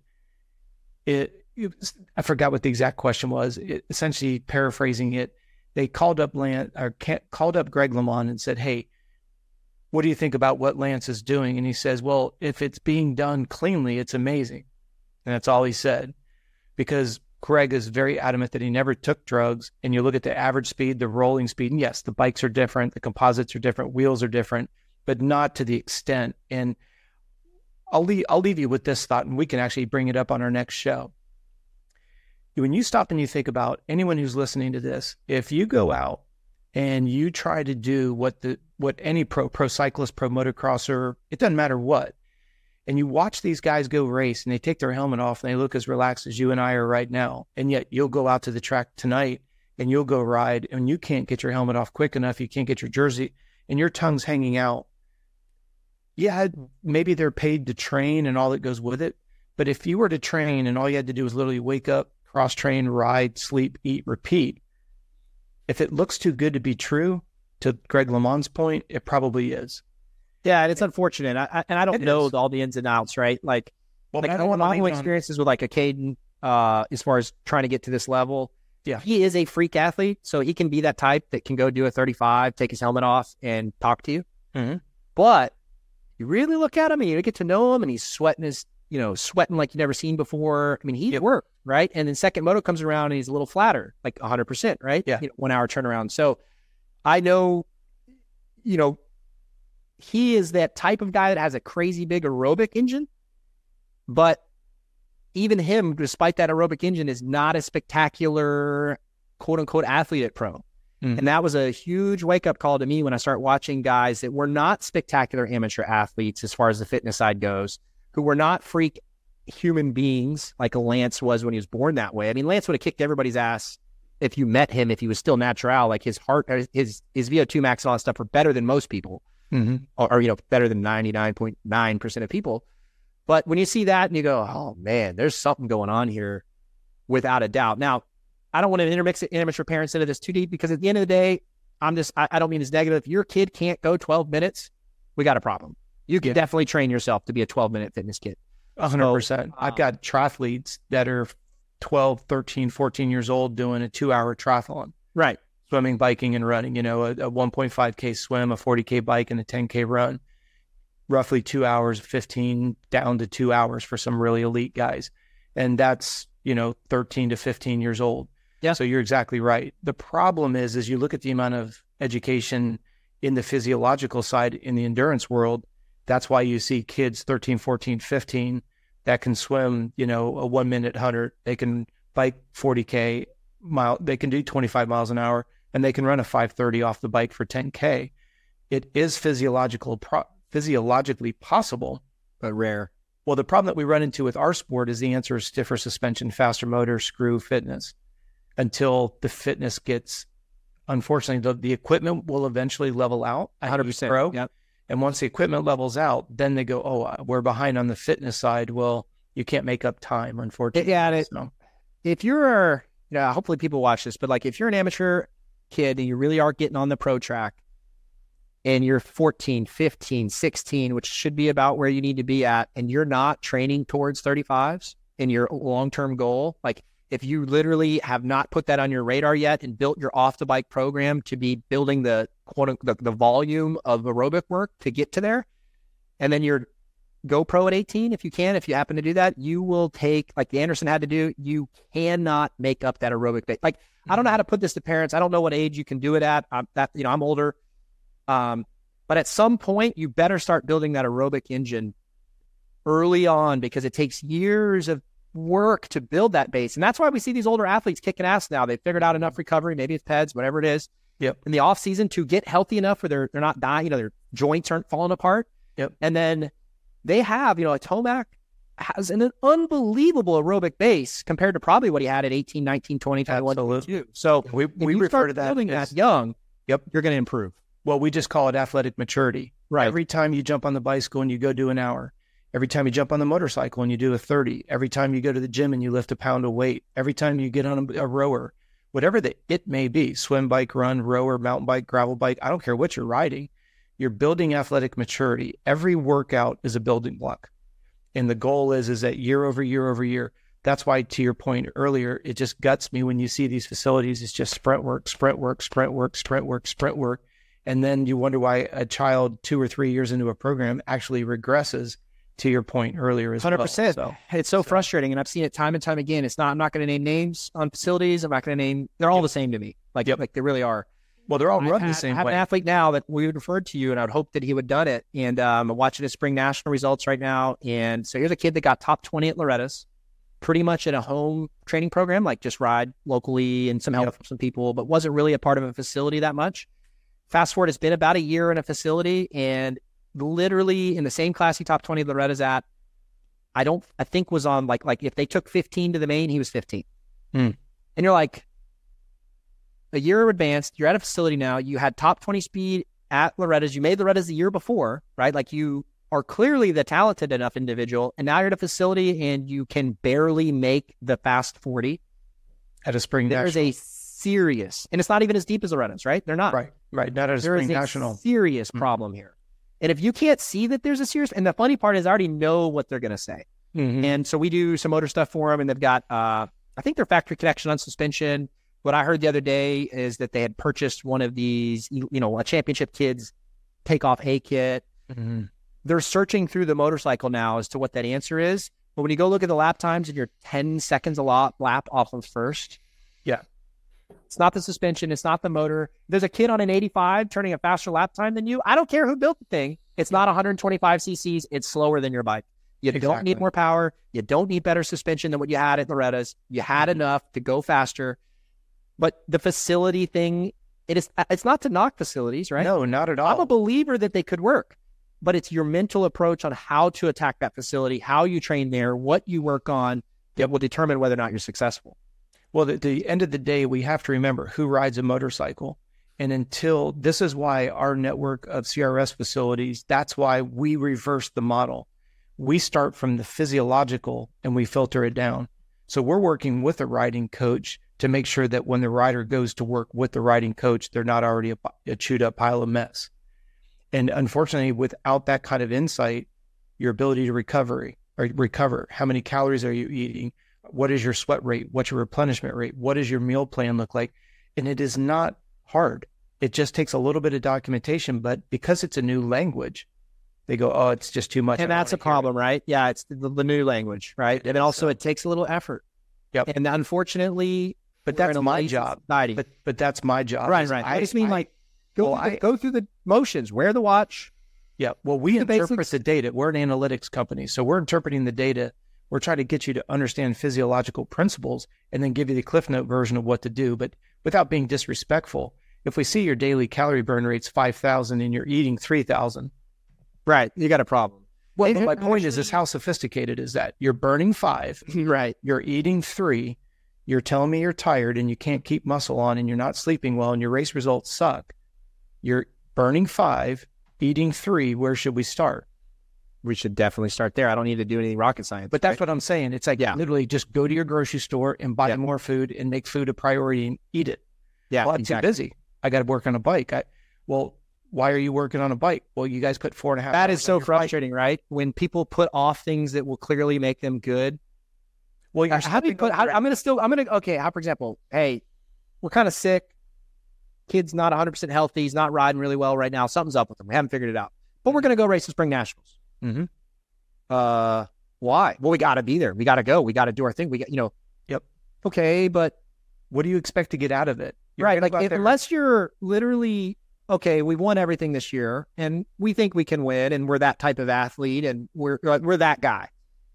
it, I forgot what the exact question was. It, essentially, paraphrasing it, they called up Lance or called up Greg LeMond and said, "Hey, what do you think about what Lance is doing?" And he says, "Well, if it's being done cleanly, it's amazing." And that's all he said, because Greg is very adamant that he never took drugs. And you look at the average speed, the rolling speed, and yes, the bikes are different, the composites are different, wheels are different, but not to the extent. And I'll leave, I'll leave you with this thought, and we can actually bring it up on our next show. When you stop and you think about anyone who's listening to this, if you go out and you try to do what the what any pro pro cyclist, pro motocrosser, it doesn't matter what, and you watch these guys go race and they take their helmet off and they look as relaxed as you and I are right now, and yet you'll go out to the track tonight and you'll go ride and you can't get your helmet off quick enough, you can't get your jersey, and your tongue's hanging out. Yeah, maybe they're paid to train and all that goes with it, but if you were to train and all you had to do was literally wake up, cross-train, ride, sleep, eat, repeat, if it looks too good to be true, to Greg LeMond's point, it probably is. Yeah, and it's unfortunate. I, I, and I don't it know is. all the ins and outs, right? Like, well, like I don't want my own experiences with like a Caden, uh, as far as trying to get to this level. Yeah. He is a freak athlete, so he can be that type that can go do a thirty-five, take his helmet off, and talk to you. Mm-hmm. But you really look at him and you get to know him, and he's sweating his, you know, sweating like you've never seen before. I mean, he's yep. worked, right? And then second moto comes around and he's a little flatter, like one hundred percent, right? Yeah. You know, one hour turnaround. So I know, you know, he is that type of guy that has a crazy big aerobic engine, but even him, despite that aerobic engine, is not a spectacular, quote unquote, athlete at pro. Mm-hmm. And that was a huge wake up call to me when I start watching guys that were not spectacular amateur athletes as far as the fitness side goes, who were not freak human beings like a Lance was when he was born that way. I mean, Lance would have kicked everybody's ass if you met him, if he was still natural. Like his heart, his his V O two max and all that stuff were better than most people, mm-hmm. or, or, you know, better than ninety-nine point nine percent of people. But when you see that and you go, oh man, there's something going on here without a doubt. Now, I don't want to intermix amateur parents into this too deep, because at the end of the day, I'm just, I, I don't mean it's negative. If your kid can't go twelve minutes, we got a problem. You can yeah. definitely train yourself to be a twelve minute fitness kid. one hundred percent. So, I've got triathletes that are twelve, thirteen, fourteen years old doing a two hour triathlon. Right. Swimming, biking, and running, you know, a, a one point five K swim, a forty K bike, and a ten K run. Roughly two hours, fifteen down to two hours for some really elite guys. And that's, you know, thirteen to fifteen years old. Yeah. So you're exactly right. The problem is, is you look at the amount of education in the physiological side in the endurance world. That's why you see kids thirteen, fourteen, fifteen that can swim, you know, a one minute hundred. They can bike forty K mile. They can do twenty-five miles an hour, and they can run a five thirty off the bike for ten K. It is physiological, pro- physiologically possible, but rare. Well, the problem that we run into with our sport is the answer is stiffer suspension, faster motor, screw, fitness, until the fitness gets, unfortunately, the, the equipment will eventually level out. one hundred percent. Pro. Yep. And once the equipment levels out, then they go, oh, we're behind on the fitness side. Well, you can't make up time, unfortunately. Yeah. And it, so. If you're, you know, hopefully people watch this, but like if you're an amateur kid and you really are getting on the pro track and you're fourteen, fifteen, sixteen, which should be about where you need to be at, and you're not training towards thirty-fives in your long-term goal, like if you literally have not put that on your radar yet and built your off-the-bike program to be building the quote the, the volume of aerobic work to get to there, and then you're go pro at eighteen, if you can, if you happen to do that, you will take, like the Anderson had to do, you cannot make up that aerobic base. Like, I don't know how to put this to parents. I don't know what age you can do it at. I'm that, you know, I'm older. Um, but at some point you better start building that aerobic engine early on, because it takes years of work to build that base. And that's why we see these older athletes kicking ass now. They've figured out enough recovery, maybe it's P E D S, whatever it is, yep, in the off season to get healthy enough where they're, they're not dying, you know, their joints aren't falling apart. Yep. And then they have, you know, Tomac has an, an unbelievable aerobic base compared to probably what he had at eighteen, nineteen, twenty, twenty-one, twenty-two. So we, we refer to that building as, that young, yep, you're going to improve. Well, we just call it athletic maturity. Right. Every time you jump on the bicycle and you go do an hour, every time you jump on the motorcycle and you do a thirty, every time you go to the gym and you lift a pound of weight, every time you get on a, a rower, whatever the it may be, swim, bike, run, rower, mountain bike, gravel bike, I don't care what you're riding, you're building athletic maturity. Every workout is a building block. And the goal is, is that year over year over year. That's why, to your point earlier, it just guts me when you see these facilities. It's just sprint work, sprint work, sprint work, sprint work, sprint work. And then you wonder why a child two or three years into a program actually regresses, to your point earlier as one hundred percent. well. So, it's so, so frustrating. And I've seen it time and time again. It's not, I'm not going to name names on facilities. I'm not going to name, they're all yep. the same to me. Like, yep. like they really are. Well, they're all I've run had, the same I have way. an athlete now that we would referred to you, and I'd hope that he would have done it. And um, I'm watching his spring national results right now. And so here's a kid that got top twenty at Loretta's, pretty much in a home training program, like just ride locally and some help yep. from some people, but wasn't really a part of a facility that much. Fast forward, it's been about a year in a facility, and literally in the same class he top twenty at Loretta's at, I don't, I think was on like, like if they took fifteen to the main, he was fifteen. Mm. And you're like, a year advanced, you're at a facility now, you had top twenty speed at Loretta's, you made Loretta's the year before, right? Like you are clearly the talented enough individual, and now you're at a facility and you can barely make the fast forty. At a spring There's national. a serious, and it's not even as deep as Loretta's, right? They're not. Right, right. Not at a There spring is a national. serious Mm-hmm. problem here. And if you can't see that there's a serious, and the funny part is I already know what they're going to say. Mm-hmm. And so we do some motor stuff for them, and they've got, uh, I think their factory connection on suspension. What I heard the other day is that they had purchased one of these, you know, a championship kids takeoff A kit. Mm-hmm. They're searching through the motorcycle now as to what that answer is. But when you go look at the lap times and you're ten seconds a lot lap off of first, yeah, it's not the suspension, it's not the motor. There's a kid on an eighty-five turning a faster lap time than you. I don't care who built the thing. It's not one hundred twenty-five cc's. It's slower than your bike. You Exactly. don't need more power. You don't need better suspension than what you had at Loretta's. You had enough to go faster. But the facility thing, it is, it's not to knock facilities, right? No, not at all. I'm a believer that they could work, but it's your mental approach on how to attack that facility, how you train there, what you work on that will determine whether or not you're successful. Well, at the end of the day, we have to remember who rides a motorcycle. And until, this is why our network of C R S facilities, that's why we reverse the model. We start from the physiological and we filter it down. So we're working with a riding coach to make sure that when the rider goes to work with the riding coach, they're not already a, a chewed up pile of mess. And unfortunately, without that kind of insight, your ability to recovery or recover, how many calories are you eating? What is your sweat rate? What's your replenishment rate? What does your meal plan look like? And it is not hard. It just takes a little bit of documentation, but because it's a new language, they go, oh, it's just too much. And that's a problem, right? Yeah, it's the, the new language, right? And also so. it takes a little effort. Yep. And unfortunately, but that's my job. Society. But but that's my job. Right, right. I, I just mean I, like go, well, through the, I, go through the motions, wear the watch. Yeah. Well, we the interpret basics. the data. We're an analytics company. So we're interpreting the data. We're trying to get you to understand physiological principles and then give you the Cliff Note version of what to do. But without being disrespectful, if we see your daily calorie burn rate's five thousand and you're eating three thousand. Right. You got a problem. Well, my point is, is how sophisticated is that? You're burning five, right? You're eating three. You're telling me you're tired and you can't keep muscle on and you're not sleeping well and your race results suck. You're burning five, eating three. Where should we start? We should definitely start there. I don't need to do any rocket science. But that's right? what I'm saying. It's like yeah. literally just go to your grocery store and buy yeah. more food and make food a priority and eat it. Yeah, well, I'm exactly. too busy. I got to work on a bike. I, well, why are you working on a bike? Well, you guys put four and a half. That is so frustrating, bike. right? When people put off things that will clearly make them good. Well, you're how do you put? How, I'm gonna still. I'm gonna. Okay. How, for example, hey, we're kind of sick. Kid's not one hundred percent healthy. He's not riding really well right now. Something's up with him. We haven't figured it out. But we're gonna go race the spring nationals. Mm-hmm. Uh, why? Well, we got to be there. We got to go. We got to do our thing. We got, you know. Yep. Okay, but what do you expect to get out of it? You're right. Like if, unless you're literally okay, we've won everything this year, and we think we can win, and we're that type of athlete, and we're we're that guy.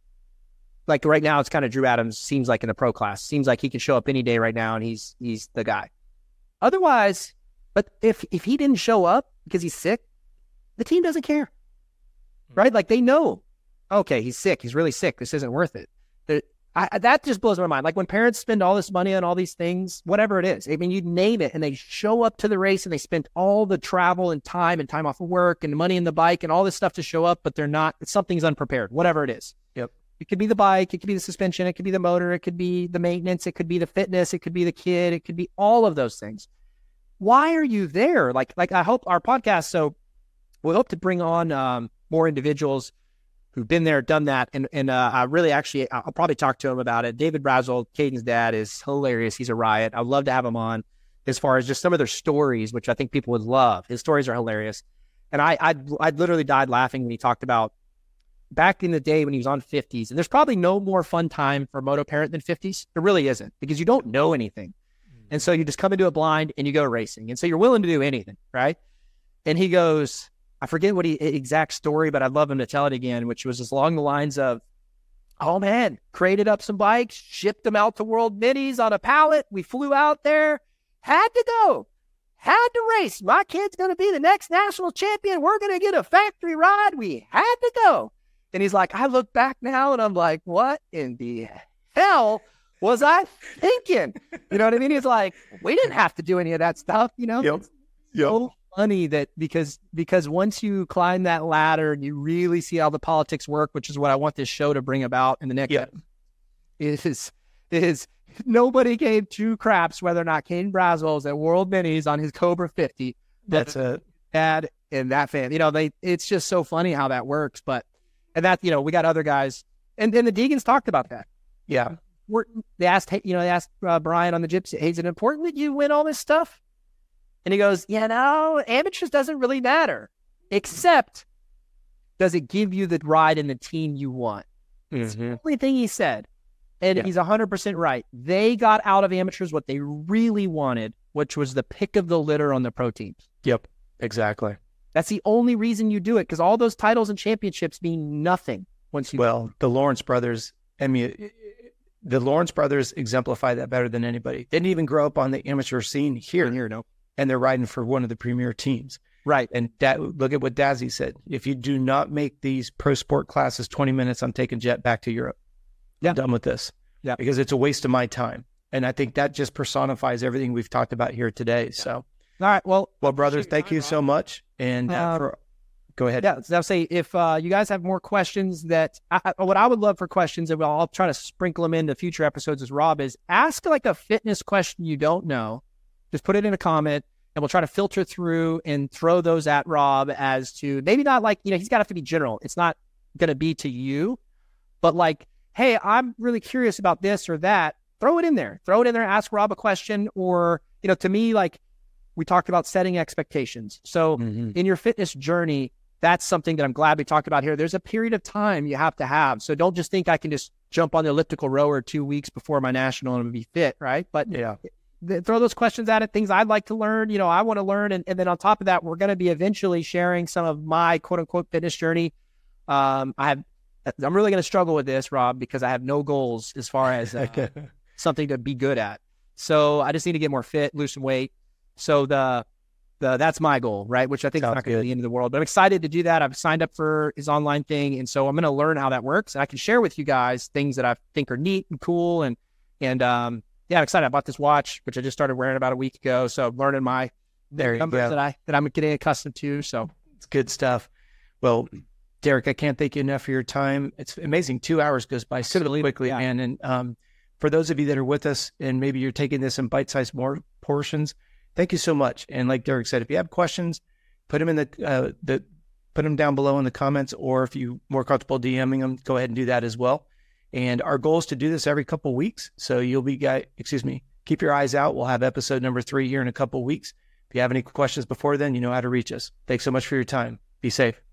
Like right now, it's kind of Drew Adams. Seems like in the pro class, seems like he can show up any day right now, and he's he's the guy. Otherwise, but if if he didn't show up because he's sick, the team doesn't care, right? Like they know, okay, he's sick. He's really sick. This isn't worth it. The, I, that just blows my mind. Like when parents spend all this money on all these things, whatever it is, I mean, you name it, and they show up to the race and they spend all the travel and time and time off of work and money in the bike and all this stuff to show up, but they're not, something's unprepared, whatever it is. Yep. It could be the bike, it could be the suspension, it could be the motor, it could be the maintenance, it could be the fitness, it could be the kid, it could be all of those things. Why are you there? Like, like I hope our podcast, so we hope to bring on um, more individuals who've been there, done that. And and uh, I really actually, I'll probably talk to him about it. David Brazel, Caden's dad, is hilarious. He's a riot. I'd love to have him on as far as just some of their stories, which I think people would love. His stories are hilarious. And I I I literally died laughing when he talked about back in the day when he was on fifties. And there's probably no more fun time for a moto parent than fifties. There really isn't, because you don't know anything. Mm-hmm. And so you just come into it blind and you go racing. And so you're willing to do anything, right? And he goes, I forget what he exact story, but I'd love him to tell it again, which was just along the lines of, oh man, crated up some bikes, shipped them out to World Minis on a pallet. We flew out there, had to go, had to race. My kid's going to be the next national champion. We're going to get a factory ride. We had to go. And he's like, I look back now and I'm like, what in the hell was I thinking? You know what I mean? He's like, we didn't have to do any of that stuff, you know? Yep. Yep. So funny that because because once you climb that ladder and you really see how the politics work, which is what I want this show to bring about in the next yep. is is nobody gave two craps whether or not Caden Brazel's at World Minis on his Cobra fifty. That's a dad and that fan. You know, they it's just so funny how that works. But and that, you know, we got other guys, and then the Deegans talked about that. Yeah, We're, they asked, you know, they asked uh, Brian on the Gypsy, hey, is it important that you win all this stuff? And he goes, you know, amateurs doesn't really matter, except does it give you the ride and the team you want? Mm-hmm. It's the only thing he said. And yeah. he's one hundred percent right. They got out of amateurs what they really wanted, which was the pick of the litter on the pro teams. Yep, exactly. That's the only reason you do it, because all those titles and championships mean nothing once you. Well, the Lawrence brothers, I mean, the Lawrence brothers exemplify that better than anybody. They didn't even grow up on the amateur scene here. Here, no. And they're riding for one of the premier teams. Right. And da- look at what Dazzy said. If you do not make these pro sport classes twenty minutes, I'm taking jet back to Europe. Yeah. I'm done with this. Yeah. Because it's a waste of my time. And I think that just personifies everything we've talked about here today. Yeah. So, all right. Well, well, brothers, thank you so much. And uh, uh, for, go ahead. Yeah. I'll say if uh, you guys have more questions that I, what I would love for questions, and I'll try to sprinkle them into future episodes as Rob is ask like a fitness question you don't know. Just put it in a comment. And we'll try to filter through and throw those at Rob as to maybe not like, you know, he's got to have to be general. It's not going to be to you, but like, hey, I'm really curious about this or that. Throw it in there. Throw it in there. Ask Rob a question. Or, you know, to me, like we talked about setting expectations. So mm-hmm. in your fitness journey, that's something that I'm glad we talked about here. There's a period of time you have to have. So don't just think I can just jump on the elliptical rower two weeks before my national and be fit, right? But yeah. Throw those questions at it, things I'd like to learn. You know, I want to learn. And, and then on top of that, we're going to be eventually sharing some of my quote unquote fitness journey. Um, I have, I'm really going to struggle with this, Rob, because I have no goals as far as uh, something to be good at. So I just need to get more fit, lose some weight. So the, the, that's my goal, right? Which I think Sounds is not going to good. be the end of the world, but I'm excited to do that. I've signed up for his online thing. And so I'm going to learn how that works, and I can share with you guys things that I think are neat and cool. And, and, um, yeah, I'm excited. I bought this watch, which I just started wearing about a week ago. So I'm learning my There you numbers go. that I, that I'm getting accustomed to. So It's good stuff. Well, Derek, I can't thank you enough for your time. It's amazing. Two hours goes by so quickly, yeah. man. And um, for those of you that are with us and maybe you're taking this in bite-sized more portions, thank you so much. And like Derek said, if you have questions, put them in the, uh, the put them down below in the comments, or if you're more comfortable DMing them, go ahead and do that as well. And our goal is to do this every couple of weeks. So you'll be, guy, excuse me, keep your eyes out. We'll have episode number three here in a couple of weeks. If you have any questions before then, you know how to reach us. Thanks so much for your time. Be safe.